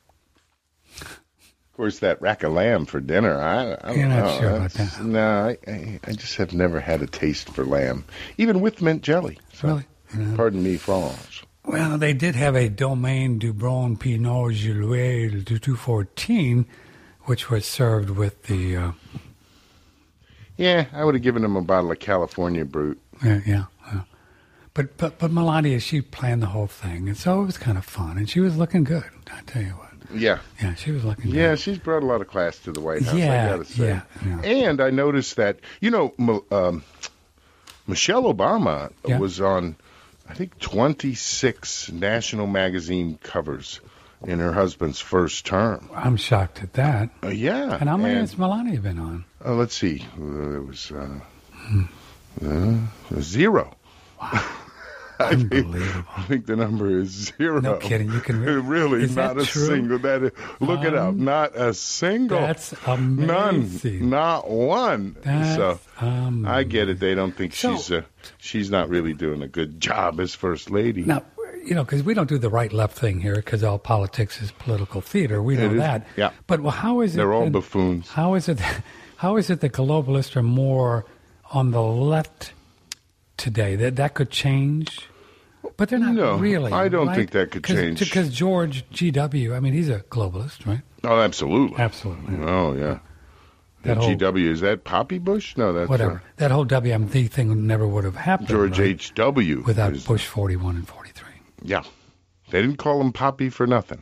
[SPEAKER 2] Of course, that rack of lamb for dinner, I don't
[SPEAKER 1] You're
[SPEAKER 2] know.
[SPEAKER 1] not sure about that.
[SPEAKER 2] No, I just have never had a taste for lamb, even with mint jelly. So,
[SPEAKER 1] really?
[SPEAKER 2] Pardon me, France.
[SPEAKER 1] Well, they did have a Domaine du Bron Pinot Gilles du 214, which was served with the...
[SPEAKER 2] Yeah, I would have given them a bottle of California Brut.
[SPEAKER 1] Yeah. But Melania, she planned the whole thing, and so it was kind of fun, and she was looking good, I tell you what.
[SPEAKER 2] Yeah,
[SPEAKER 1] she was looking good.
[SPEAKER 2] Yeah, she's brought a lot of class to the White House,
[SPEAKER 1] yeah,
[SPEAKER 2] I got to say.
[SPEAKER 1] Yeah.
[SPEAKER 2] And I noticed that, Michelle Obama was on, I think, 26 national magazine covers in her husband's first term.
[SPEAKER 1] I'm shocked at that.
[SPEAKER 2] Yeah.
[SPEAKER 1] And how many has Melania been on?
[SPEAKER 2] Let's see. It was 0.
[SPEAKER 1] Wow. Unbelievable.
[SPEAKER 2] I think the number is 0.
[SPEAKER 1] No kidding. You can
[SPEAKER 2] really
[SPEAKER 1] is
[SPEAKER 2] not
[SPEAKER 1] that
[SPEAKER 2] a
[SPEAKER 1] true?
[SPEAKER 2] single. That it up. Not a single.
[SPEAKER 1] That's amazing.
[SPEAKER 2] None. Not one.
[SPEAKER 1] That's amazing.
[SPEAKER 2] I get it. They don't think she's not really doing a good job as first lady.
[SPEAKER 1] Now, because we don't do the right-left thing here because all politics is political theater. We know that.
[SPEAKER 2] Yeah.
[SPEAKER 1] But how is it?
[SPEAKER 2] They're all buffoons.
[SPEAKER 1] How is it the globalists are more on the left today? That could change? But they're not really.
[SPEAKER 2] I don't
[SPEAKER 1] right?
[SPEAKER 2] think that could change.
[SPEAKER 1] Because George G.W., I mean, he's a globalist, right?
[SPEAKER 2] Oh, absolutely.
[SPEAKER 1] Absolutely.
[SPEAKER 2] Oh, yeah.
[SPEAKER 1] That whole,
[SPEAKER 2] GW, is that Poppy Bush? No, that's...
[SPEAKER 1] Whatever. That whole WMD thing never would have happened.
[SPEAKER 2] George
[SPEAKER 1] right?
[SPEAKER 2] H.W.
[SPEAKER 1] Without Bush 41 and 43.
[SPEAKER 2] Yeah. They didn't call him Poppy for nothing.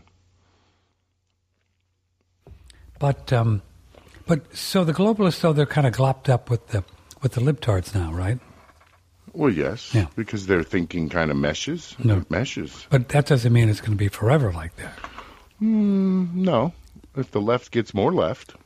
[SPEAKER 1] But so the globalists, though, they're kind of glopped up with the libtards now, right?
[SPEAKER 2] Well, yes.
[SPEAKER 1] Yeah.
[SPEAKER 2] Because their thinking kind of meshes.
[SPEAKER 1] No.
[SPEAKER 2] It meshes.
[SPEAKER 1] But that doesn't mean it's going to be forever like that.
[SPEAKER 2] No. If the left gets more left.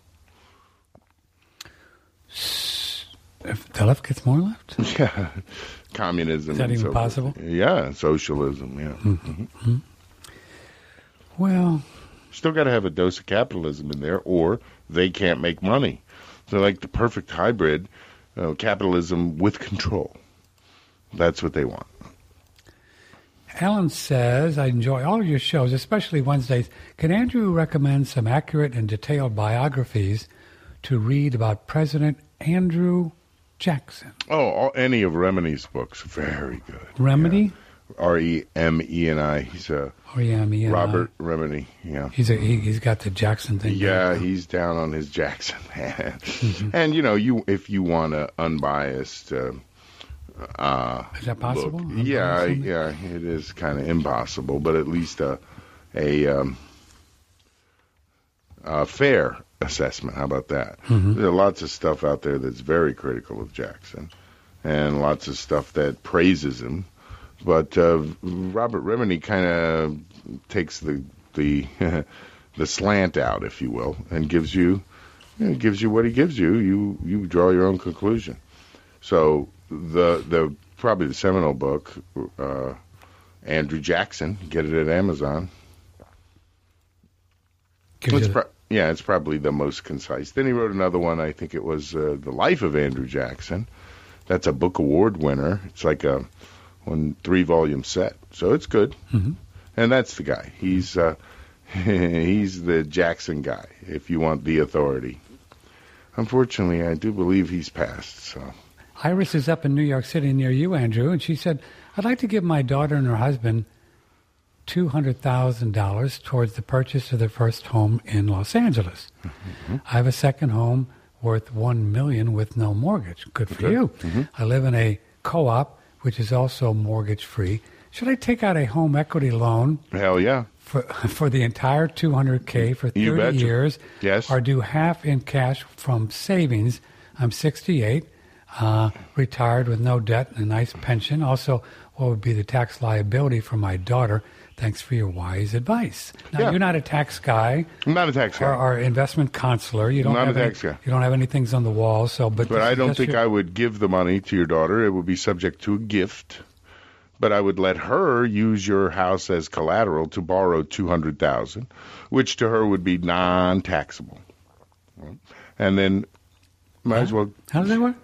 [SPEAKER 1] If the left gets more left?
[SPEAKER 2] Yeah. Communism.
[SPEAKER 1] Is that even possible?
[SPEAKER 2] Yeah. Socialism, yeah.
[SPEAKER 1] Mm-hmm. Well...
[SPEAKER 2] Still got to have a dose of capitalism in there, or they can't make money. So, like the perfect hybrid, capitalism with control. That's what they want.
[SPEAKER 1] Alan says, I enjoy all of your shows, especially Wednesdays. Can Andrew recommend some accurate and detailed biographies to read about President Andrew Jackson?
[SPEAKER 2] Oh, any of Remini's books. Very good.
[SPEAKER 1] Remini?
[SPEAKER 2] Yeah. R-E-M-E-N-I. He's a...
[SPEAKER 1] R-E-M-E-N-I.
[SPEAKER 2] Robert Remini, yeah.
[SPEAKER 1] He's got the Jackson thing.
[SPEAKER 2] Yeah, he's down on his Jackson. And, if you want an unbiased... is
[SPEAKER 1] that possible?
[SPEAKER 2] Look, yeah, it is kind of impossible, but at least a fair assessment. How about that?
[SPEAKER 1] Mm-hmm.
[SPEAKER 2] There are lots of stuff out there that's very critical of Jackson, and lots of stuff that praises him. But Robert Remini kind of takes the the slant out, if you will, and gives you what he gives you. You draw your own conclusion. So the probably the seminal book, Andrew Jackson, get it at Amazon. It's probably the most concise. Then he wrote another one. I think it was The Life of Andrew Jackson. That's a book award winner. It's like a 3-volume set, so it's good.
[SPEAKER 1] Mm-hmm.
[SPEAKER 2] And that's the guy. He's the Jackson guy. If you want the authority. Unfortunately, I do believe he's passed. So
[SPEAKER 1] Iris is up in New York City near you, Andrew, and she said, "I'd like to give my daughter and her husband $200,000 towards the purchase of their first home in Los Angeles. Mm-hmm. I have a second home worth $1 million with no mortgage. Good for you.
[SPEAKER 2] Mm-hmm.
[SPEAKER 1] I live in a co-op, which is also mortgage-free. Should I take out a home equity loan?
[SPEAKER 2] Hell yeah.
[SPEAKER 1] For the entire $200K for 30 years?
[SPEAKER 2] Yes.
[SPEAKER 1] Or do half in cash from savings? I'm 68, retired with no debt and a nice pension. Also, what would be the tax liability for my daughter? Thanks for your wise advice." Now, You're not a tax guy.
[SPEAKER 2] I'm not a tax guy.
[SPEAKER 1] Or investment counselor. You don't
[SPEAKER 2] not
[SPEAKER 1] have
[SPEAKER 2] a tax guy.
[SPEAKER 1] You don't have any things on the wall. But
[SPEAKER 2] I don't think I would give the money to your daughter. It would be subject to a gift. But I would let her use your house as collateral to borrow $200,000, which to her would be non-taxable. And then might as well.
[SPEAKER 1] How does that work?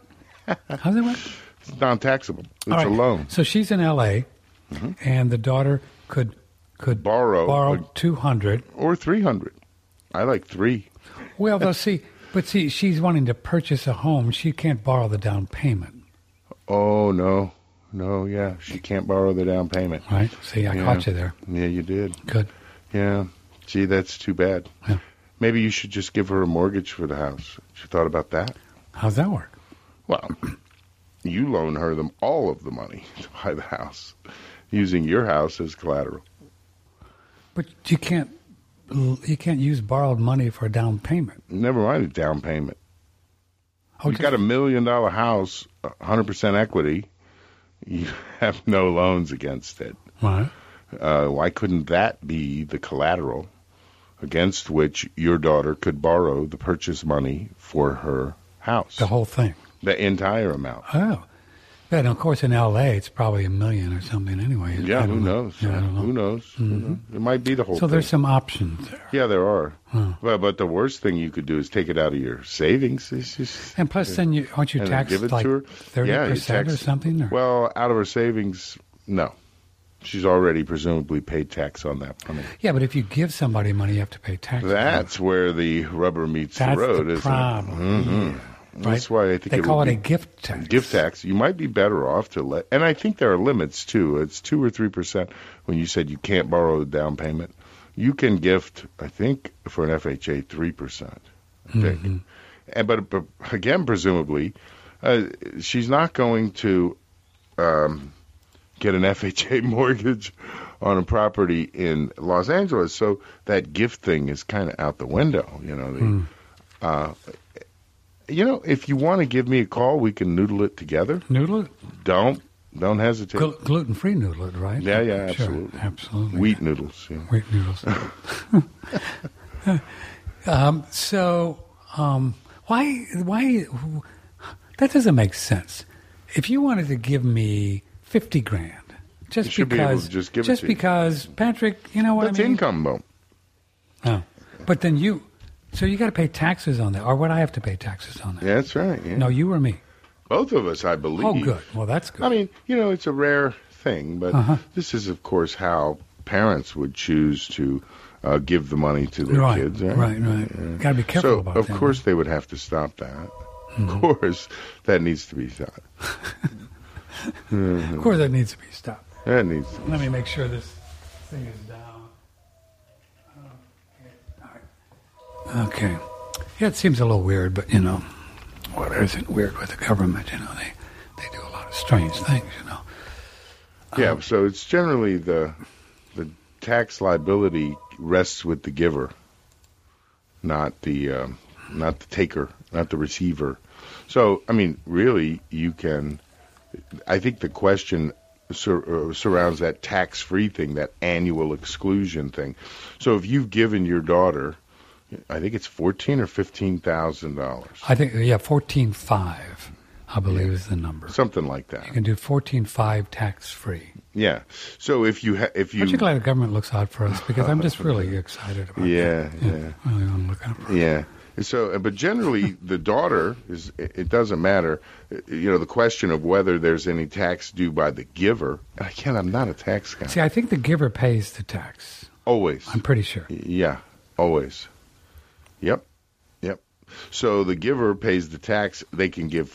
[SPEAKER 2] It's non-taxable. It's
[SPEAKER 1] right.
[SPEAKER 2] a loan.
[SPEAKER 1] So she's in L.A., and the daughter could borrow 200
[SPEAKER 2] or 300. I like 3.
[SPEAKER 1] Well, they'll see. But see, she's wanting to purchase a home. She can't borrow the down payment.
[SPEAKER 2] Oh no. Yeah, she can't borrow the down payment.
[SPEAKER 1] Right. See, I caught you there.
[SPEAKER 2] Yeah, you did.
[SPEAKER 1] Good.
[SPEAKER 2] Yeah. Gee, that's too bad.
[SPEAKER 1] Yeah.
[SPEAKER 2] Maybe you should just give her a mortgage for the house. She thought about that.
[SPEAKER 1] How's that work?
[SPEAKER 2] Well, you loan her all of the money to buy the house, using your house as collateral.
[SPEAKER 1] But you can't use borrowed money for a down payment.
[SPEAKER 2] Never mind a down payment.
[SPEAKER 1] Okay.
[SPEAKER 2] You've got $1 million house, 100% equity. You have no loans against it.
[SPEAKER 1] Right.
[SPEAKER 2] Why couldn't that be the collateral against which your daughter could borrow the purchase money for her house?
[SPEAKER 1] The whole thing.
[SPEAKER 2] The entire amount.
[SPEAKER 1] Oh. But, of course, in L.A., it's probably $1 million or something anyway.
[SPEAKER 2] Yeah, who knows?
[SPEAKER 1] Yeah, I don't know.
[SPEAKER 2] Who knows? Mm-hmm. It might be the whole thing.
[SPEAKER 1] So there's some options there.
[SPEAKER 2] Yeah, there are. But the worst thing you could do is take it out of your savings. It's just,
[SPEAKER 1] and plus, then aren't you taxed like 30% or something? Or?
[SPEAKER 2] Well, out of her savings, no. She's already presumably paid tax on that money.
[SPEAKER 1] Yeah, but if you give somebody money, you have to pay tax.
[SPEAKER 2] That's where the rubber meets the road,
[SPEAKER 1] isn't it? That's the problem.
[SPEAKER 2] Mm-hmm. That's why I think
[SPEAKER 1] they call it a gift tax.
[SPEAKER 2] Gift tax. You might be better off to let, and I think there are limits too. It's 2 or 3% when you said you can't borrow the down payment. You can gift, I think, for an FHA 3%. I think. And but again, presumably, she's not going to get an FHA mortgage on a property in Los Angeles, so that gift thing is kind of out the window. If you want to give me a call, we can noodle it together.
[SPEAKER 1] Noodle it?
[SPEAKER 2] Don't hesitate.
[SPEAKER 1] Gluten-free noodle it, right?
[SPEAKER 2] Yeah, absolutely.
[SPEAKER 1] Sure, absolutely.
[SPEAKER 2] Wheat noodles. Yeah.
[SPEAKER 1] Wheat noodles. Why? That doesn't make sense. If you wanted to give me $50,000, because Patrick, you know what
[SPEAKER 2] That's
[SPEAKER 1] I mean?
[SPEAKER 2] income, though.
[SPEAKER 1] Oh, but then you got to pay taxes on that, or would I have to pay taxes on that?
[SPEAKER 2] Yeah, that's right. Yeah.
[SPEAKER 1] No, you or me?
[SPEAKER 2] Both of us, I believe.
[SPEAKER 1] Oh, good. Well, that's good.
[SPEAKER 2] I mean, it's a rare thing, but this is, of course, how parents would choose to give the money to their kids. Right.
[SPEAKER 1] Yeah. Got to be careful about that.
[SPEAKER 2] So, of course, they would have to stop that. Of course, that needs to be stopped.
[SPEAKER 1] Of course, that needs to be stopped.
[SPEAKER 2] That needs to be
[SPEAKER 1] Let me make sure this thing is down. Okay. Yeah, it seems a little weird, but, what isn't weird with the government? They do a lot of strange things,
[SPEAKER 2] Yeah, so it's generally the tax liability rests with the giver, not the taker, not the receiver. So, I mean, really, I think the question surrounds that tax-free thing, that annual exclusion thing. So if you've given your daughter, I think it's $14,000 or $15,000.
[SPEAKER 1] I think, $14,500, I believe is the number.
[SPEAKER 2] Something like that.
[SPEAKER 1] You can do $14,500 tax-free.
[SPEAKER 2] Yeah. So if you
[SPEAKER 1] aren't you glad the government looks out for us? Because I'm just really excited about that.
[SPEAKER 2] Yeah.
[SPEAKER 1] I really want to look out for us.
[SPEAKER 2] Yeah. So, but generally, the daughter it doesn't matter. The question of whether there's any tax due by the giver. And again, I'm not a tax guy.
[SPEAKER 1] See, I think the giver pays the tax.
[SPEAKER 2] Always.
[SPEAKER 1] I'm pretty sure.
[SPEAKER 2] Yeah, always. Yep. So the giver pays the tax. They can give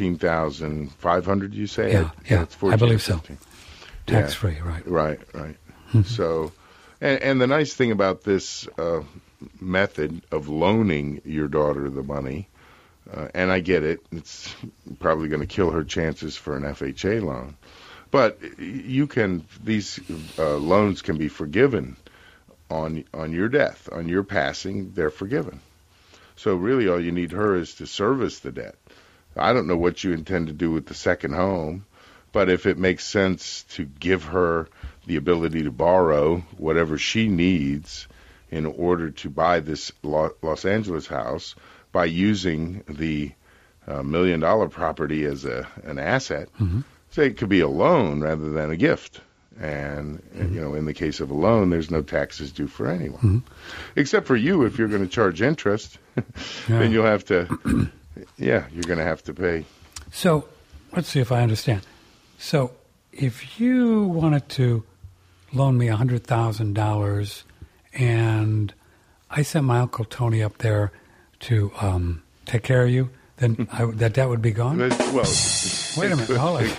[SPEAKER 2] $14,500. You say?
[SPEAKER 1] Yeah.
[SPEAKER 2] It's
[SPEAKER 1] I believe so. Tax free, right?
[SPEAKER 2] Right. So, and the nice thing about this method of loaning your daughter the money, and I get it, it's probably going to kill her chances for an FHA loan, but these loans can be forgiven on your death, on your passing. They're forgiven. So really, all you need her is to service the debt. I don't know what you intend to do with the second home, but if it makes sense to give her the ability to borrow whatever she needs in order to buy this Los Angeles house by using the $1 million property as an asset, say it could be a loan rather than a gift. And, in the case of a loan, there's no taxes due for anyone. Except for you, if you're going to charge interest, then you'll have to, you're going to have to pay.
[SPEAKER 1] So, let's see if I understand. So, if you wanted to loan me $100,000 and I sent my Uncle Tony up there to take care of you, then that debt would be gone?
[SPEAKER 2] Well,
[SPEAKER 1] wait a minute. Hold on.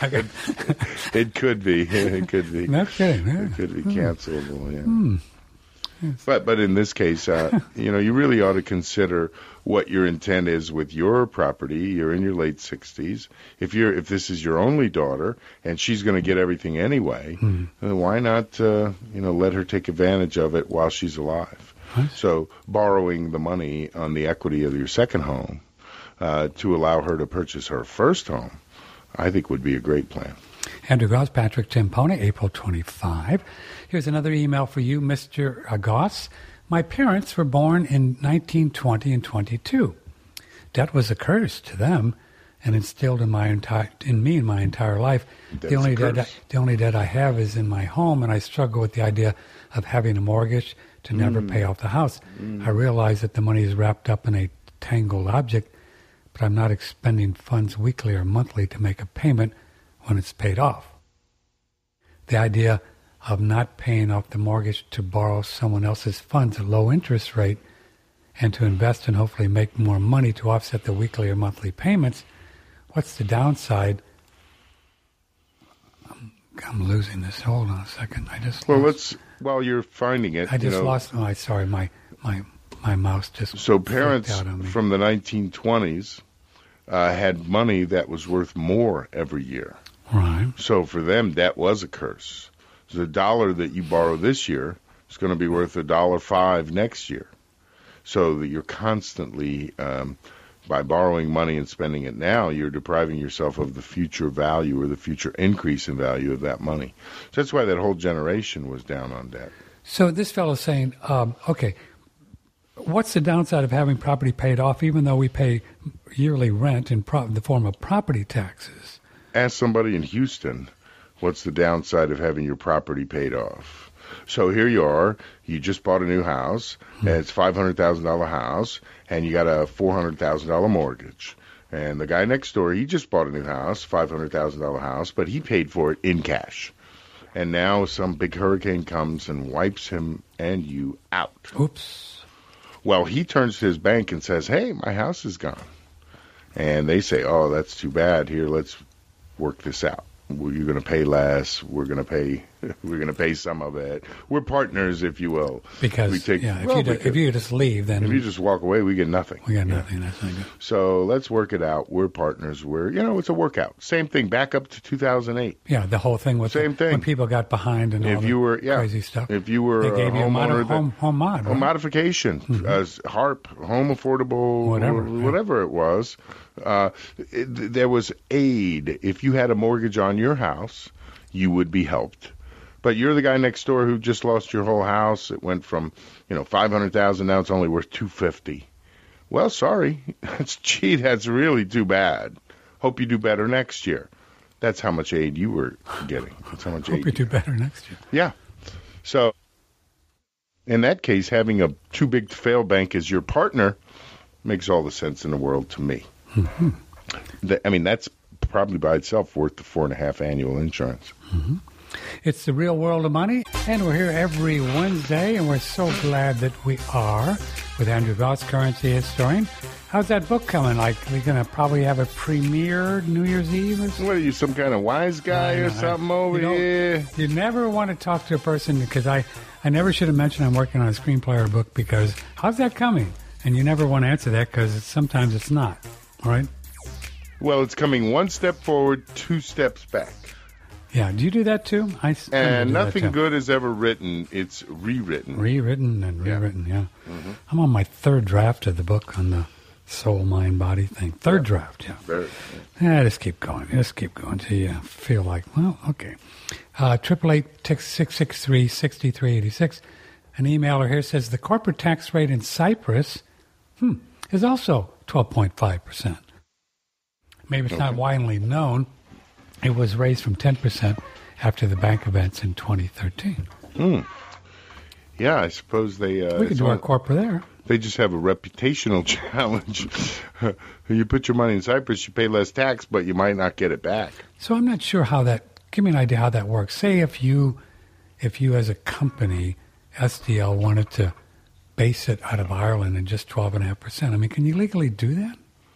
[SPEAKER 2] It could be. It could be.
[SPEAKER 1] No kidding. Yeah.
[SPEAKER 2] It could be cancelable, yeah. Yes. But in this case, you really ought to consider what your intent is with your property. You're in your late 60s. If this is your only daughter and she's going to get everything anyway, then why not let her take advantage of it while she's alive?
[SPEAKER 1] What?
[SPEAKER 2] So borrowing the money on the equity of your second home to allow her to purchase her first home, I think would be a great plan.
[SPEAKER 1] Andrew Goss, Patrick Timpone, April 25. Here's another email for you, Mr. Goss. My parents were born in 1920 and 22. Debt was a curse to them and instilled in my entire life. The only debt I have is in my home, and I struggle with the idea of having a mortgage to never pay off the house. I realize that the money is wrapped up in a tangled object, but I'm not expending funds weekly or monthly to make a payment when it's paid off. The idea of not paying off the mortgage to borrow someone else's funds at a low interest rate and to invest and hopefully make more money to offset the weekly or monthly payments. What's the downside? I'm losing this. Hold on a second.
[SPEAKER 2] While you're finding it.
[SPEAKER 1] I just lost. Oh, sorry, my mouse just.
[SPEAKER 2] So parents from the 1920s had money that was worth more every year.
[SPEAKER 1] Right.
[SPEAKER 2] So for them, that was a curse. So the dollar that you borrow this year is going to be worth $1.05 next year. So that you're constantly, by borrowing money and spending it now, you're depriving yourself of the future value or the future increase in value of that money. So that's why that whole generation was down on debt.
[SPEAKER 1] So this fellow's saying, okay, what's the downside of having property paid off even though we pay yearly rent in the form of property taxes?
[SPEAKER 2] Ask somebody in Houston, what's the downside of having your property paid off? So here you are, you just bought a new house, and it's a $500,000 house, and you got a $400,000 mortgage. And the guy next door, he just bought a new house, $500,000 house, but he paid for it in cash. And now some big hurricane comes and wipes him and you out.
[SPEAKER 1] Oops.
[SPEAKER 2] Well, he turns to his bank and says, hey, my house is gone. And they say, oh, that's too bad. Here, let's work this out. You're going to pay less. We're going to pay some of it. We're partners, if you will.
[SPEAKER 1] Because if you just leave, then
[SPEAKER 2] if you just walk away, we get nothing.
[SPEAKER 1] We got nothing. That's not good.
[SPEAKER 2] So let's work it out. We're partners. It's a workout. Same thing. Back up to 2008.
[SPEAKER 1] Yeah, the whole thing was
[SPEAKER 2] same thing
[SPEAKER 1] when people got behind and crazy stuff.
[SPEAKER 2] If you were
[SPEAKER 1] they gave you home mod,
[SPEAKER 2] home modification, as HARP, home affordable, whatever it was. There was aid. If you had a mortgage on your house, you would be helped. But you're the guy next door who just lost your whole house. It went from, $500,000, now it's only worth $250,000. Well, sorry. That's really too bad. Hope you do better next year. That's how much aid you were getting. That's how much
[SPEAKER 1] aid. Hope you do better next year.
[SPEAKER 2] Yeah. So in that case, having a too big to fail bank as your partner makes all the sense in the world to me.
[SPEAKER 1] Mm-hmm.
[SPEAKER 2] That's probably by itself worth the 4.5 annual insurance.
[SPEAKER 1] Mm-hmm. It's the real world of money, and we're here every Wednesday, and we're so glad that we are with Andrew Goss, currency historian. How's that book coming? Like, we're going to probably have a premiere New Year's Eve or something?
[SPEAKER 2] What are you, some kind of wise guy or something over here?
[SPEAKER 1] You never want to talk to a person, because I never should have mentioned I'm working on a screenplay or a book, because how's that coming? And you never want to answer that, because sometimes it's not, right?
[SPEAKER 2] Well, it's coming one step forward, 2 steps back.
[SPEAKER 1] Yeah, do you do that too?
[SPEAKER 2] And nothing good is ever written. It's rewritten.
[SPEAKER 1] Rewritten and rewritten, yeah. Mm-hmm. I'm on my 3rd draft of the book on the soul, mind, body thing. 3rd draft, yeah.
[SPEAKER 2] Very,
[SPEAKER 1] yeah. Just keep going. Just keep going till you feel like, well, okay. 888-663-6386. An emailer here says the corporate tax rate in Cyprus is also 12.5%. Maybe it's not widely known. It was raised from 10% after the bank events in 2013.
[SPEAKER 2] Yeah, I suppose they...
[SPEAKER 1] we could do our corporate there.
[SPEAKER 2] They just have a reputational challenge. You put your money in Cyprus, you pay less tax, but you might not get it back.
[SPEAKER 1] So I'm not sure how that... Give me an idea how that works. Say if you as a company, SDL, wanted to base it out of Ireland at just 12.5%. Can you legally do that?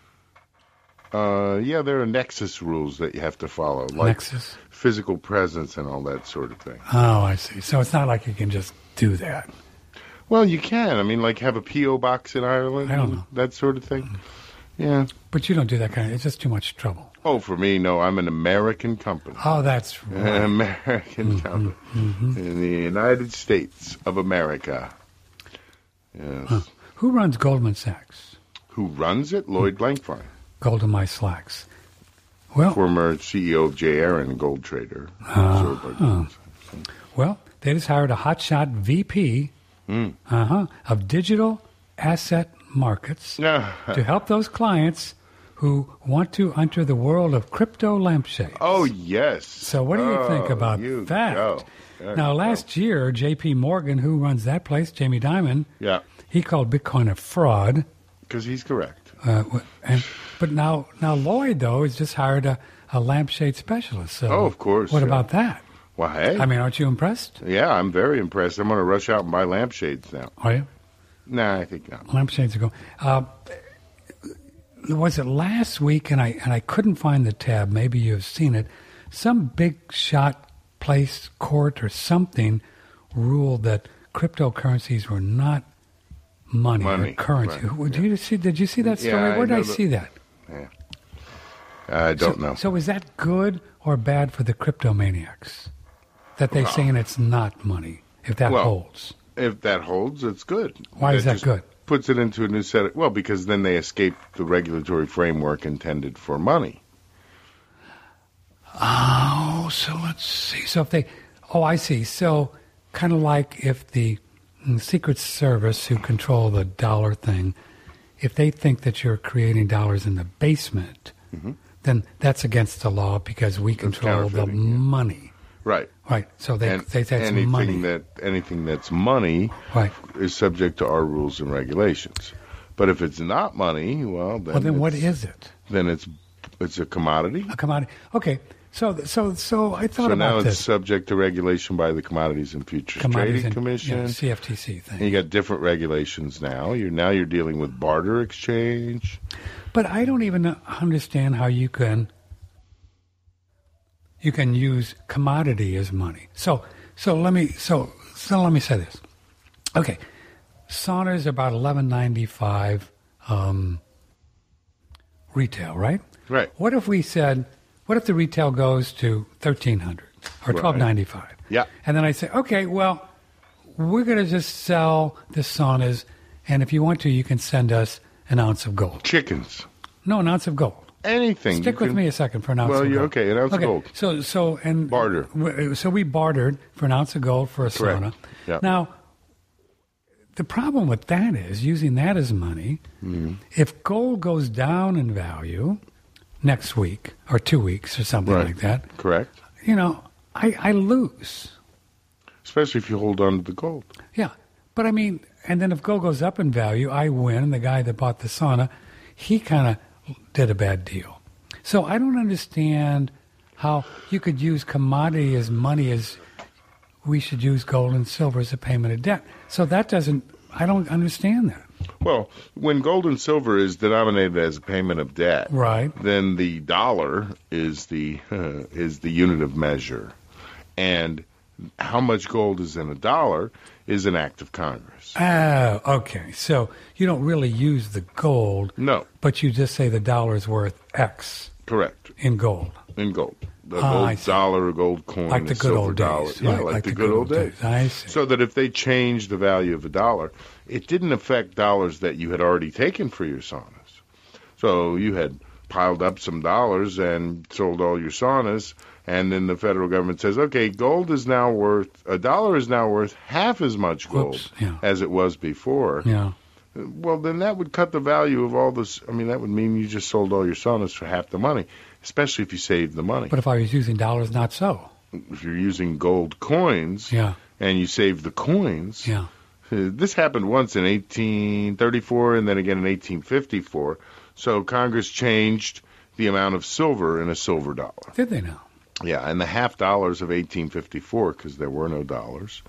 [SPEAKER 2] Yeah, there are nexus rules that you have to follow, like
[SPEAKER 1] nexus?
[SPEAKER 2] Physical presence and all that sort of thing.
[SPEAKER 1] Oh, I see. So it's not like you can just do that.
[SPEAKER 2] Well, you can. Like have a P.O. box in Ireland.
[SPEAKER 1] I don't know.
[SPEAKER 2] That sort of thing. Yeah.
[SPEAKER 1] But you don't do that kind of... It's just too much trouble.
[SPEAKER 2] Oh, for me, no. I'm an American company.
[SPEAKER 1] Oh, that's right.
[SPEAKER 2] An American company in the United States of America. Yes.
[SPEAKER 1] Huh. Who runs Goldman Sachs?
[SPEAKER 2] Who runs it? Lloyd Blankfein.
[SPEAKER 1] Gold in my slacks. Well,
[SPEAKER 2] former CEO of J. Aron, gold trader.
[SPEAKER 1] Well, they just hired a hotshot VP of digital asset markets to help those clients who want to enter the world of crypto lampshades.
[SPEAKER 2] Oh, yes.
[SPEAKER 1] So what do you think about that? Now, last year, J.P. Morgan, who runs that place, Jamie Dimon, he called Bitcoin a fraud.
[SPEAKER 2] Because he's correct.
[SPEAKER 1] But now Lloyd, though, has just hired a lampshade specialist. So
[SPEAKER 2] of course.
[SPEAKER 1] What about that?
[SPEAKER 2] Well, hey.
[SPEAKER 1] Aren't you impressed?
[SPEAKER 2] Yeah, I'm very impressed. I'm going to rush out and buy lampshades now.
[SPEAKER 1] Are you?
[SPEAKER 2] No, I think not.
[SPEAKER 1] Lampshades are going. Was it last week? And I couldn't find the tab. Maybe you've seen it. Some big shot place court or something ruled that cryptocurrencies were not money or currency.
[SPEAKER 2] Right.
[SPEAKER 1] Did you see that story?
[SPEAKER 2] Yeah,
[SPEAKER 1] Where did I see that?
[SPEAKER 2] Yeah. I don't know.
[SPEAKER 1] So is that good or bad for the cryptomaniacs? That they're saying it's not money, if that holds?
[SPEAKER 2] If that holds, it's good.
[SPEAKER 1] Why is that good?
[SPEAKER 2] Puts it into a new set of... Well, because then they escape the regulatory framework intended for money.
[SPEAKER 1] Oh, so let's see. So if they... Oh, I see. So kind of like if the Secret Service, who control the dollar thing, if they think that you're creating dollars in the basement, then that's against the law because we control the money.
[SPEAKER 2] Right.
[SPEAKER 1] Right. So they say it's money.
[SPEAKER 2] Anything that's money is subject to our rules and regulations. But if it's not money, then
[SPEAKER 1] what is it?
[SPEAKER 2] Then it's a commodity.
[SPEAKER 1] A commodity. Okay. So I thought about this.
[SPEAKER 2] So now it's subject to regulation by the Commodities and Futures Trading Commission,
[SPEAKER 1] CFTC thing.
[SPEAKER 2] And you got different regulations now. You're dealing with barter exchange.
[SPEAKER 1] But I don't even understand how you can use commodity as money. So let me say this. Okay, saunas are about $11.95 retail, right?
[SPEAKER 2] Right.
[SPEAKER 1] What if the retail goes to $1,300 or $12.95?
[SPEAKER 2] Yeah.
[SPEAKER 1] And then I say, okay, well, we're going to just sell the saunas, and if you want to, you can send us an ounce of gold.
[SPEAKER 2] Chickens.
[SPEAKER 1] No, an ounce of gold.
[SPEAKER 2] Anything.
[SPEAKER 1] Stick with me a second for an ounce of gold.
[SPEAKER 2] Okay, an ounce of gold.
[SPEAKER 1] So
[SPEAKER 2] barter.
[SPEAKER 1] So we bartered for an ounce of gold for a sauna.
[SPEAKER 2] Yep.
[SPEAKER 1] Now, the problem with that is using that as money. If gold goes down in value next week or 2 weeks or something like that,
[SPEAKER 2] correct?
[SPEAKER 1] I lose.
[SPEAKER 2] Especially if you hold on to the gold.
[SPEAKER 1] Yeah, but I mean, and then if gold goes up in value, I win. The guy that bought the sauna, he kind of did a bad deal. So I don't understand how you could use commodity as money as we should use gold and silver as a payment of debt. So I don't understand that.
[SPEAKER 2] Well, when gold and silver is denominated as a payment of debt,
[SPEAKER 1] right,
[SPEAKER 2] then the dollar is the unit of measure. And how much gold is in a dollar is an act of Congress.
[SPEAKER 1] Oh, okay. So you don't really use the gold.
[SPEAKER 2] No.
[SPEAKER 1] But you just say the dollar is worth X.
[SPEAKER 2] Correct.
[SPEAKER 1] In gold.
[SPEAKER 2] In gold. The gold dollar or gold coin,
[SPEAKER 1] like the good old days.
[SPEAKER 2] Yeah, like the good old days.
[SPEAKER 1] I see.
[SPEAKER 2] So that if they change the value of a dollar, it didn't affect dollars that you had already taken for your saunas. So you had piled up some dollars and sold all your saunas, and then the federal government says, okay, a dollar is now worth half as much gold as it was before.
[SPEAKER 1] Yeah.
[SPEAKER 2] Well, then that would cut the value of all this. I mean, that would mean you just sold all your saunas for half the money, especially if you saved the money.
[SPEAKER 1] But if I was using dollars, not so.
[SPEAKER 2] If you're using gold coins and you save the coins, this happened once in 1834 and then again in 1854. So Congress changed the amount of silver in a silver dollar.
[SPEAKER 1] Did they now?
[SPEAKER 2] Yeah, and the half dollars of 1854, because there were no dollars,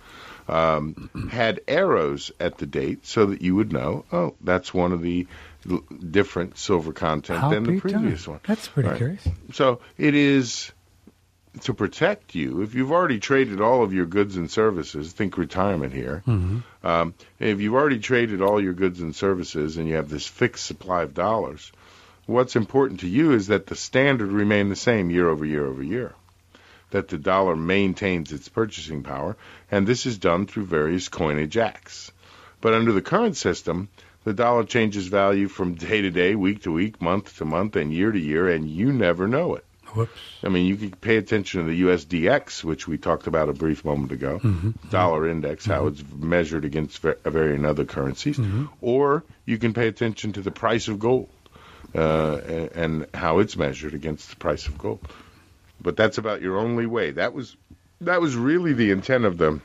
[SPEAKER 2] had arrows at the date so that you would know, oh, that's one of the different silver content than the previous one.
[SPEAKER 1] That's pretty curious.
[SPEAKER 2] So it is to protect you. If you've already traded all of your goods and services, think retirement here. If you've already traded all your goods and services and you have this fixed supply of dollars, what's important to you is that the standard remain the same year over year over year, that the dollar maintains its purchasing power, and this is done through various coinage acts. But under the current system, the dollar changes value from day to day, week to week, month to month, and year to year, and you never know it.
[SPEAKER 1] Whoops.
[SPEAKER 2] I mean, you can pay attention to the USDX, which we talked about a brief moment ago, dollar index, how it's measured against varying other currencies, or you can pay attention to the price of gold and how it's measured against the price of gold. But that's about your only way. That was really the intent of the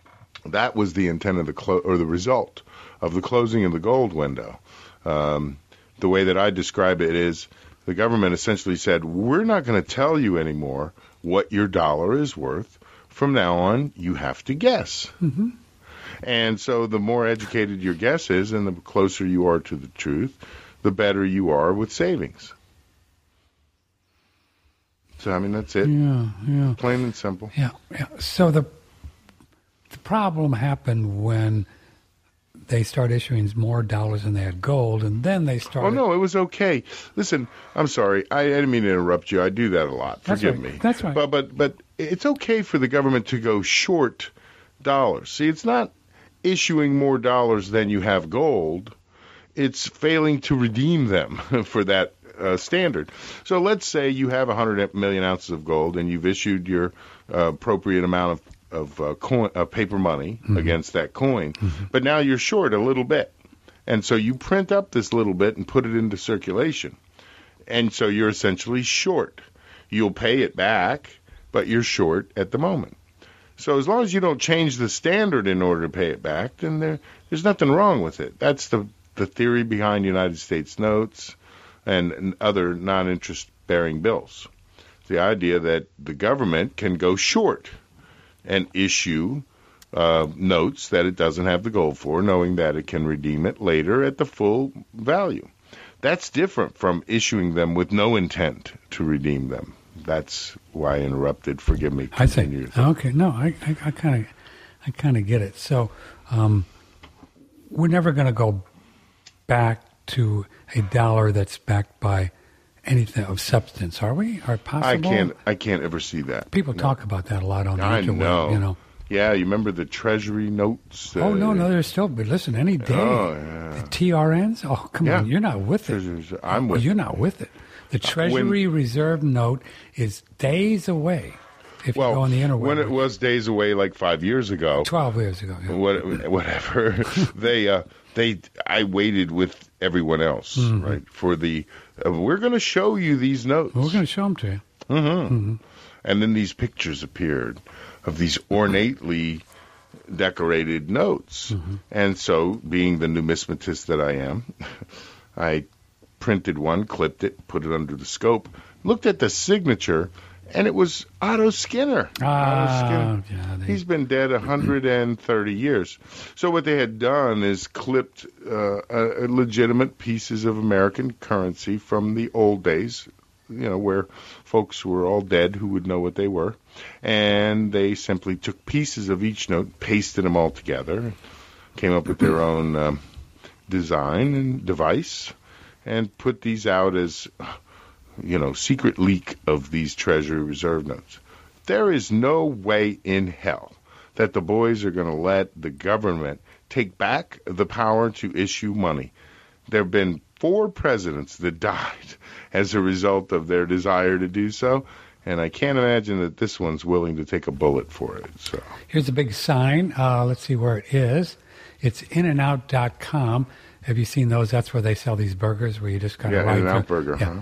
[SPEAKER 2] result of the closing of the gold window. The way that I describe it is the government essentially said, we're not going to tell you anymore what your dollar is worth. From now on, you have to guess. And so the more educated your guess is and the closer you are to the truth, the better you are with savings. So, I mean, that's it.
[SPEAKER 1] Yeah.
[SPEAKER 2] Plain and simple.
[SPEAKER 1] Yeah. So the problem happened when they started issuing more dollars than they had gold, and then they started...
[SPEAKER 2] Oh, no, it was okay. Listen, I'm sorry. I didn't mean to interrupt you. I do that a lot. Forgive me.
[SPEAKER 1] That's right.
[SPEAKER 2] But it's okay for the government to go short dollars. See, it's not issuing more dollars than you have gold. It's failing to redeem them for that standard. So let's say you have 100 million ounces of gold and you've issued your appropriate amount of paper money against that coin, but now you're short a little bit. And so you print up this little bit and put it into circulation. And so you're essentially short. You'll pay it back, but you're short at the moment. So as long as you don't change the standard in order to pay it back, then there's nothing wrong with it. That's the theory behind United States notes and other non-interest-bearing bills. The idea that the government can go short and issue notes that it doesn't have the gold for, knowing that it can redeem it later at the full value. That's different from issuing them with no intent to redeem them. That's why I interrupted. Forgive me.
[SPEAKER 1] I see. Okay, no, I kind of get it. So we're never going to go back to a dollar that's backed by anything of substance, are we? Or possible?
[SPEAKER 2] I can't ever see that.
[SPEAKER 1] People talk about that a lot on the internet.
[SPEAKER 2] I know.
[SPEAKER 1] You know.
[SPEAKER 2] Yeah, you remember the Treasury notes?
[SPEAKER 1] No, there's still. But listen, any day, the TRNs. Oh, come on, you're not with it.
[SPEAKER 2] I'm with.
[SPEAKER 1] You're not with it. The Treasury Reserve note is days away. If you go on the interweb.
[SPEAKER 2] When it was days away, like 5 years ago,
[SPEAKER 1] 12 years ago,
[SPEAKER 2] whatever. I waited with everyone else, right? For the we're going to show you these notes.
[SPEAKER 1] We're going to show them to you.
[SPEAKER 2] And then these pictures appeared of these ornately decorated notes. And so, being the numismatist that I am, I printed one, clipped it, put it under the scope, looked at the signature, and it was Otto Skinner.
[SPEAKER 1] Yeah,
[SPEAKER 2] He's been dead 130 years. So what they had done is clipped legitimate pieces of American currency from the old days, where folks were all dead who would know what they were. And they simply took pieces of each note, pasted them all together, came up with their own design and device, and put these out as, secret leak of these Treasury Reserve notes. There is no way in hell that the boys are going to let the government take back the power to issue money. There have been 4 presidents that died as a result of their desire to do so, and I can't imagine that this one's willing to take a bullet for it. So
[SPEAKER 1] here's a big sign. Let's see where it is. It's InAndOut.com. Have you seen those? That's where they sell these burgers where you just kind of
[SPEAKER 2] In-N-Out burger.
[SPEAKER 1] Yeah,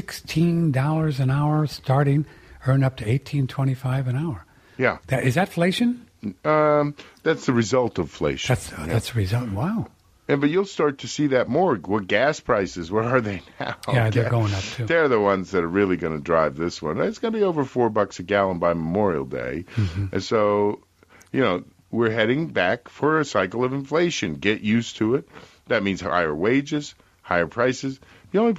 [SPEAKER 1] $16 an hour starting, earn up to $18.25 an hour.
[SPEAKER 2] Yeah.
[SPEAKER 1] Is that inflation?
[SPEAKER 2] That's the result of inflation.
[SPEAKER 1] That's the result. Wow.
[SPEAKER 2] But you'll start to see that more. What gas prices, where are they now?
[SPEAKER 1] Yeah, they're going up too.
[SPEAKER 2] They're the ones that are really going to drive this one. It's going to be over $4 a gallon by Memorial Day. And so, we're heading back for a cycle of inflation. Get used to it. That means higher wages, higher prices. The only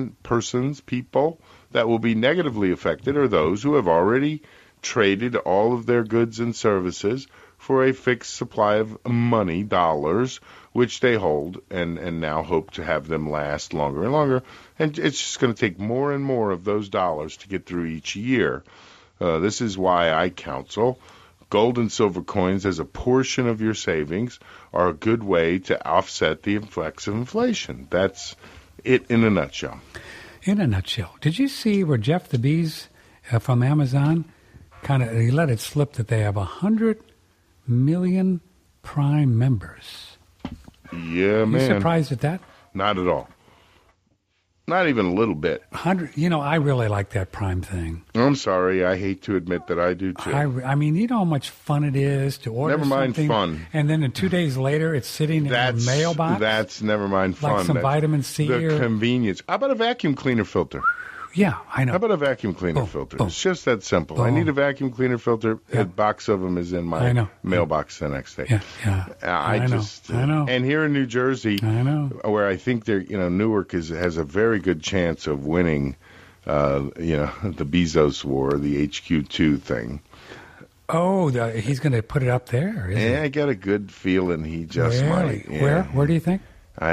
[SPEAKER 2] people that will be negatively affected are those who have already traded all of their goods and services for a fixed supply of money, dollars, which they hold and now hope to have them last longer and longer. And it's just going to take more and more of those dollars to get through each year. This is why I counsel gold and silver coins as a portion of your savings are a good way to offset the effects of inflation. That's it in a nutshell.
[SPEAKER 1] In a nutshell. Did you see where Jeff the Bees from Amazon he let it slip that they have 100 million Prime members?
[SPEAKER 2] Yeah, man.
[SPEAKER 1] You surprised at that?
[SPEAKER 2] Not at all. Not even a little bit.
[SPEAKER 1] 100. I really like that Prime thing.
[SPEAKER 2] I'm sorry. I hate to admit that I do too.
[SPEAKER 1] I mean, you know how much fun it is to order
[SPEAKER 2] something. Never mind fun.
[SPEAKER 1] And then 2 days later, it's sitting in a mailbox.
[SPEAKER 2] That's never mind fun.
[SPEAKER 1] Like some vitamin C.
[SPEAKER 2] The convenience. How about a vacuum cleaner filter?
[SPEAKER 1] Yeah, I know.
[SPEAKER 2] How about a vacuum cleaner filter? It's just that simple. I need a vacuum cleaner filter. A box of them is in my mailbox the next day.
[SPEAKER 1] Yeah.
[SPEAKER 2] I know. And here in New Jersey, where I think Newark has a very good chance of winning, the Bezos war, the HQ2 thing.
[SPEAKER 1] Oh, he's going to put it up there, isn't he?
[SPEAKER 2] I got a good feeling he just might.
[SPEAKER 1] Yeah. Where do you think?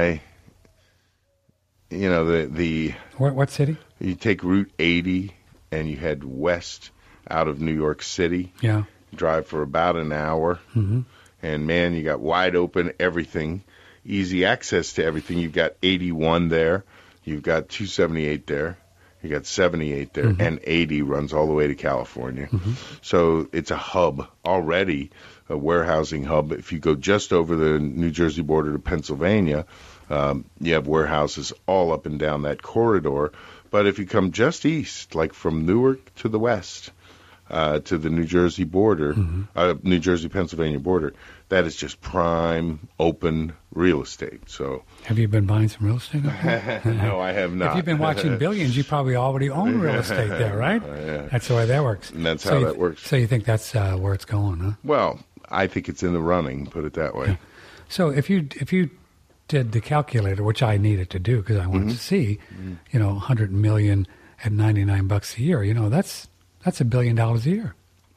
[SPEAKER 2] What
[SPEAKER 1] city?
[SPEAKER 2] You take Route 80 and you head west out of New York City.
[SPEAKER 1] Yeah.
[SPEAKER 2] Drive for about an hour. Mm-hmm. And, man, you got wide open everything, easy access to everything. You've got 81 there. You've got 278 there. You got 78 there. And 80 runs all the way to California. Mm-hmm. So it's a hub already, a warehousing hub. If you go just over the New Jersey border to Pennsylvania, you have warehouses all up and down that corridor. But if you come just east, like from Newark to the west, to the New Jersey border, New Jersey-Pennsylvania border, that is just prime, open real estate. So,
[SPEAKER 1] have you been buying some real estate?
[SPEAKER 2] No, I have not.
[SPEAKER 1] If you've been watching Billions, you probably already own real estate there, right?
[SPEAKER 2] Yeah.
[SPEAKER 1] That's the way that works.
[SPEAKER 2] And that's how that works.
[SPEAKER 1] So you think that's where it's going, huh?
[SPEAKER 2] Well, I think it's in the running, put it that way.
[SPEAKER 1] Yeah. So if you did the calculator, which I needed to do because I wanted to see, $100 million at $99 a year, that's $1 billion a year.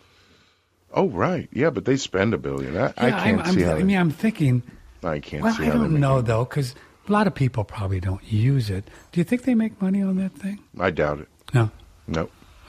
[SPEAKER 2] Oh, right. Yeah, but they spend $1 billion. I can't see how.
[SPEAKER 1] I'm thinking.
[SPEAKER 2] I can't see how.
[SPEAKER 1] I don't know, though, because a lot of people probably don't use it. Do you think they make money on that thing?
[SPEAKER 2] I doubt it.
[SPEAKER 1] No?
[SPEAKER 2] Nope.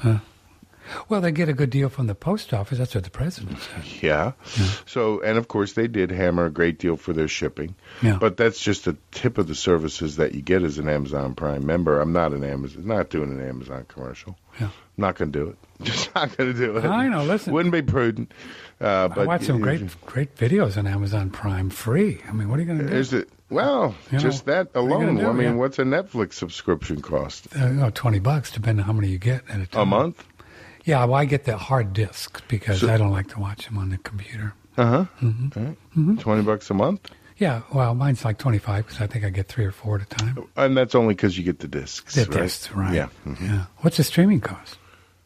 [SPEAKER 1] Well, they get a good deal from the post office. That's what the president said.
[SPEAKER 2] Yeah. So, and of course, they did hammer a great deal for their shipping.
[SPEAKER 1] Yeah.
[SPEAKER 2] But that's just a tip of the services that you get as an Amazon Prime member. I'm not doing an Amazon commercial.
[SPEAKER 1] Yeah.
[SPEAKER 2] I'm not going to do it. Just not going to do it.
[SPEAKER 1] I know. Listen.
[SPEAKER 2] Wouldn't be prudent. But
[SPEAKER 1] I watched some great videos on Amazon Prime free. I mean, what are you going to do?
[SPEAKER 2] Is it? Well, just that alone. I mean, what's a Netflix subscription cost?
[SPEAKER 1] $20, depending on how many you get at a time.
[SPEAKER 2] A month?
[SPEAKER 1] Yeah, well, I get the hard disk because I don't like to watch them on the computer.
[SPEAKER 2] Uh-huh. $20 a month?
[SPEAKER 1] Yeah, well, mine's like 25 because I think I get 3 or 4 at a time.
[SPEAKER 2] And that's only because you get the discs,
[SPEAKER 1] discs, right?
[SPEAKER 2] Yeah.
[SPEAKER 1] Yeah. What's the streaming cost?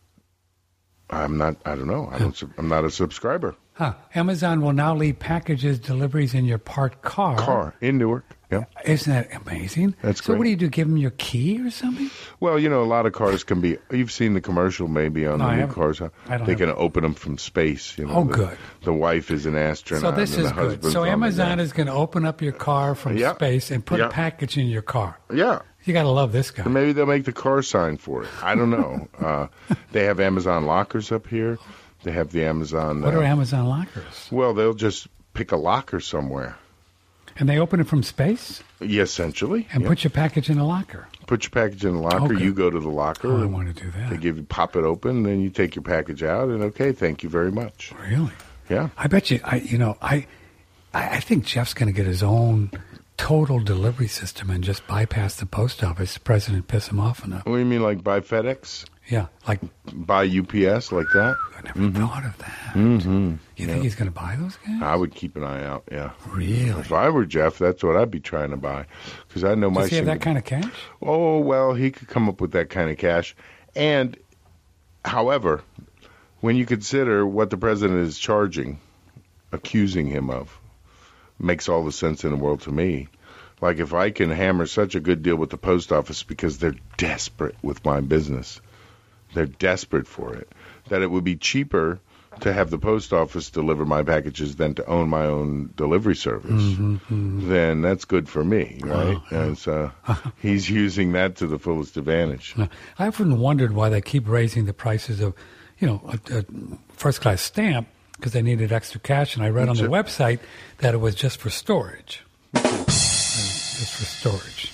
[SPEAKER 2] I don't know. I'm not a subscriber.
[SPEAKER 1] Amazon will now leave packages, deliveries in your parked car.
[SPEAKER 2] In Newark. Yeah.
[SPEAKER 1] Isn't that amazing?
[SPEAKER 2] That's great.
[SPEAKER 1] So what do you do, give them your key or something?
[SPEAKER 2] Well, a lot of cars can be, you've seen the commercial maybe on the new cars. They can open them from space.
[SPEAKER 1] Good.
[SPEAKER 2] The wife is an astronaut.
[SPEAKER 1] So this is good. So Amazon is going to open up your car from space and put a package in your car.
[SPEAKER 2] Yeah.
[SPEAKER 1] You got to love this guy.
[SPEAKER 2] And maybe they'll make the car sign for it. I don't know. They have Amazon lockers up here. They have the Amazon...
[SPEAKER 1] What are Amazon lockers?
[SPEAKER 2] Well, they'll just pick a locker somewhere.
[SPEAKER 1] And they open it from space?
[SPEAKER 2] Yeah, essentially.
[SPEAKER 1] And put your package in a locker?
[SPEAKER 2] Put your package in the locker.
[SPEAKER 1] Okay.
[SPEAKER 2] You go to the locker.
[SPEAKER 1] Oh, I want to do that.
[SPEAKER 2] They pop it open, then you take your package out, and thank you very much.
[SPEAKER 1] Really?
[SPEAKER 2] Yeah.
[SPEAKER 1] I bet you, I think Jeff's going to get his own total delivery system and just bypass the post office. The president piss him off enough.
[SPEAKER 2] What do you mean, like by FedEx?
[SPEAKER 1] Yeah, like
[SPEAKER 2] by UPS, like that?
[SPEAKER 1] I never thought of that. Mm-hmm. You think he's going to buy those guys?
[SPEAKER 2] I would keep an eye out, yeah.
[SPEAKER 1] Really?
[SPEAKER 2] If I were Jeff, that's what I'd be trying to buy. Because I know my...
[SPEAKER 1] Does he have that kind of cash?
[SPEAKER 2] Oh, well, he could come up with that kind of cash. And, however, when you consider what the president is accusing him of, makes all the sense in the world to me. Like, if I can hammer such a good deal with the post office because they're desperate with my business, they're desperate for it, that it would be cheaper to have the post office deliver my packages than to own my own delivery service, then that's good for me, right? And so he's using that to the fullest advantage.
[SPEAKER 1] I often wondered why they keep raising the prices of, a first-class stamp because they needed extra cash, and I read on the website that it was just for storage. Just for storage.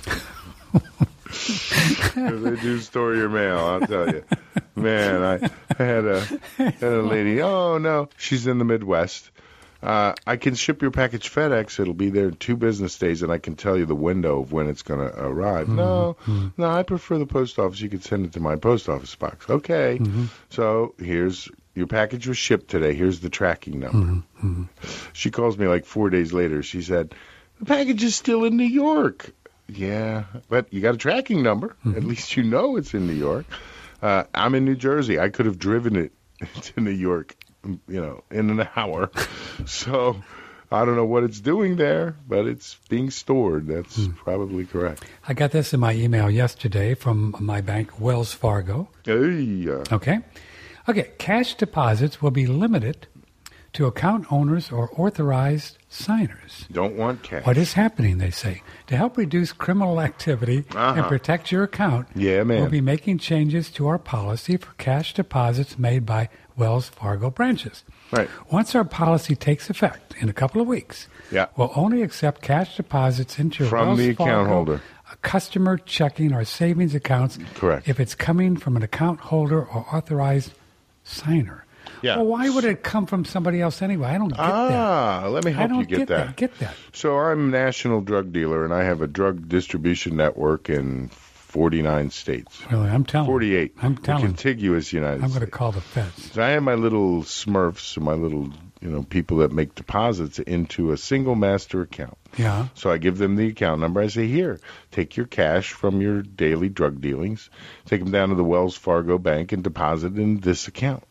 [SPEAKER 2] They do store your mail, I'll tell you. Man, I had a lady, oh, no, she's in the Midwest. I can ship your package FedEx. It'll be there in 2 business days, and I can tell you the window of when it's going to arrive. No, I prefer the post office. You could send it to my post office box. Okay. So here's your package was shipped today. Here's the tracking number. She calls me like 4 days later. She said, the package is still in New York. Yeah, but you got a tracking number. Mm-hmm. At least you know it's in New York. I'm in New Jersey. I could have driven it to New York, in an hour. So I don't know what it's doing there, but it's being stored. That's probably correct.
[SPEAKER 1] I got this in my email yesterday from my bank, Wells Fargo.
[SPEAKER 2] Hey.
[SPEAKER 1] Okay. Cash deposits will be limited to account owners or authorized signers.
[SPEAKER 2] Don't want cash.
[SPEAKER 1] What is happening, they say? To help reduce criminal activity and protect your account, we'll be making changes to our policy for cash deposits made by Wells Fargo branches.
[SPEAKER 2] Right.
[SPEAKER 1] Once our policy takes effect in a couple of weeks, we'll only accept cash deposits into
[SPEAKER 2] from
[SPEAKER 1] Wells
[SPEAKER 2] the
[SPEAKER 1] Fargo,
[SPEAKER 2] account holder.
[SPEAKER 1] A customer checking or savings accounts.
[SPEAKER 2] Correct.
[SPEAKER 1] If it's coming from an account holder or authorized signer.
[SPEAKER 2] Yeah.
[SPEAKER 1] Well, why would it come from somebody else anyway? I don't get that.
[SPEAKER 2] Let me help you get that.
[SPEAKER 1] Get that.
[SPEAKER 2] So I'm a national drug dealer, and I have a drug distribution network in 49 states.
[SPEAKER 1] Really, I'm telling
[SPEAKER 2] 48.
[SPEAKER 1] I'm telling
[SPEAKER 2] contiguous United States.
[SPEAKER 1] I'm going to call the feds.
[SPEAKER 2] So I have my little Smurfs, my little people that make deposits into a single master account.
[SPEAKER 1] Yeah.
[SPEAKER 2] So I give them the account number. I say, here, take your cash from your daily drug dealings, take them down to the Wells Fargo bank and deposit in this account.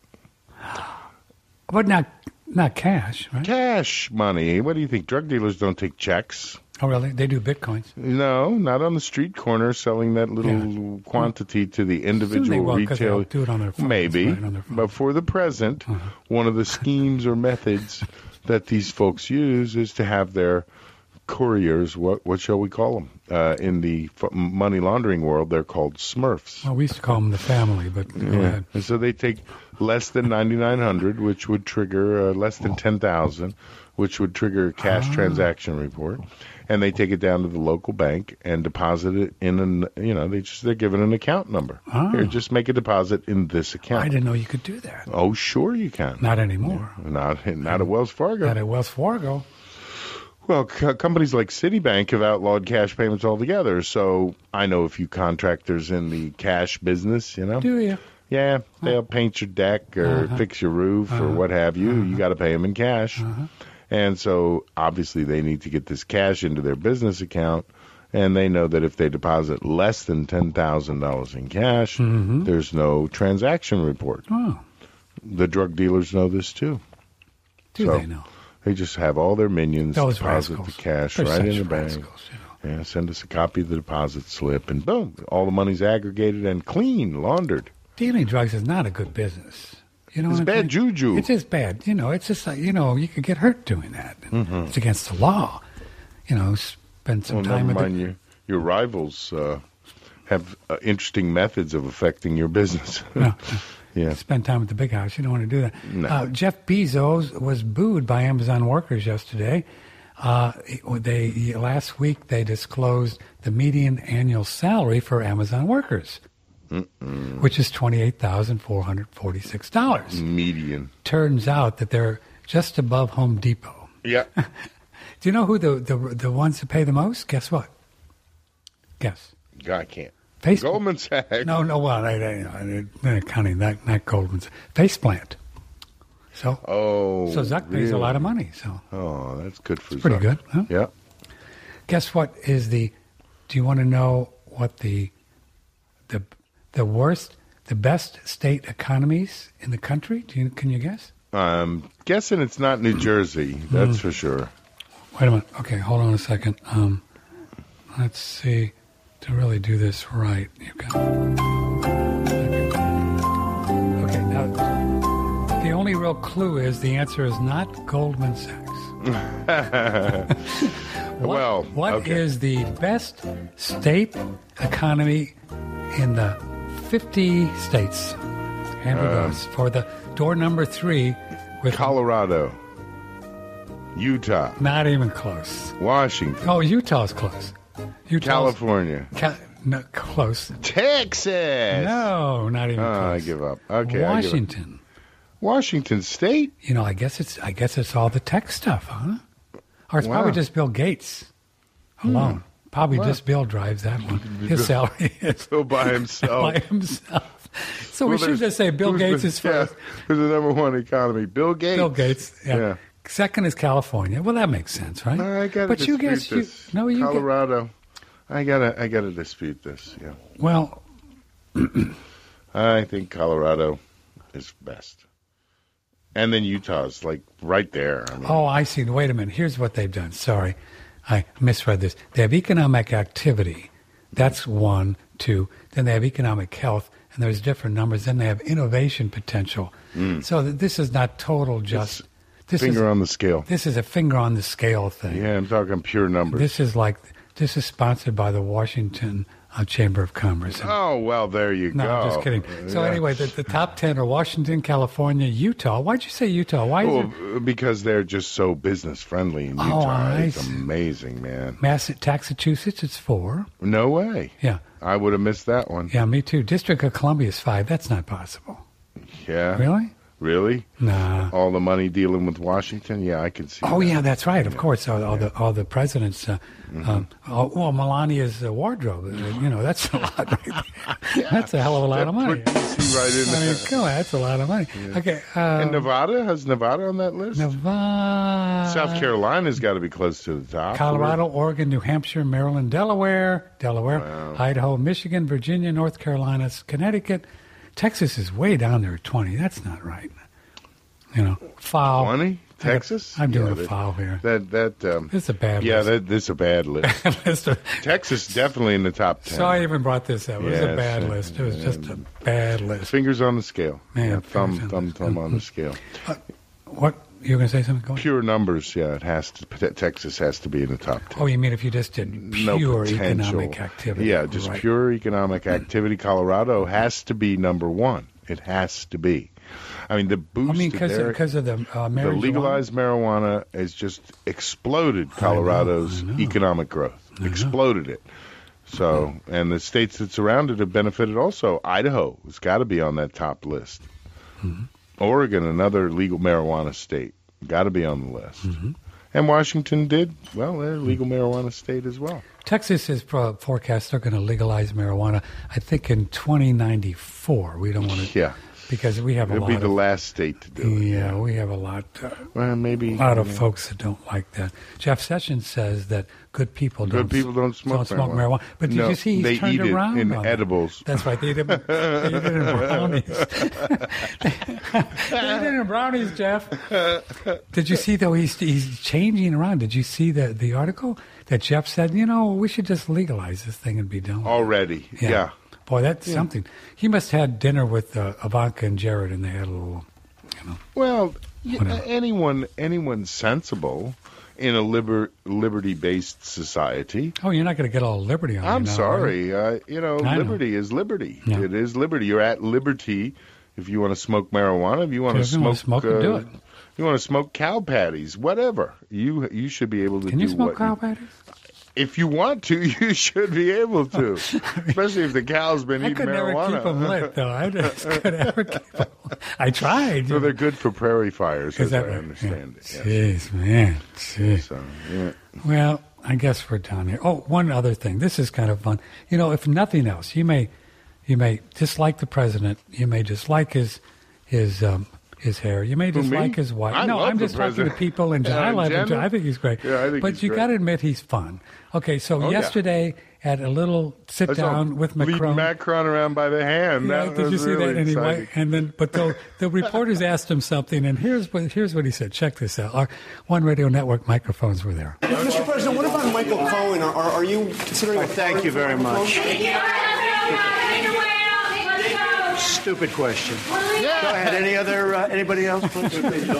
[SPEAKER 1] But not cash, right?
[SPEAKER 2] Cash money. What do you think? Drug dealers don't take checks.
[SPEAKER 1] Oh, really? They do Bitcoins?
[SPEAKER 2] No, not on the street corner selling that little quantity to the individual retail.
[SPEAKER 1] Do it on their phones,
[SPEAKER 2] maybe,
[SPEAKER 1] right, on their phones.
[SPEAKER 2] But for the present, one of the schemes or methods that these folks use is to have their couriers, what shall we call them? In the money laundering world, they're called Smurfs.
[SPEAKER 1] Well, we used to call them the family, but go ahead.
[SPEAKER 2] And so they take less than 9,900, which would trigger less than 10,000, which would trigger a cash transaction report, and they take it down to the local bank and deposit it in they're given an account number. Here, just make a deposit in this account.
[SPEAKER 1] I didn't know you could do that.
[SPEAKER 2] Oh, sure you can.
[SPEAKER 1] Not anymore.
[SPEAKER 2] Not at Wells Fargo.
[SPEAKER 1] Not at Wells Fargo.
[SPEAKER 2] Well, companies like Citibank have outlawed cash payments altogether. So I know a few contractors in the cash business,
[SPEAKER 1] Do you?
[SPEAKER 2] Yeah, they'll paint your deck or fix your roof or what have you. You got to pay them in cash. And so obviously they need to get this cash into their business account. And they know that if they deposit less than $10,000 in cash, there's no transaction report.
[SPEAKER 1] Oh.
[SPEAKER 2] The drug dealers know this too.
[SPEAKER 1] Do they know?
[SPEAKER 2] They just have all their minions deposit
[SPEAKER 1] rascals.
[SPEAKER 2] the cash
[SPEAKER 1] They're
[SPEAKER 2] right in the bank.
[SPEAKER 1] Rascals,
[SPEAKER 2] Yeah, send us a copy of the deposit slip, and boom, all the money's aggregated and clean, laundered.
[SPEAKER 1] Dealing drugs is not a good business.
[SPEAKER 2] It's bad juju.
[SPEAKER 1] It's just bad. It's just like, you could get hurt doing that. It's against the law. Spend some time with
[SPEAKER 2] it. Your rivals have interesting methods of affecting your business.
[SPEAKER 1] No.
[SPEAKER 2] Yeah.
[SPEAKER 1] Spend time at the big house. You don't want to do that.
[SPEAKER 2] No.
[SPEAKER 1] Jeff Bezos was booed by Amazon workers yesterday. Last week they disclosed the median annual salary for Amazon workers, which is $28,446.
[SPEAKER 2] Median.
[SPEAKER 1] Turns out that they're just above Home Depot.
[SPEAKER 2] Yeah.
[SPEAKER 1] Do you know who the ones that pay the most? Guess what? Guess.
[SPEAKER 2] I can't.
[SPEAKER 1] Facebook.
[SPEAKER 2] Goldman Sachs.
[SPEAKER 1] No, well, they're counting that Goldman Sachs. Faceplant. So Zuck pays a lot of money. So
[SPEAKER 2] that's good for Zuck.
[SPEAKER 1] Pretty good, huh?
[SPEAKER 2] Yeah.
[SPEAKER 1] Guess what is do you want to know what the best state economies in the country? Can you guess?
[SPEAKER 2] I'm guessing it's not New Jersey. That's for sure.
[SPEAKER 1] Wait a minute. Okay, hold on a second. Let's see. To really do this right, you've got. Okay, now the only real clue is the answer is not Goldman Sachs. What is the best state economy in the 50 states? Andrew goes for the door number 3 with
[SPEAKER 2] Colorado, Utah.
[SPEAKER 1] Not even close.
[SPEAKER 2] Washington.
[SPEAKER 1] Oh, Utah's close.
[SPEAKER 2] California.
[SPEAKER 1] No, close.
[SPEAKER 2] Texas.
[SPEAKER 1] No, not even close.
[SPEAKER 2] I give up. Okay,
[SPEAKER 1] Washington.
[SPEAKER 2] Washington State.
[SPEAKER 1] I guess it's all the tech stuff, huh? Or it's probably just Bill Gates alone. Probably just Bill drives that one. His salary is
[SPEAKER 2] Bill by himself.
[SPEAKER 1] So we should just say Bill Gates is first.
[SPEAKER 2] Who's the number one economy? Bill Gates.
[SPEAKER 1] Bill Gates. Yeah. Second is California. Well, that makes sense, right?
[SPEAKER 2] I got
[SPEAKER 1] but you guess
[SPEAKER 2] this.
[SPEAKER 1] Colorado.
[SPEAKER 2] I gotta dispute this. Yeah.
[SPEAKER 1] Well,
[SPEAKER 2] I think Colorado is best. And then Utah's like right there. I mean,
[SPEAKER 1] I see. Wait a minute. Here's what they've done. Sorry, I misread this. They have economic activity. That's 1, 2. Then they have economic health, and there's different numbers. Then they have innovation potential. So this is not total just.
[SPEAKER 2] Finger on the scale.
[SPEAKER 1] This is a finger on the scale thing.
[SPEAKER 2] Yeah, I'm talking pure numbers.
[SPEAKER 1] This is sponsored by the Washington Chamber of Commerce.
[SPEAKER 2] Oh, well, there you
[SPEAKER 1] no,
[SPEAKER 2] go.
[SPEAKER 1] I'm just kidding. So anyway, the top 10 are Washington, California, Utah. Why'd you say Utah? Why?
[SPEAKER 2] Because they're just so business friendly in Utah. It's amazing, man.
[SPEAKER 1] Massachusetts, it's 4.
[SPEAKER 2] No way.
[SPEAKER 1] Yeah.
[SPEAKER 2] I would have missed that one.
[SPEAKER 1] Yeah, me too. District of Columbia is 5. That's not possible.
[SPEAKER 2] Yeah.
[SPEAKER 1] Really?
[SPEAKER 2] Really?
[SPEAKER 1] Nah.
[SPEAKER 2] All the money dealing with Washington? Yeah, I can see that.
[SPEAKER 1] Yeah, that's right. Of course. All the presidents. Melania's wardrobe. That's a lot right there. That's a hell of a lot of money.
[SPEAKER 2] Put DC right in there.
[SPEAKER 1] Come on, that's a lot of money. Yeah. Okay.
[SPEAKER 2] And Nevada? Has Nevada on that list?
[SPEAKER 1] Nevada.
[SPEAKER 2] South Carolina's got to be close to the top.
[SPEAKER 1] Colorado, Oregon, New Hampshire, Maryland, Delaware,
[SPEAKER 2] Wow.
[SPEAKER 1] Idaho, Michigan, Virginia, North Carolina, Connecticut. Texas is way down there at 20. That's not right. Foul.
[SPEAKER 2] 20? Texas?
[SPEAKER 1] I'm doing a foul here.
[SPEAKER 2] This
[SPEAKER 1] is a bad list.
[SPEAKER 2] Yeah, this is a bad list. Texas definitely in the top 10.
[SPEAKER 1] So I even brought this up. It was a bad list. It was just a bad list.
[SPEAKER 2] Fingers on the scale.
[SPEAKER 1] Man,
[SPEAKER 2] thumb on the scale.
[SPEAKER 1] What? You were going to say something? Go ahead.
[SPEAKER 2] Pure numbers, yeah. Texas has to be in the top 10.
[SPEAKER 1] Oh, you mean if you just did pure economic activity?
[SPEAKER 2] Yeah, just pure economic activity. Colorado has to be number 1. It has to be. I mean, the boost
[SPEAKER 1] because of the marijuana?
[SPEAKER 2] The legalized marijuana has just exploded Colorado's economic growth. Exploded it. So, and the states that surround it have benefited also. Idaho has got to be on that top list. Mm-hmm. Oregon, another legal marijuana state, got to be on the list. Mm-hmm. And Washington did. Well, they're a legal marijuana state as well.
[SPEAKER 1] Texas is forecast they're going to legalize marijuana, I think, in 2094. We don't want to...
[SPEAKER 2] Yeah.
[SPEAKER 1] Because we have
[SPEAKER 2] It'll be the last state to do it.
[SPEAKER 1] Yeah, we have a lot.
[SPEAKER 2] Maybe
[SPEAKER 1] a lot of folks that don't like that. Jeff Sessions says that good people don't smoke marijuana. But did you see he's turned around?
[SPEAKER 2] They eat it in edibles.
[SPEAKER 1] That's right. They eat it in brownies. They eat it in brownies, Jeff. Did you see though? He's changing around. Did you see the article that Jeff said? We should just legalize this thing and be done with
[SPEAKER 2] already.
[SPEAKER 1] it. Yeah. Boy, that's something. He must have had dinner with Ivanka and Jared, and they had a little,
[SPEAKER 2] Well, anyone sensible in a liberty-based society.
[SPEAKER 1] Oh, you're not going to get all liberty on me.
[SPEAKER 2] I'm sorry. Liberty is liberty. Yeah. It is liberty. You're at liberty if you want to smoke marijuana. If you want to smoke,
[SPEAKER 1] do it.
[SPEAKER 2] If you want to smoke cow patties, whatever. You should be able to do.
[SPEAKER 1] Can you smoke cow patties?
[SPEAKER 2] If you want to, you should be able to, especially if the cow's been eating marijuana.
[SPEAKER 1] I could never keep them lit, though. I just could never keep them lit. I tried.
[SPEAKER 2] So they're good for prairie fires, as I understand it.
[SPEAKER 1] Jeez, man. Jeez. So, yeah. Well, I guess we're done here. Oh, one other thing. This is kind of fun. If nothing else, you may dislike the president. You may dislike his hair. You may dislike his wife. I'm just talking to people in general. I like him too. I think he's great.
[SPEAKER 2] Yeah, I think
[SPEAKER 1] but you got to admit he's fun. Okay, so yesterday at a little sit down with Macron,
[SPEAKER 2] leading Macron around by the hand.
[SPEAKER 1] Yeah, did you see that? Anyway, and then, but the reporters asked him something, and here's what he said. Check this out. Our One Radio Network microphones were there.
[SPEAKER 8] Mr. President, what about Michael Cohen? Are you considering?
[SPEAKER 9] Thank you very much. Stupid question. Yeah. Go ahead. Anybody else, please?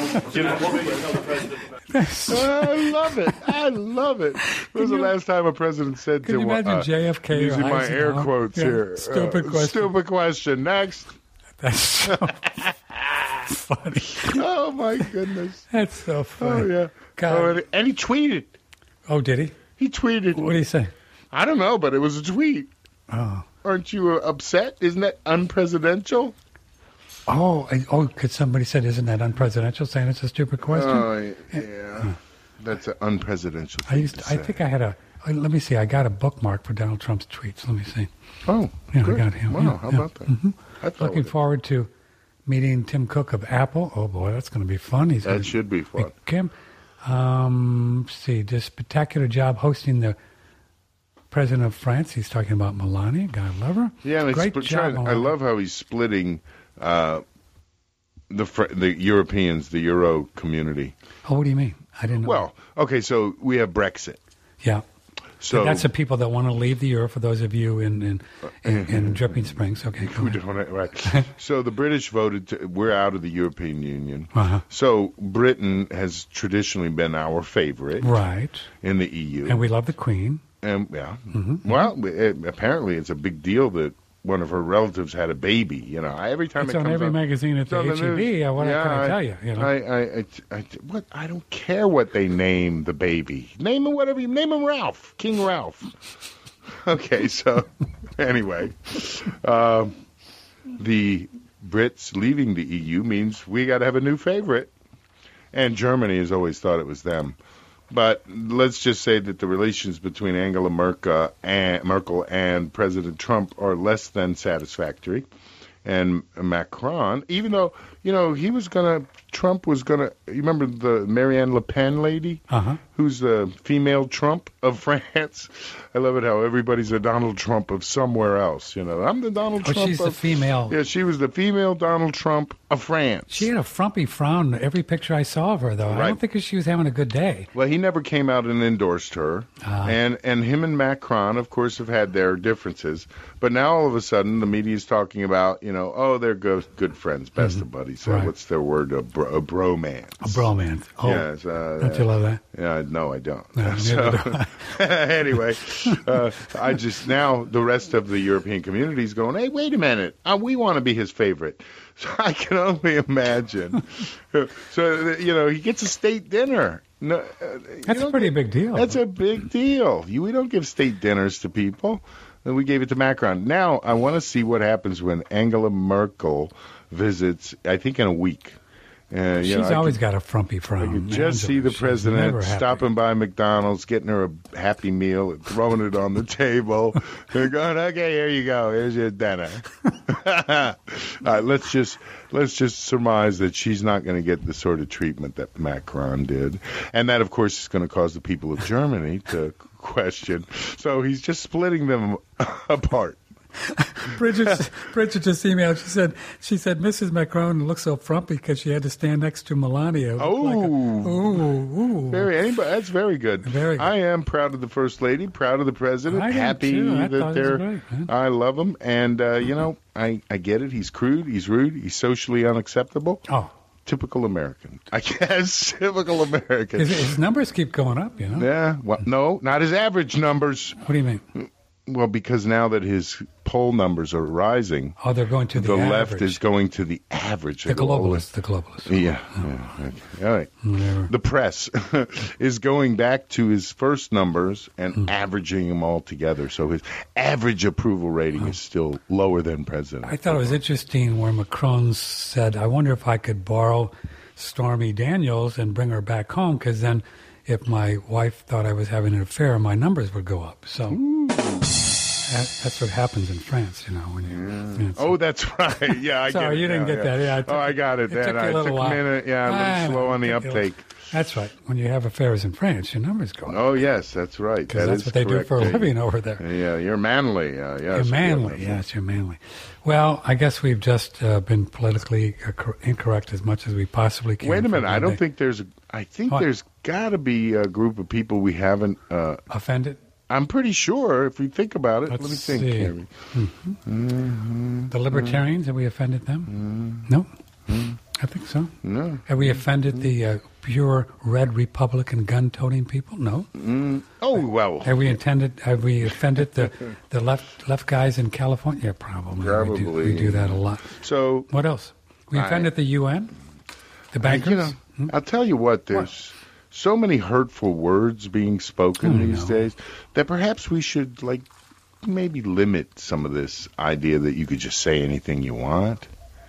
[SPEAKER 2] I love it. When was the last time a president said
[SPEAKER 1] can you imagine JFK
[SPEAKER 2] using my air quotes here?
[SPEAKER 1] Stupid question.
[SPEAKER 2] Stupid question. Next.
[SPEAKER 1] That's so funny.
[SPEAKER 2] Oh, my goodness.
[SPEAKER 1] That's so funny.
[SPEAKER 2] Oh, yeah.
[SPEAKER 1] God.
[SPEAKER 2] And he tweeted.
[SPEAKER 1] Oh, did he?
[SPEAKER 2] He tweeted.
[SPEAKER 1] What did he say?
[SPEAKER 2] I don't know, but it was a tweet.
[SPEAKER 1] Oh.
[SPEAKER 2] Aren't you upset? Isn't that unpresidential?
[SPEAKER 1] Oh, could somebody say, isn't that unpresidential, saying it's a stupid question?
[SPEAKER 2] Oh, yeah. That's an unpresidential thing
[SPEAKER 1] I think I had let me see, I got a bookmark for Donald Trump's tweets. Let me see.
[SPEAKER 2] Oh,
[SPEAKER 1] yeah,
[SPEAKER 2] good.
[SPEAKER 1] I got him.
[SPEAKER 2] Wow, how about that?
[SPEAKER 1] Mm-hmm. Looking forward to meeting Tim Cook of Apple. Oh, boy, that's going to be fun.
[SPEAKER 2] That should be fun.
[SPEAKER 1] Kim, let's see, did a spectacular job hosting the president of France. He's talking about Melania. God love her.
[SPEAKER 2] Yeah, and
[SPEAKER 1] great job.
[SPEAKER 2] I love how he's splitting the Europeans, the Euro community.
[SPEAKER 1] Oh, what do you mean? I didn't know.
[SPEAKER 2] Well, okay, so we have Brexit.
[SPEAKER 1] Yeah.
[SPEAKER 2] So
[SPEAKER 1] that's the people that want to leave the euro. For those of you in Dripping Springs, okay. Go ahead.
[SPEAKER 2] Right. So the British voted. We're out of the European Union.
[SPEAKER 1] Uh-huh.
[SPEAKER 2] So Britain has traditionally been our favorite,
[SPEAKER 1] right,
[SPEAKER 2] in the EU,
[SPEAKER 1] and we love the Queen.
[SPEAKER 2] And well, apparently it's a big deal that one of her relatives had a baby. You know, every time
[SPEAKER 1] it's
[SPEAKER 2] it
[SPEAKER 1] on
[SPEAKER 2] comes
[SPEAKER 1] every magazine at the HEB. What can I tell you? You know?
[SPEAKER 2] I don't care what they name the baby. Name him whatever you name him. Ralph, King Ralph. Okay, so anyway, the Brits leaving the EU means we got to have a new favorite, and Germany has always thought it was them. But let's just say that the relations between Angela Merkel and President Trump are less than satisfactory. And Macron, even though, Trump was going to, you remember the Marianne Le Pen lady?
[SPEAKER 1] Uh-huh.
[SPEAKER 2] Who's the female Trump of France? I love it how everybody's a Donald Trump of somewhere else. I'm the Donald Trump.
[SPEAKER 1] She's the female.
[SPEAKER 2] Yeah, she was the female Donald Trump of France.
[SPEAKER 1] She had a frumpy frown every picture I saw of her, though. Right. I don't think she was having a good day.
[SPEAKER 2] Well, he never came out and endorsed her. And him and Macron, of course, have had their differences. But now all of a sudden the media is talking about, they're good friends, best of buddies. So what's their word? A bromance.
[SPEAKER 1] A bromance. Oh, yes, don't you love that?
[SPEAKER 2] Yeah, no, I don't.
[SPEAKER 1] No,
[SPEAKER 2] so, anyway, now the rest of the European community is going, hey, wait a minute. We want to be his favorite. So I can only imagine. So, he gets a state dinner. No,
[SPEAKER 1] that's a pretty big deal.
[SPEAKER 2] That's a big deal. We don't give state dinners to people. And we gave it to Macron. Now, I want to see what happens when Angela Merkel visits, I think in a week.
[SPEAKER 1] She's always got a frumpy frown.
[SPEAKER 2] I could just see the president stopping by McDonald's, getting her a Happy Meal, throwing it on the table, and going, "Okay, here you go. Here's your dinner." Let's just surmise that she's not going to get the sort of treatment that Macron did, and that, of course, is going to cause the people of Germany to question. So he's just splitting them apart.
[SPEAKER 1] Bridget just emailed. She said Mrs. Macron looks so frumpy because she had to stand next to Melania.
[SPEAKER 2] That's very good.
[SPEAKER 1] Very good.
[SPEAKER 2] I am proud of the First Lady, proud of the President,
[SPEAKER 1] happy
[SPEAKER 2] that they're. Great, I love him, and I get it. He's crude, he's rude, he's socially unacceptable.
[SPEAKER 1] Oh.
[SPEAKER 2] Typical American, I guess. Typical American.
[SPEAKER 1] His numbers keep going up,
[SPEAKER 2] Yeah. Well, no, not his average numbers.
[SPEAKER 1] What do you mean?
[SPEAKER 2] Well, because now that his poll numbers are rising,
[SPEAKER 1] they're going to the
[SPEAKER 2] left
[SPEAKER 1] average.
[SPEAKER 2] Is going to the average.
[SPEAKER 1] The globalists.
[SPEAKER 2] Yeah. Okay. All right.
[SPEAKER 1] Never.
[SPEAKER 2] The press is going back to his first numbers and averaging them all together. So his average approval rating is still lower than President.
[SPEAKER 1] I thought it was interesting where Macron said, I wonder if I could borrow Stormy Daniels and bring her back home, because then if my wife thought I was having an affair, my numbers would go up. So that's what happens in France, when
[SPEAKER 2] oh, that's right. Yeah, I
[SPEAKER 1] sorry,
[SPEAKER 2] get it.
[SPEAKER 1] You didn't get that. Yeah,
[SPEAKER 2] I got it.
[SPEAKER 1] It took a little while.
[SPEAKER 2] Minute. Yeah, a little slow on the uptake.
[SPEAKER 1] That's right. When you have affairs in France, your numbers go up.
[SPEAKER 2] Oh, yes, that's right.
[SPEAKER 1] Because that's what they do for a living over there.
[SPEAKER 2] Yeah, you're manly. Yes,
[SPEAKER 1] you're manly. Yes, you're manly. Well, I guess we've just been politically incorrect as much as we possibly can.
[SPEAKER 2] Wait a minute. I don't think there's there's got to be a group of people we haven't
[SPEAKER 1] offended.
[SPEAKER 2] I'm pretty sure, if we think about it. Let me think, Harry.
[SPEAKER 1] The libertarians, have we offended them? No? I think so.
[SPEAKER 2] No.
[SPEAKER 1] Have we offended the pure red Republican gun-toting people? No.
[SPEAKER 2] Oh, well.
[SPEAKER 1] Have we offended the left guys in California? Yeah, probably.
[SPEAKER 2] Probably.
[SPEAKER 1] We do that a lot.
[SPEAKER 2] So
[SPEAKER 1] what else? We offended the UN? The bankers?
[SPEAKER 2] I'll tell you what, there's so many hurtful words being spoken these days that perhaps we should, maybe limit some of this idea that you could just say anything you want.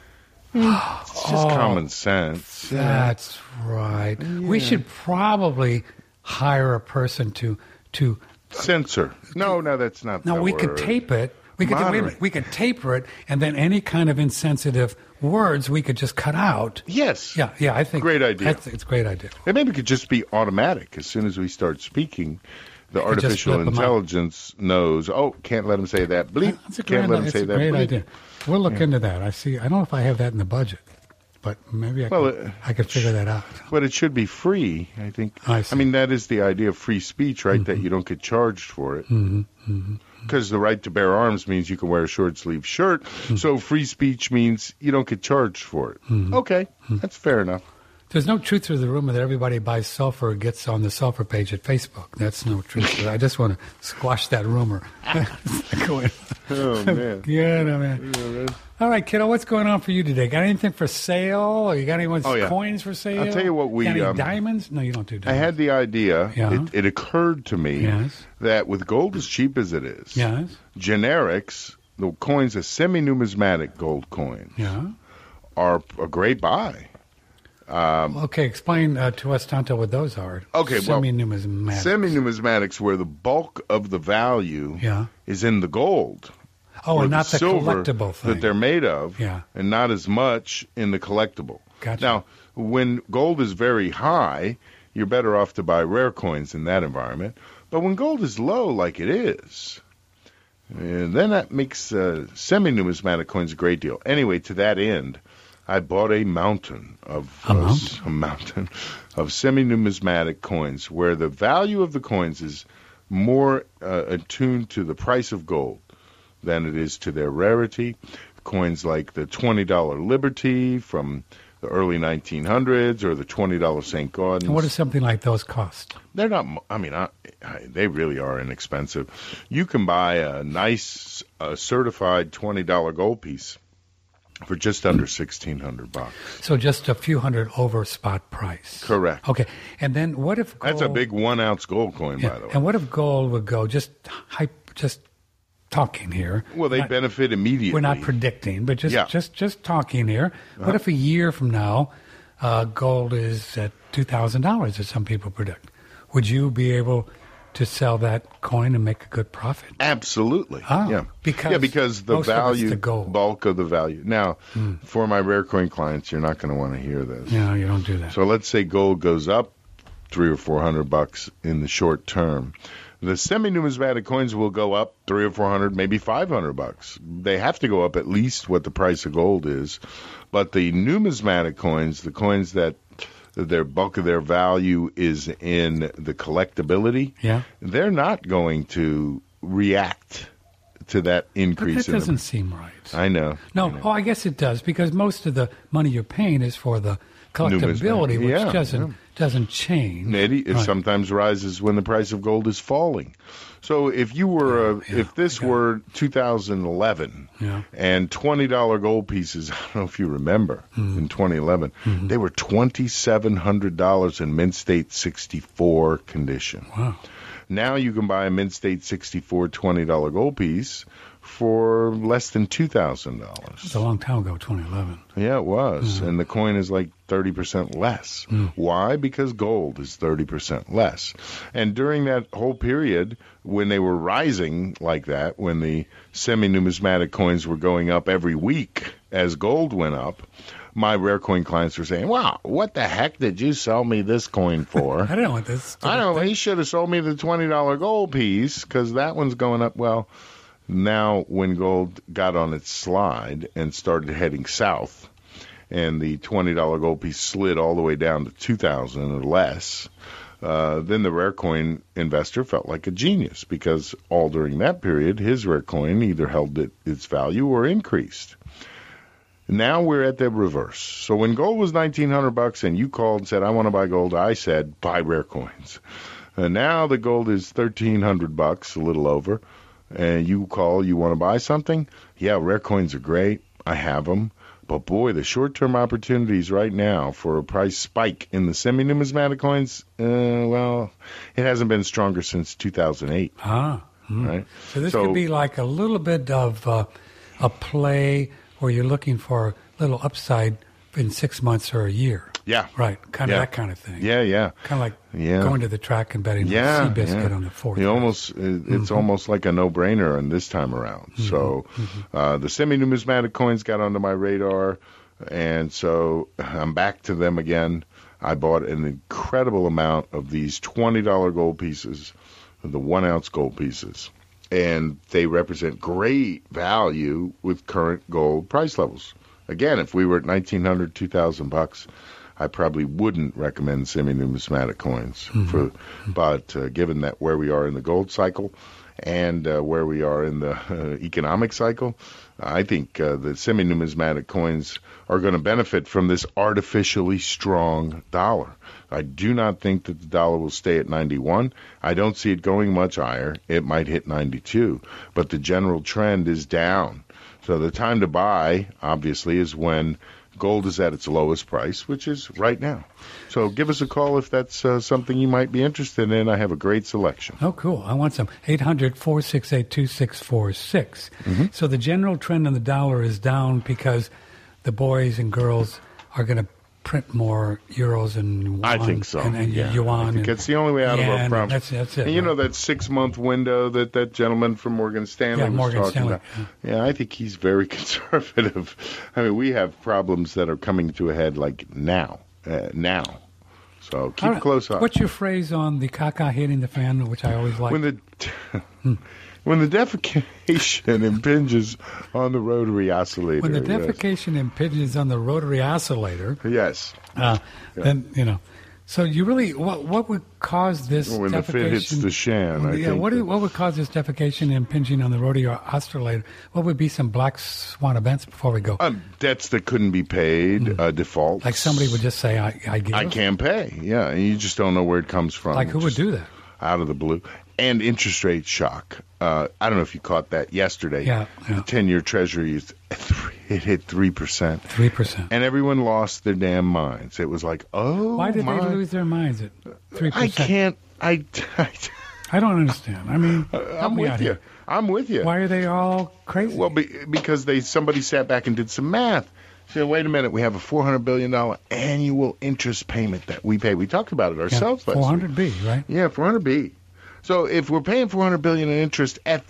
[SPEAKER 2] It's just common sense.
[SPEAKER 1] That's right. Yeah. We should probably hire a person to
[SPEAKER 2] censor. No, that's not.
[SPEAKER 1] No, we could tape it. We could taper it, and then any kind of insensitive words we could just cut out.
[SPEAKER 2] Yes.
[SPEAKER 1] Yeah. I think
[SPEAKER 2] great idea.
[SPEAKER 1] It's a great idea.
[SPEAKER 2] And maybe it could just be automatic as soon as we start speaking. the artificial intelligence knows, can't let him say that. Bleep. Can't let him say that. It's a great idea.
[SPEAKER 1] We'll look into that. I don't know if I have that in the budget, but maybe I could figure that out.
[SPEAKER 2] But it should be free, I think. I mean, that is the idea of free speech, right? That you don't get charged for it. Because the right to bear arms means you can wear a short-sleeved shirt. So free speech means you don't get charged for it. Okay, that's fair enough.
[SPEAKER 1] There's no truth to the rumor that everybody buys sulfur gets on the sulfur page at Facebook. That's no truth. I just want to squash that rumor.
[SPEAKER 2] Oh, man.
[SPEAKER 1] Yeah, no, man. Yeah, man. All right, kiddo, what's going on for you today? Got anything for sale? Or you got anyone's coins for sale?
[SPEAKER 2] I'll tell you what we...
[SPEAKER 1] Got any diamonds? No, you don't do diamonds.
[SPEAKER 2] I had the idea. Yeah. It occurred to me that with gold as cheap as it is, generics, the coins, a semi-numismatic gold coin, are a great buy.
[SPEAKER 1] Okay, explain to us, Tonto, what those are.
[SPEAKER 2] Okay,
[SPEAKER 1] semi-numismatics.
[SPEAKER 2] Semi-numismatics, where the bulk of the value is in the gold.
[SPEAKER 1] Oh, and not the
[SPEAKER 2] silver
[SPEAKER 1] collectible thing
[SPEAKER 2] that they're made of, and not as much in the collectible.
[SPEAKER 1] Gotcha.
[SPEAKER 2] Now, when gold is very high, you're better off to buy rare coins in that environment. But when gold is low, like it is, then that makes semi-numismatic coins a great deal. Anyway, to that end, I bought a mountain of semi-numismatic coins where the value of the coins is more attuned to the price of gold than it is to their rarity. Coins like the $20 Liberty from the early 1900s or the $20 St. Gaudens.
[SPEAKER 1] And what does something like those cost?
[SPEAKER 2] They're not, they really are inexpensive. You can buy a nice certified $20 gold piece for just under $1,600.
[SPEAKER 1] So just a few hundred over spot price.
[SPEAKER 2] Correct.
[SPEAKER 1] Okay. And then what if gold...
[SPEAKER 2] That's a big 1 ounce gold coin, by the way.
[SPEAKER 1] And what if gold would go, just talking here.
[SPEAKER 2] Well, they benefit immediately.
[SPEAKER 1] We're not predicting, but just talking here. What if a year from now, gold is at $2,000, as some people predict? Would you be able to sell that coin and make a good profit?
[SPEAKER 2] Absolutely.
[SPEAKER 1] Oh,
[SPEAKER 2] yeah.
[SPEAKER 1] Because
[SPEAKER 2] the value,
[SPEAKER 1] the gold.
[SPEAKER 2] Bulk of the value. Now, for my rare coin clients, you're not going to want to hear this.
[SPEAKER 1] Yeah, you don't do that.
[SPEAKER 2] So let's say gold goes up $300 or $400 in the short term. The semi-numismatic coins will go up $300 or $400, maybe $500. They have to go up at least what the price of gold is. But the numismatic coins, the coins that their bulk of their value is in the collectability, they're not going to react to that increase.
[SPEAKER 1] But that doesn't seem right.
[SPEAKER 2] I know.
[SPEAKER 1] No, I guess it does, because most of the money you're paying is for the collectability, which doesn't change.
[SPEAKER 2] It sometimes rises when the price of gold is falling. So if you were if this were 2011 and $20 gold pieces, I don't know if you remember, in 2011, they were $2,700 in mint state 64 condition.
[SPEAKER 1] Wow.
[SPEAKER 2] Now you can buy a mint state 64 $20 gold piece for less than $2,000.
[SPEAKER 1] It's a long time ago, 2011.
[SPEAKER 2] Yeah, it was. And the coin is like 30% less. Why? Because gold is 30% less. And during that whole period, when they were rising like that, when the semi-numismatic coins were going up every week as gold went up, my rare coin clients were saying, wow, what the heck did you sell me this coin for?
[SPEAKER 1] I don't know what this...
[SPEAKER 2] I don't know. He should have sold me the $20 gold piece because that one's going up. Well... Now, when gold got on its slide and started heading south, and the $20 gold piece slid all the way down to $2,000 or less, then the rare coin investor felt like a genius, because all during that period, his rare coin either held its value or increased. Now we're at the reverse. So when gold was $1,900 and you called and said, I want to buy gold, I said, buy rare coins. And now the gold is $1,300, a little over. And you call, you want to buy something? Yeah, rare coins are great. I have them. But boy, the short-term opportunities right now for a price spike in the semi-numismatic coins, well, it hasn't been stronger since 2008. Right?
[SPEAKER 1] So this could be like a little bit of a play where you're looking for a little upside in 6 months or a year.
[SPEAKER 2] Yeah.
[SPEAKER 1] Right. Kind of that kind of thing.
[SPEAKER 2] Yeah.
[SPEAKER 1] Kind of like going to the track and betting on Seabiscuit on the fourth.
[SPEAKER 2] It's almost like a no-brainer on this time around. So the semi-numismatic coins got onto my radar, and so I'm back to them again. I bought an incredible amount of these $20 gold pieces the 1 ounce gold pieces. And they represent great value with current gold price levels. Again, if we were at $1,900, $2,000, I probably wouldn't recommend semi-numismatic coins. But given that where we are in the gold cycle and where we are in the economic cycle, I think the semi-numismatic coins are going to benefit from this artificially strong dollar. I do not think that the dollar will stay at 91. I don't see it going much higher. It might hit 92, but the general trend is down. So the time to buy, obviously, is when gold is at its lowest price, which is right now. So give us a call if that's something you might be interested in. I have a great selection.
[SPEAKER 1] Oh, cool. I want some. 800-468-2646. So the general trend on the dollar is down because the boys and girls are going to print more euros and yuan.
[SPEAKER 2] I think so.
[SPEAKER 1] And yuan.
[SPEAKER 2] I think that's the only way out of our problem.
[SPEAKER 1] That's it.
[SPEAKER 2] And you know that 6-month window that gentleman from Morgan Stanley was talking about? Yeah, I think he's very conservative. I mean, we have problems that are coming to a head like now. So keep a close eye.
[SPEAKER 1] What's your phrase on the caca hitting the fan, which I always like?
[SPEAKER 2] When the defecation impinges on the rotary oscillator.
[SPEAKER 1] When the defecation impinges on the rotary oscillator.
[SPEAKER 2] Yes.
[SPEAKER 1] Then, you know. So you really, what would cause this
[SPEAKER 2] when
[SPEAKER 1] defecation?
[SPEAKER 2] When the fit hits the shan, I think.
[SPEAKER 1] What would cause this defecation impinging on the rotary oscillator? What would be some black swan events before we go?
[SPEAKER 2] Debts that couldn't be paid, defaults.
[SPEAKER 1] Like somebody would just say, I give.
[SPEAKER 2] I can't pay. Yeah, and you just don't know where it comes from.
[SPEAKER 1] Like who would do that?
[SPEAKER 2] Out of the blue. And interest rate shock. I don't know if you caught that yesterday.
[SPEAKER 1] Yeah.
[SPEAKER 2] The 10-year Treasury it hit 3%.
[SPEAKER 1] 3%.
[SPEAKER 2] And everyone lost their damn minds. It was like,
[SPEAKER 1] why did they lose their minds at 3%?
[SPEAKER 2] I can't.
[SPEAKER 1] I don't understand. I mean,
[SPEAKER 2] I'm with you. I'm with you.
[SPEAKER 1] Why are they all crazy?
[SPEAKER 2] Well, because somebody sat back and did some math. So wait a minute, we have a $400 billion annual interest payment that we pay. We talked about it ourselves last week.
[SPEAKER 1] 400B, right?
[SPEAKER 2] Yeah, 400B. So if we're paying $400 billion in interest at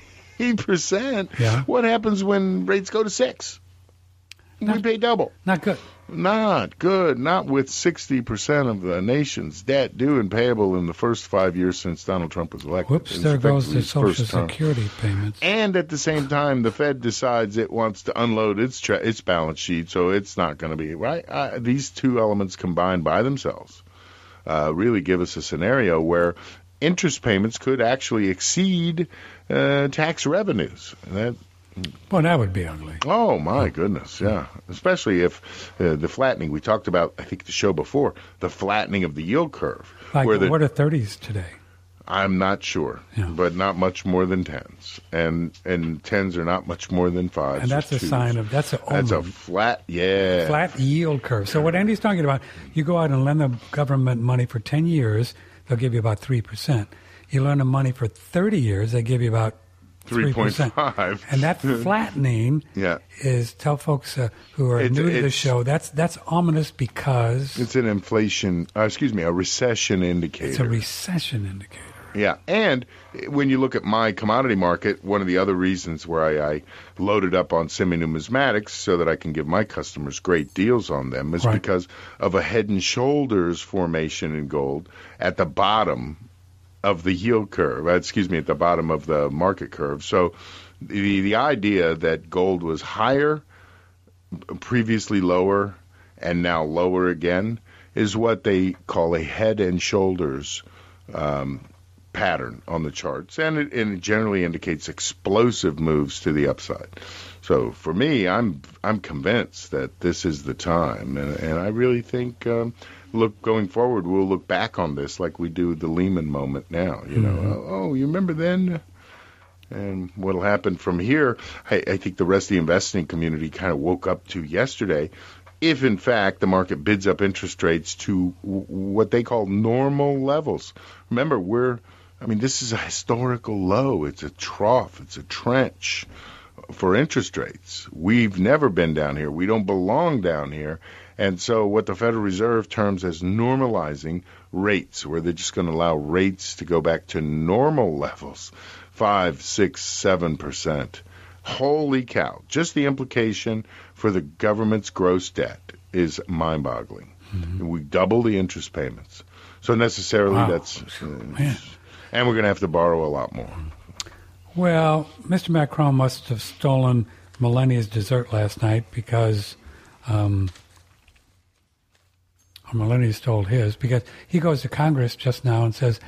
[SPEAKER 2] 3%, what happens when rates go to 6%? We pay double.
[SPEAKER 1] Not good.
[SPEAKER 2] Not good. Not with 60% of the nation's debt due and payable in the first 5 years since Donald Trump was elected.
[SPEAKER 1] Whoops, there goes the Social Security payments.
[SPEAKER 2] And at the same time, the Fed decides it wants to unload its balance sheet, so it's not going to be, right? These two elements combined by themselves really give us a scenario where interest payments could actually exceed tax revenues.
[SPEAKER 1] Well, that would be ugly.
[SPEAKER 2] Oh, my goodness, yeah. Especially if the flattening, we talked about, I think, the show before, the flattening of the yield curve.
[SPEAKER 1] Like, what are 30s today?
[SPEAKER 2] I'm not sure, but not much more than 10s. And 10s are not much more than 5s.
[SPEAKER 1] And that's a sign of, that's
[SPEAKER 2] a flat,
[SPEAKER 1] flat yield curve. So what Andy's talking about, you go out and lend the government money for 10 years, they'll give you about 3%. You lend them money for 30 years, they give you about
[SPEAKER 2] 3.5.
[SPEAKER 1] And that flattening is, tell folks who are new to the show, that's ominous because
[SPEAKER 2] it's an a recession indicator.
[SPEAKER 1] It's a recession indicator.
[SPEAKER 2] Yeah, and when you look at my commodity market, one of the other reasons where I loaded up on semi-numismatics so that I can give my customers great deals on them is because of a head and shoulders formation in gold at the bottom of the yield curve, at the bottom of the market curve. So the idea that gold was higher, previously lower, and now lower again is what they call a head and shoulders pattern on the charts, and it generally indicates explosive moves to the upside. So for me, I'm convinced that this is the time, and I really think going forward, we'll look back on this like we do the Lehman moment now. You know, you remember then? And what'll happen from here, I think the rest of the investing community kind of woke up to yesterday. If, in fact, the market bids up interest rates to what they call normal levels. Remember, this is a historical low. It's a trough. It's a trench for interest rates. We've never been down here. We don't belong down here. And so what the Federal Reserve terms as normalizing rates, where they're just going to allow rates to go back to normal levels, 5, 6, 7%. Holy cow. Just the implication for the government's gross debt is mind-boggling. We double the interest payments. So necessarily that's... And we're going to have to borrow a lot more.
[SPEAKER 1] Well, Mr. Macron must have stolen Melania's dessert last night because Melania stole his, because he goes to Congress just now and says,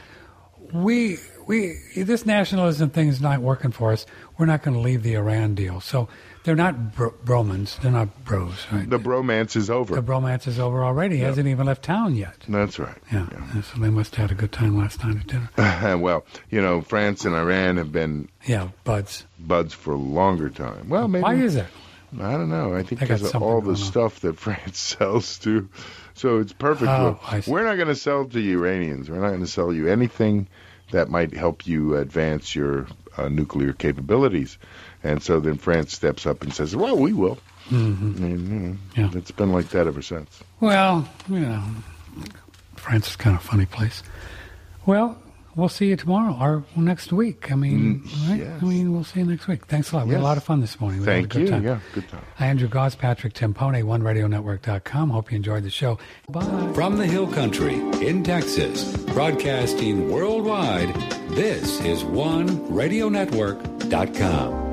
[SPEAKER 1] this nationalism thing is not working for us. We're not going to leave the Iran deal. So they're not bromans. They're not bros. Right?
[SPEAKER 2] The bromance is over.
[SPEAKER 1] The bromance is over already. He hasn't even left town yet.
[SPEAKER 2] That's right.
[SPEAKER 1] Yeah. So they must have had a good time last night at dinner.
[SPEAKER 2] Well, France and Iran have been
[SPEAKER 1] buds
[SPEAKER 2] for a longer time. Well, maybe.
[SPEAKER 1] Why is that?
[SPEAKER 2] I don't know. I think because of all the stuff that France sells to. So it's perfect. We're not going to sell to Iranians. We're not going to sell you anything that might help you advance your nuclear capabilities. And so then France steps up and says, well, we will. Mm-hmm. It's been like that ever since.
[SPEAKER 1] Well, France is kind of a funny place. Well, we'll see you tomorrow or next week. Right?
[SPEAKER 2] Yes.
[SPEAKER 1] We'll see you next week. Thanks a lot. We had a lot of fun this morning.
[SPEAKER 2] Thank you.
[SPEAKER 1] Time.
[SPEAKER 2] Yeah, good time.
[SPEAKER 1] Andrew Goss, Patrick Timpone, OneRadioNetwork.com. Hope you enjoyed the show. Bye.
[SPEAKER 3] From the Hill Country in Texas, broadcasting worldwide, this is OneRadioNetwork.com.